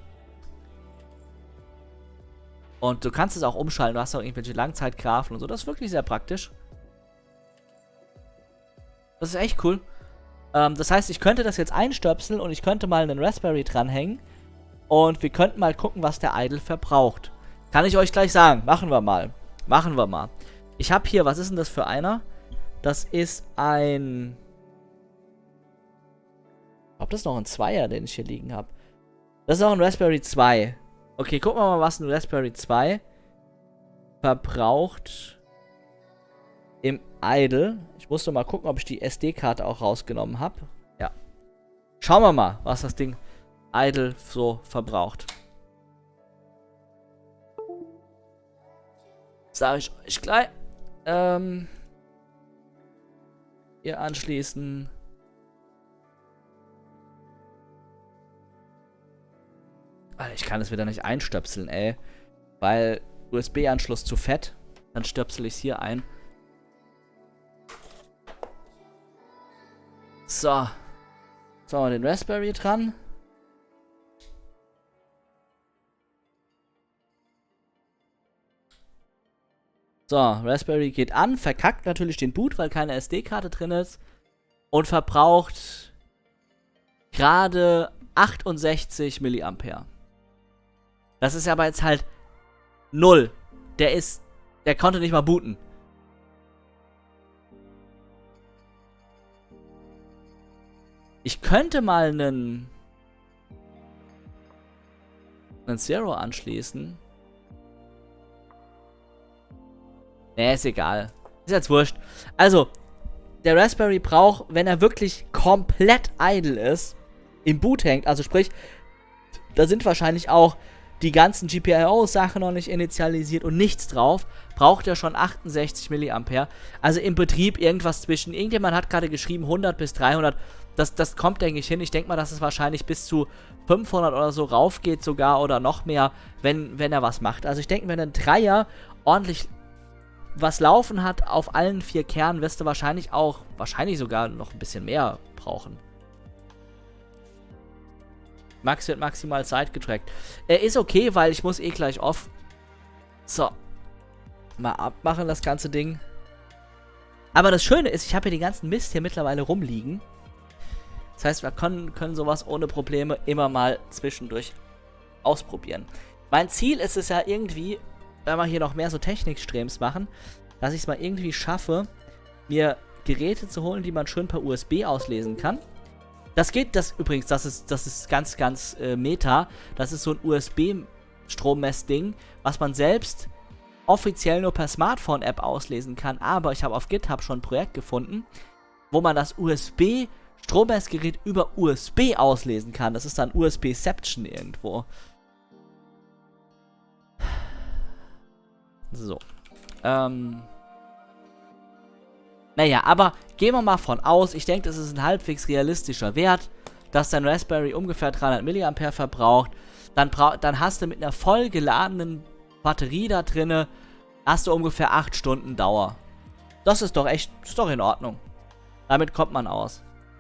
Speaker 1: Und du kannst es auch umschalten. Du hast auch irgendwelche Langzeitgrafen und so. Das ist wirklich sehr praktisch. Das ist echt cool. Ähm, das heißt, ich könnte das jetzt einstöpseln und ich könnte mal einen Raspberry dranhängen. Und wir könnten mal gucken, was der Idle verbraucht. Kann ich euch gleich sagen. Machen wir mal. Machen wir mal. Ich habe hier, was ist denn das für einer? Das ist ein... Ich glaube, das ist noch ein Zweier, den ich hier liegen habe. Das ist auch ein Raspberry zwei. Okay, gucken wir mal, was ein Raspberry zwei verbraucht im Idle. Ich musste mal gucken, ob ich die S D-Karte auch rausgenommen habe. Ja. Schauen wir mal, was das Ding Idle so verbraucht. Sage ich euch gleich. Ähm. Hier anschließen. Alter, ich kann es wieder nicht einstöpseln, ey. Weil U S B-Anschluss zu fett. Dann stöpsel ich es hier ein. So. So, mal den Raspberry dran. So, Raspberry geht an, verkackt natürlich den Boot, weil keine S D-Karte drin ist. und verbraucht gerade achtundsechzig Milliampere. Das ist aber jetzt halt null. Der ist, der konnte nicht mal booten. Ich könnte mal einen, einen Zero anschließen. Nee, ist egal. Ist jetzt wurscht. Also, der Raspberry braucht, wenn er wirklich komplett idle ist, im Boot hängt, also sprich, da sind wahrscheinlich auch die ganzen G P I O-Sachen noch nicht initialisiert und nichts drauf, braucht er schon achtundsechzig Milliampere. Also im Betrieb irgendwas zwischen, irgendjemand hat gerade geschrieben hundert bis dreihundert, das, das kommt, denke ich, hin. Ich denke mal, dass es wahrscheinlich bis zu fünfhundert oder so raufgeht sogar oder noch mehr, wenn, wenn er was macht. Also ich denke, wenn ein Dreier ordentlich was laufen hat auf allen vier Kernen, wirst du wahrscheinlich auch, wahrscheinlich sogar noch ein bisschen mehr brauchen. Max wird maximal Zeit getrackt. Er ist okay, weil ich muss eh gleich off. So. Mal abmachen, das ganze Ding. Aber das Schöne ist, ich habe hier den ganzen Mist hier mittlerweile rumliegen. Das heißt, wir können, können sowas ohne Probleme immer mal zwischendurch ausprobieren. Mein Ziel ist es ja irgendwie, wenn wir hier noch mehr so Technik-Streams machen, dass ich es mal irgendwie schaffe, mir Geräte zu holen, die man schön per U S B auslesen kann. Das geht, das übrigens, das ist, das ist ganz, ganz äh, meta. Das ist so ein U S B-Strommessding, was man selbst offiziell nur per Smartphone-App auslesen kann. Aber ich habe auf GitHub schon ein Projekt gefunden, wo man das U S B-Strommessgerät über U S B auslesen kann. Das ist dann U S B-Ception irgendwo. So. Ähm. Naja, aber gehen wir mal von aus, ich denke, das ist ein halbwegs realistischer Wert, dass dein Raspberry ungefähr dreihundert Milliampere verbraucht. Dann, bra dann hast du mit einer voll geladenen Batterie da drinne, hast du ungefähr acht Stunden Dauer. Das ist doch echt, ist doch in Ordnung. Damit kommt man aus.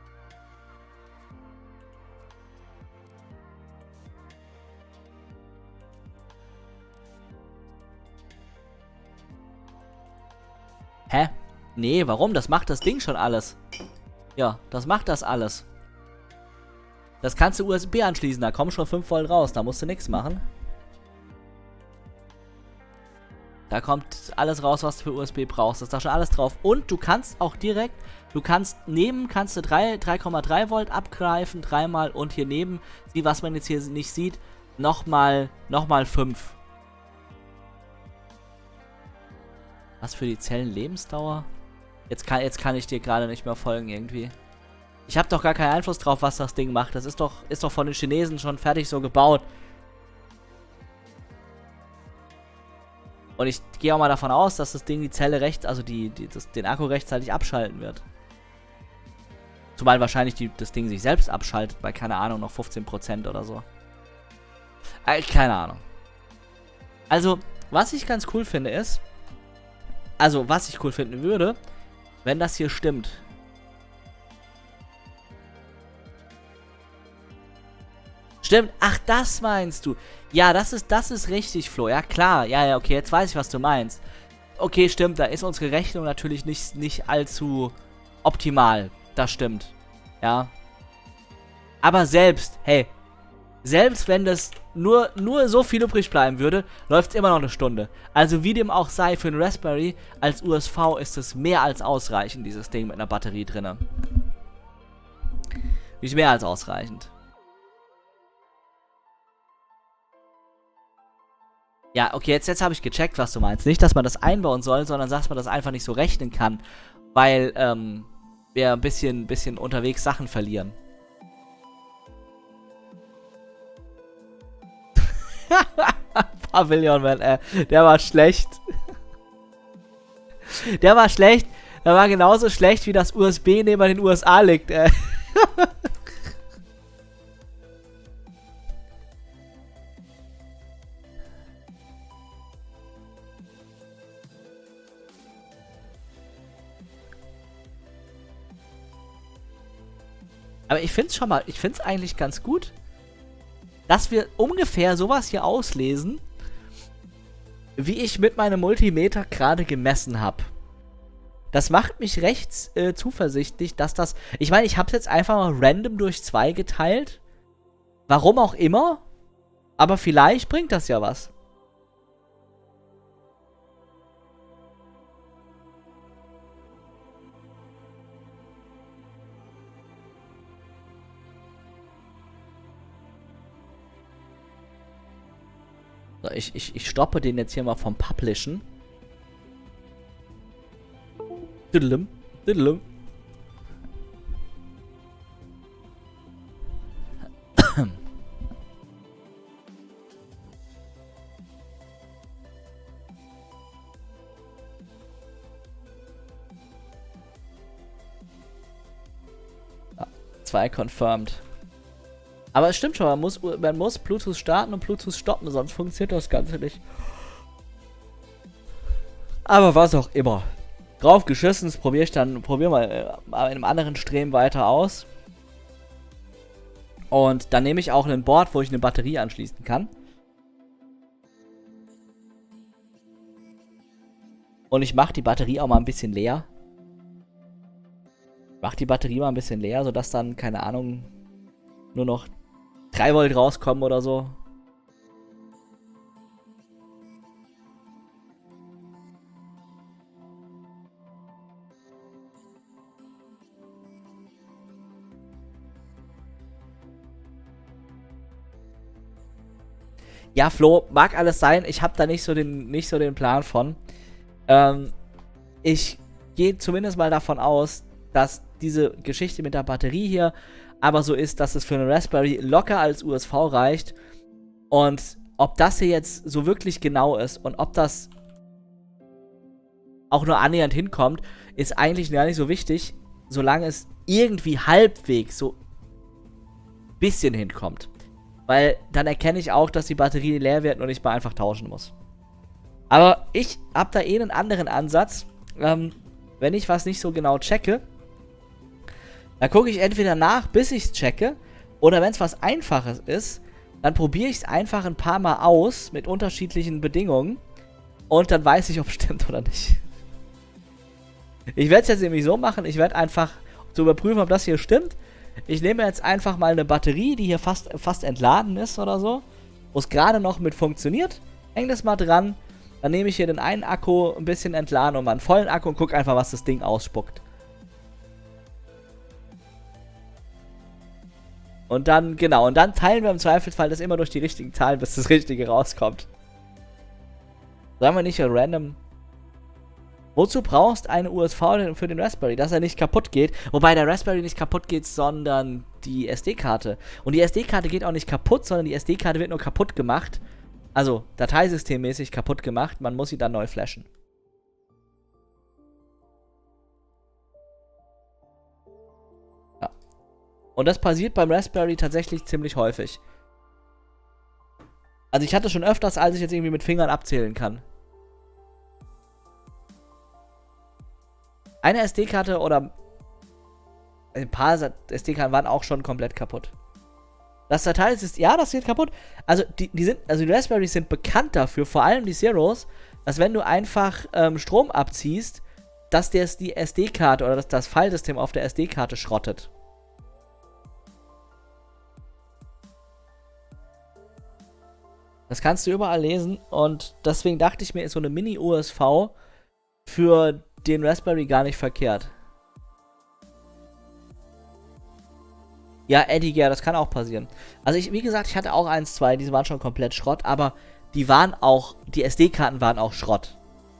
Speaker 1: Hä? Nee, warum? Das macht das Ding schon alles. Ja, das macht das alles. Das kannst du U S B anschließen, da kommen schon fünf Volt raus, da musst du nichts machen. Da kommt alles raus, was du für U S B brauchst. Das ist da schon alles drauf. Und du kannst auch direkt, du kannst neben, kannst du drei Komma drei Volt abgreifen, dreimal und hier neben, wie was man jetzt hier nicht sieht, nochmal, nochmal fünf. Was für die Zellenlebensdauer? Jetzt kann, jetzt kann ich dir gerade nicht mehr folgen irgendwie. Ich habe doch gar keinen Einfluss drauf, was das Ding macht. Das ist doch, ist doch von den Chinesen schon fertig so gebaut. Und ich gehe auch mal davon aus, dass das Ding die Zelle rechts, also die, die, das, den Akku rechtzeitig abschalten wird. Zumal wahrscheinlich die, das Ding sich selbst abschaltet, bei, keine Ahnung, noch fünfzehn Prozent oder so. Äh, keine Ahnung. Also, was ich ganz cool finde ist, also, was ich cool finden würde, wenn das hier stimmt. Stimmt, ach, das meinst du. Ja, das ist, das ist richtig, Flo. Ja, klar. Ja, ja, okay, jetzt weiß ich, was du meinst. Okay, stimmt, da ist unsere Rechnung natürlich nicht, nicht allzu optimal. Das stimmt. Ja. Aber selbst, hey, selbst wenn das nur, nur so viel übrig bleiben würde, läuft es immer noch eine Stunde. Also wie dem auch sei, für einen Raspberry als U S V ist es mehr als ausreichend, dieses Ding mit einer Batterie drinne. Nicht mehr als ausreichend. Ja, okay, jetzt, jetzt habe ich gecheckt, was du meinst. Nicht, dass man das einbauen soll, sondern dass man das einfach nicht so rechnen kann, weil ähm, wir ein bisschen, bisschen unterwegs Sachen verlieren. Pavilion Man, äh, der war schlecht. Der war schlecht. Der war genauso schlecht, wie das U S B neben den U S A liegt, äh. Aber ich find's schon mal, ich find's eigentlich ganz gut, dass wir ungefähr sowas hier auslesen, wie ich mit meinem Multimeter gerade gemessen habe. Das macht mich recht äh, zuversichtlich, dass das... Ich meine, ich habe es jetzt einfach mal random durch zwei geteilt. Warum auch immer. Aber vielleicht bringt das ja was. So, ich, ich, ich stoppe den jetzt hier mal vom Publishen. Diddlem, diddlem. Ah, zwei confirmed. Aber es stimmt schon, man muss, man muss Bluetooth starten und Bluetooth stoppen, sonst funktioniert das Ganze nicht. Aber was auch immer. Drauf geschissen, das probiere ich dann, probiere mal äh, in einem anderen Stream weiter aus. Und dann nehme ich auch ein Board, wo ich eine Batterie anschließen kann. Und ich mache die Batterie auch mal ein bisschen leer. Ich mache die Batterie mal ein bisschen leer, sodass dann, keine Ahnung, nur noch drei Volt rauskommen oder so. Ja, Flo, mag alles sein. Ich habe da nicht so den, nicht so den Plan von. Ähm, ich gehe zumindest mal davon aus, dass diese Geschichte mit der Batterie hier aber so ist, dass es für einen Raspberry locker als U S V reicht. Und ob das hier jetzt so wirklich genau ist und ob das auch nur annähernd hinkommt, ist eigentlich gar nicht so wichtig, solange es irgendwie halbwegs so ein bisschen hinkommt. Weil dann erkenne ich auch, dass die Batterie leer wird und ich mal einfach tauschen muss. Aber ich habe da eh einen anderen Ansatz. Ähm, wenn ich was nicht so genau checke, dann gucke ich entweder nach, bis ich es checke, oder wenn es was Einfaches ist, dann probiere ich es einfach ein paar Mal aus mit unterschiedlichen Bedingungen und dann weiß ich, ob es stimmt oder nicht. Ich werde es jetzt nämlich so machen, ich werde einfach zu überprüfen, ob das hier stimmt. Ich nehme jetzt einfach mal eine Batterie, die hier fast, fast entladen ist oder so, wo es gerade noch mit funktioniert. Häng das mal dran, dann nehme ich hier den einen Akku ein bisschen entladen und mal einen vollen Akku und gucke einfach, was das Ding ausspuckt. Und dann, genau, und dann teilen wir im Zweifelsfall das immer durch die richtigen Zahlen, bis das Richtige rauskommt. Sagen wir nicht random. Wozu brauchst du eine U S V für den Raspberry, dass er nicht kaputt geht? Wobei der Raspberry nicht kaputt geht, sondern die S D-Karte. Und die S D-Karte geht auch nicht kaputt, sondern die S D-Karte wird nur kaputt gemacht. Also dateisystemmäßig kaputt gemacht. Man muss sie dann neu flashen. Ja. Und das passiert beim Raspberry tatsächlich ziemlich häufig. Also ich hatte schon öfters, als ich jetzt irgendwie mit Fingern abzählen kann. Eine S D-Karte oder ein paar S D-Karten waren auch schon komplett kaputt. Das Dateisystem, ja, das geht kaputt. Also die, die sind, also die Raspberries sind bekannt dafür, vor allem die Zeros, dass wenn du einfach ähm, Strom abziehst, dass der die S D-Karte oder dass das Filesystem auf der S D-Karte schrottet. Das kannst du überall lesen und deswegen dachte ich mir, ist so eine Mini-U S V für den Raspberry gar nicht verkehrt. Ja, Eddie, ja, das kann auch passieren. Also ich, wie gesagt, ich hatte auch eins, zwei, die waren schon komplett Schrott, aber die waren auch, die S D-Karten waren auch Schrott.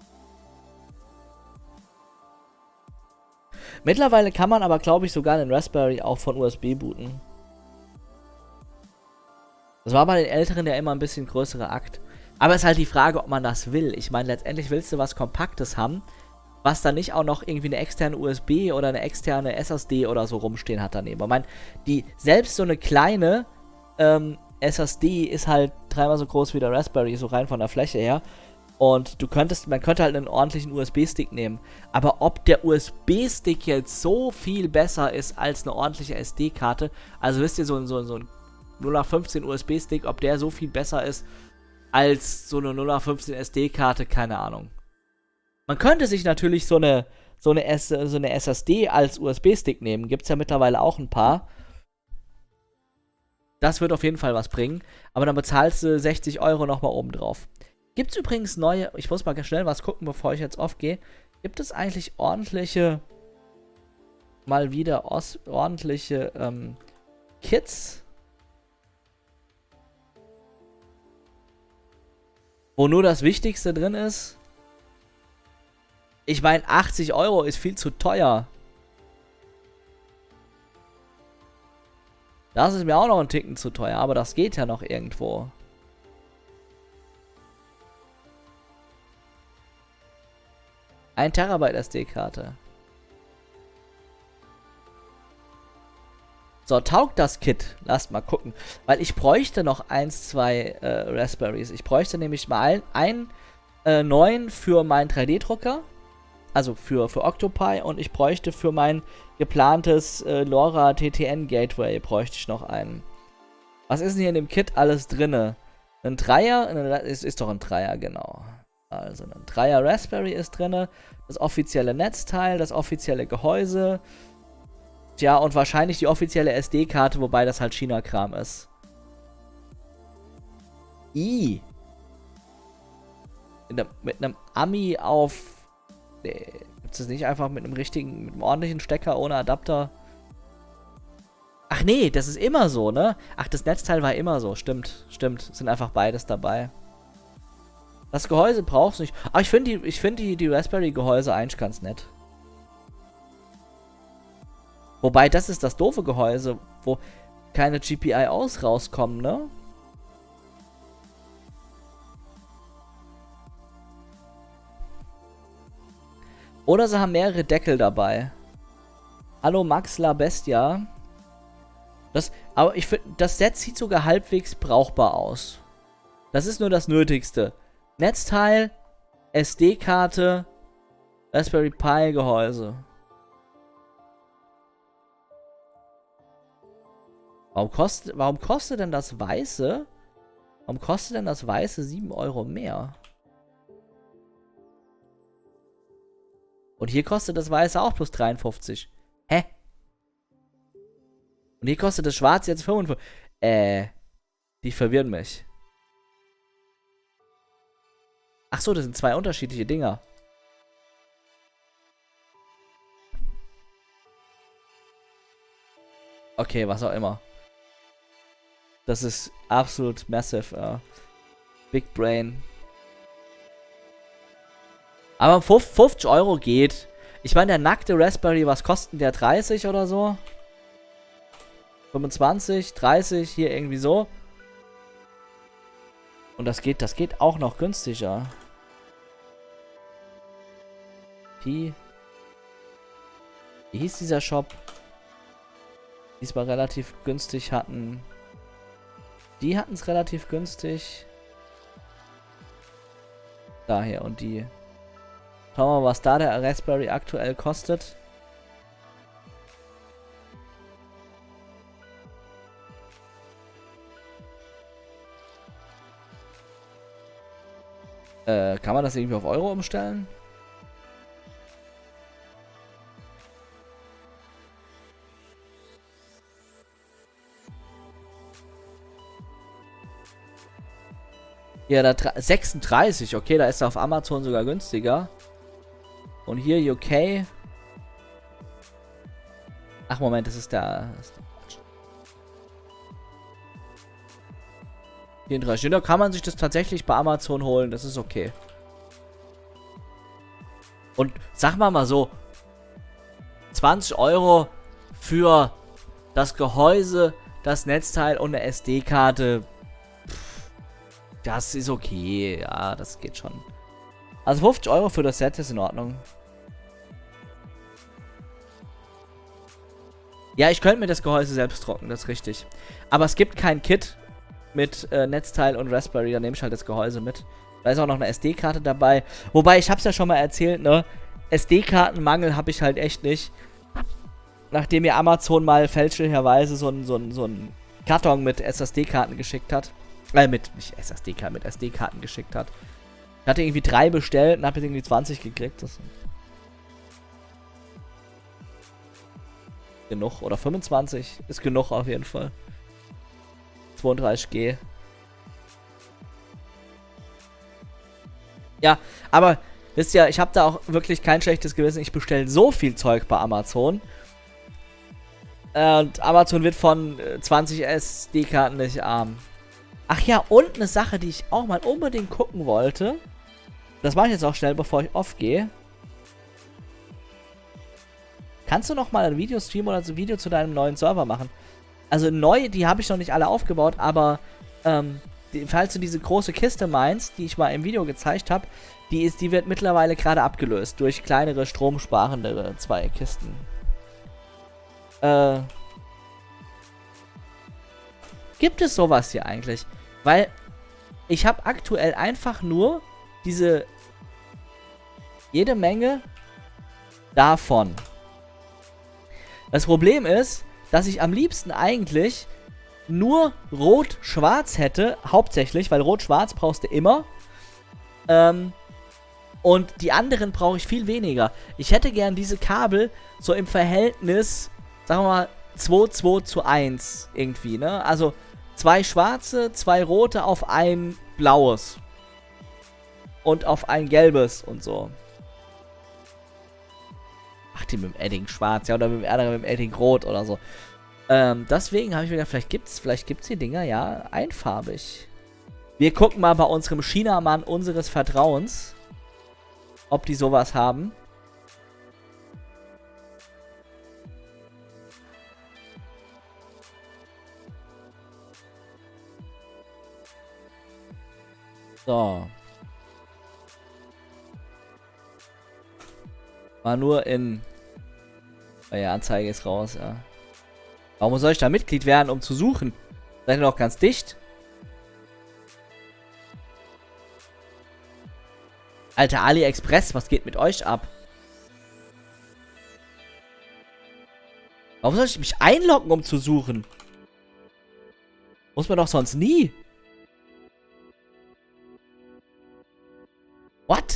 Speaker 1: Mittlerweile kann man aber, glaube ich, sogar den Raspberry auch von U S B booten. Das war bei den älteren ja immer ein bisschen größerer Akt. Aber es ist halt die Frage, ob man das will. Ich meine, letztendlich willst du was Kompaktes haben, was dann nicht auch noch irgendwie eine externe U S B oder eine externe S S D oder so rumstehen hat daneben. Ich meine, die, selbst so eine kleine ähm, S S D ist halt dreimal so groß wie der Raspberry, so rein von der Fläche her. Und du könntest, man könnte halt einen ordentlichen U S B-Stick nehmen. Aber ob der U S B-Stick jetzt so viel besser ist als eine ordentliche S D-Karte, also wisst ihr, so, so, so ein null acht fünfzehn U S B-Stick, ob der so viel besser ist als so eine null acht fünfzehn S D-Karte, keine Ahnung. Man könnte sich natürlich so eine, so eine, S so eine S S D als U S B-Stick nehmen. Gibt es ja mittlerweile auch ein paar. Das wird auf jeden Fall was bringen. Aber dann bezahlst du sechzig Euro nochmal oben drauf. Gibt es übrigens neue, ich muss mal schnell was gucken, bevor ich jetzt aufgehe. Gibt es eigentlich ordentliche, mal wieder os ordentliche ähm, Kits, wo nur das Wichtigste drin ist? Ich meine, achtzig Euro ist viel zu teuer. Das ist mir auch noch ein Ticken zu teuer, aber das geht ja noch irgendwo. ein Terabyte S D-Karte. So, taugt das Kit? Lasst mal gucken. Weil ich bräuchte noch eins, zwei äh, Raspberries. Ich bräuchte nämlich mal einen äh, neuen für meinen drei D-Drucker. Also für, für Octopi. Und ich bräuchte für mein geplantes äh, LoRa T T N Gateway bräuchte ich noch einen. Was ist denn hier in dem Kit alles drinne? Ein Dreier? Es ist doch ein Dreier, genau. Also ein Dreier Raspberry ist drin, das offizielle Netzteil, das offizielle Gehäuse, tja, und wahrscheinlich die offizielle S D-Karte, wobei das halt China-Kram ist. I. Ne, mit einem Ami auf... Nee, gibt es nicht einfach mit einem richtigen, mit einem ordentlichen Stecker ohne Adapter? Ach nee, das ist immer so, ne? Ach, das Netzteil war immer so, stimmt, stimmt. Sind einfach beides dabei. Das Gehäuse brauchst du nicht. Aber ich finde die, ich find die, die Raspberry-Gehäuse eigentlich ganz nett. Wobei, das ist das doofe Gehäuse, wo keine G P I Os rauskommen, ne? Oder sie haben mehrere Deckel dabei. Hallo Max La Bestia. Das, aber ich finde, das Set sieht sogar halbwegs brauchbar aus. Das ist nur das Nötigste. Netzteil, S D-Karte, Raspberry Pi Gehäuse. Warum kostet, warum kostet denn das Weiße? Warum kostet denn das Weiße sieben Euro mehr? Und hier kostet das Weiße auch plus dreiundfünfzig. Hä? Und hier kostet das Schwarze jetzt fünfundfünfzig. Äh, die verwirren mich. Ach so, das sind zwei unterschiedliche Dinger. Okay, was auch immer. Das ist absolut massive. Uh, Big Brain. Aber fünfzig Euro geht. Ich meine, der nackte Raspberry, was kostet der? dreißig oder so? fünfundzwanzig, dreißig, hier irgendwie so. Und das geht, das geht auch noch günstiger. Wie? Wie hieß dieser Shop? Diesmal relativ günstig hatten. Die hatten es relativ günstig. Daher und die. Schauen wir mal, was da der Raspberry aktuell kostet. Äh, kann man das irgendwie auf Euro umstellen? Ja, da sechsunddreißig, okay, da ist er auf Amazon sogar günstiger. Und hier U K. Ach, Moment, das ist der... Das ist der vierunddreißig. Da kann man sich das tatsächlich bei Amazon holen, das ist okay. Und sag mal mal so, zwanzig Euro für das Gehäuse, das Netzteil und eine S D-Karte. Das ist okay, ja, das geht schon. Also fünfzig Euro für das Set ist in Ordnung. Ja, ich könnte mir das Gehäuse selbst drucken, das ist richtig. Aber es gibt kein Kit mit äh, Netzteil und Raspberry, da nehme ich halt das Gehäuse mit. Da ist auch noch eine S D-Karte dabei. Wobei, ich hab's ja schon mal erzählt, ne? S D-Kartenmangel habe ich halt echt nicht. Nachdem mir Amazon mal fälschlicherweise so einen so so ein Karton mit S S D-Karten geschickt hat. Äh, mit, nicht S S D-Karten, mit S D-Karten geschickt hat. Ich hatte irgendwie drei bestellt und habe jetzt irgendwie zwanzig gekriegt. Das genug. Oder fünfundzwanzig ist genug auf jeden Fall. zweiunddreißig G. Ja, aber wisst ihr, ich habe da auch wirklich kein schlechtes Gewissen. Ich bestelle so viel Zeug bei Amazon. Und Amazon wird von zwanzig S D-Karten nicht arm. Ach ja, und eine Sache, die ich auch mal unbedingt gucken wollte. Das mache ich jetzt auch schnell, bevor ich off gehe. Kannst du noch mal ein Video streamen oder ein Video zu deinem neuen Server machen? Also neu, die habe ich noch nicht alle aufgebaut, aber ähm, die, falls du diese große Kiste meinst, die ich mal im Video gezeigt habe, die, ist, die wird mittlerweile gerade abgelöst durch kleinere, stromsparendere zwei Kisten. Äh, gibt es sowas hier eigentlich? Weil ich habe aktuell einfach nur diese jede Menge davon. Das Problem ist, dass ich am liebsten eigentlich nur Rot-Schwarz hätte, hauptsächlich, weil Rot-Schwarz brauchst du immer. Ähm, und die anderen brauche ich viel weniger. Ich hätte gern diese Kabel so im Verhältnis, sagen wir mal, zwei zwei zu eins irgendwie, ne? Also zwei schwarze, zwei rote auf ein blaues. Und auf ein gelbes und so. Ach, die mit dem Edding schwarz, ja, oder mit dem anderen mit dem Edding rot oder so. Ähm, deswegen habe ich mir gedacht, vielleicht gibt's, vielleicht gibt's die Dinger ja einfarbig. Wir gucken mal bei unserem Chinamann unseres Vertrauens, ob die sowas haben. So. War nur in... Oh ja, Anzeige ist raus, ja. Warum soll ich da Mitglied werden, um zu suchen? Seid ihr noch ganz dicht? Alter, AliExpress, was geht mit euch ab? Warum soll ich mich einloggen, um zu suchen? Muss man doch sonst nie. What?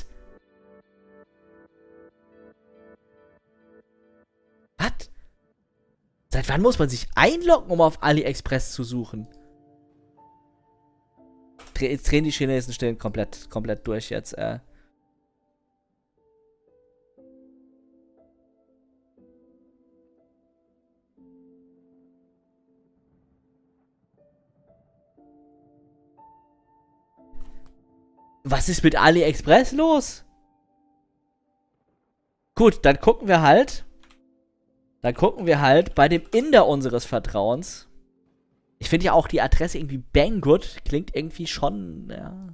Speaker 1: Was? Seit wann muss man sich einloggen, um auf AliExpress zu suchen? Dre jetzt drehen die Chinesen stehen komplett, komplett durch jetzt, äh. Was ist mit AliExpress los? Gut, dann gucken wir halt. Dann gucken wir halt bei dem Inder unseres Vertrauens. Ich finde ja auch die Adresse irgendwie Banggood. Klingt irgendwie schon, ja.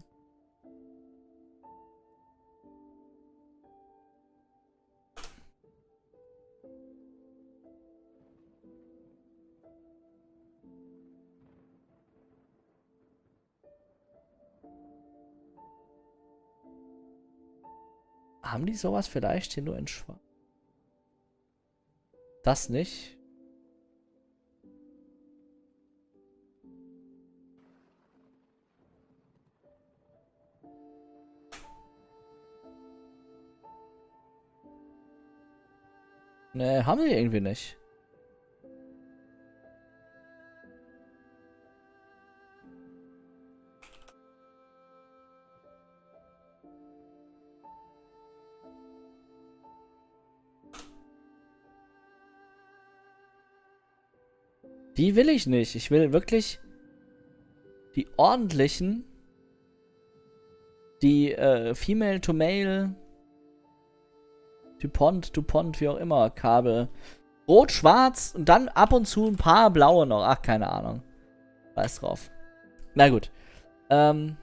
Speaker 1: Haben die sowas vielleicht hier nur in Schwarz? Das nicht. Ne, haben sie irgendwie nicht. Die will ich nicht. Ich will wirklich die ordentlichen, die äh, Female to Male, DuPont, DuPont, wie auch immer, Kabel. Rot, schwarz und dann ab und zu ein paar blaue noch. Ach, keine Ahnung. Weiß drauf. Na gut. Ähm.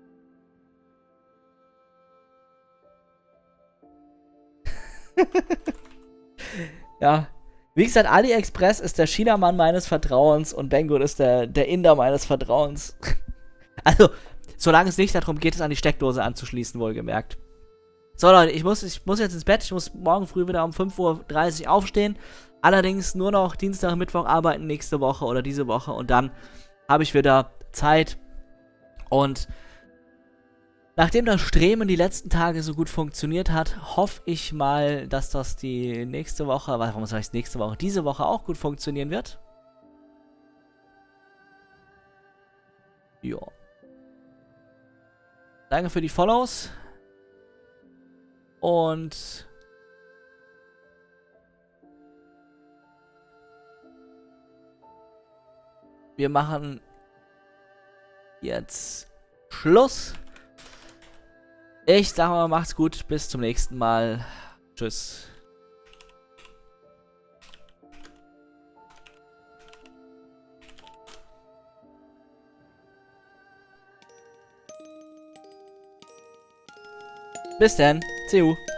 Speaker 1: Ja. Wie gesagt, AliExpress ist der Chinamann meines Vertrauens und Banggood ist der, der Inder meines Vertrauens. Also, solange es nicht darum geht, es an die Steckdose anzuschließen, wohlgemerkt. So, Leute, ich muss, ich muss jetzt ins Bett. Ich muss morgen früh wieder um fünf Uhr dreißig aufstehen. Allerdings nur noch Dienstag, Mittwoch arbeiten nächste Woche oder diese Woche. Und dann habe ich wieder Zeit. Und Nachdem das Streamen die letzten Tage so gut funktioniert hat, hoffe ich mal, dass das die nächste Woche, warum sage ich nächste Woche, diese Woche auch gut funktionieren wird. Ja. Danke für die Follows. Und wir machen jetzt Schluss. Ich sag mal, macht's gut. Bis zum nächsten Mal. Tschüss. Bis dann. See you.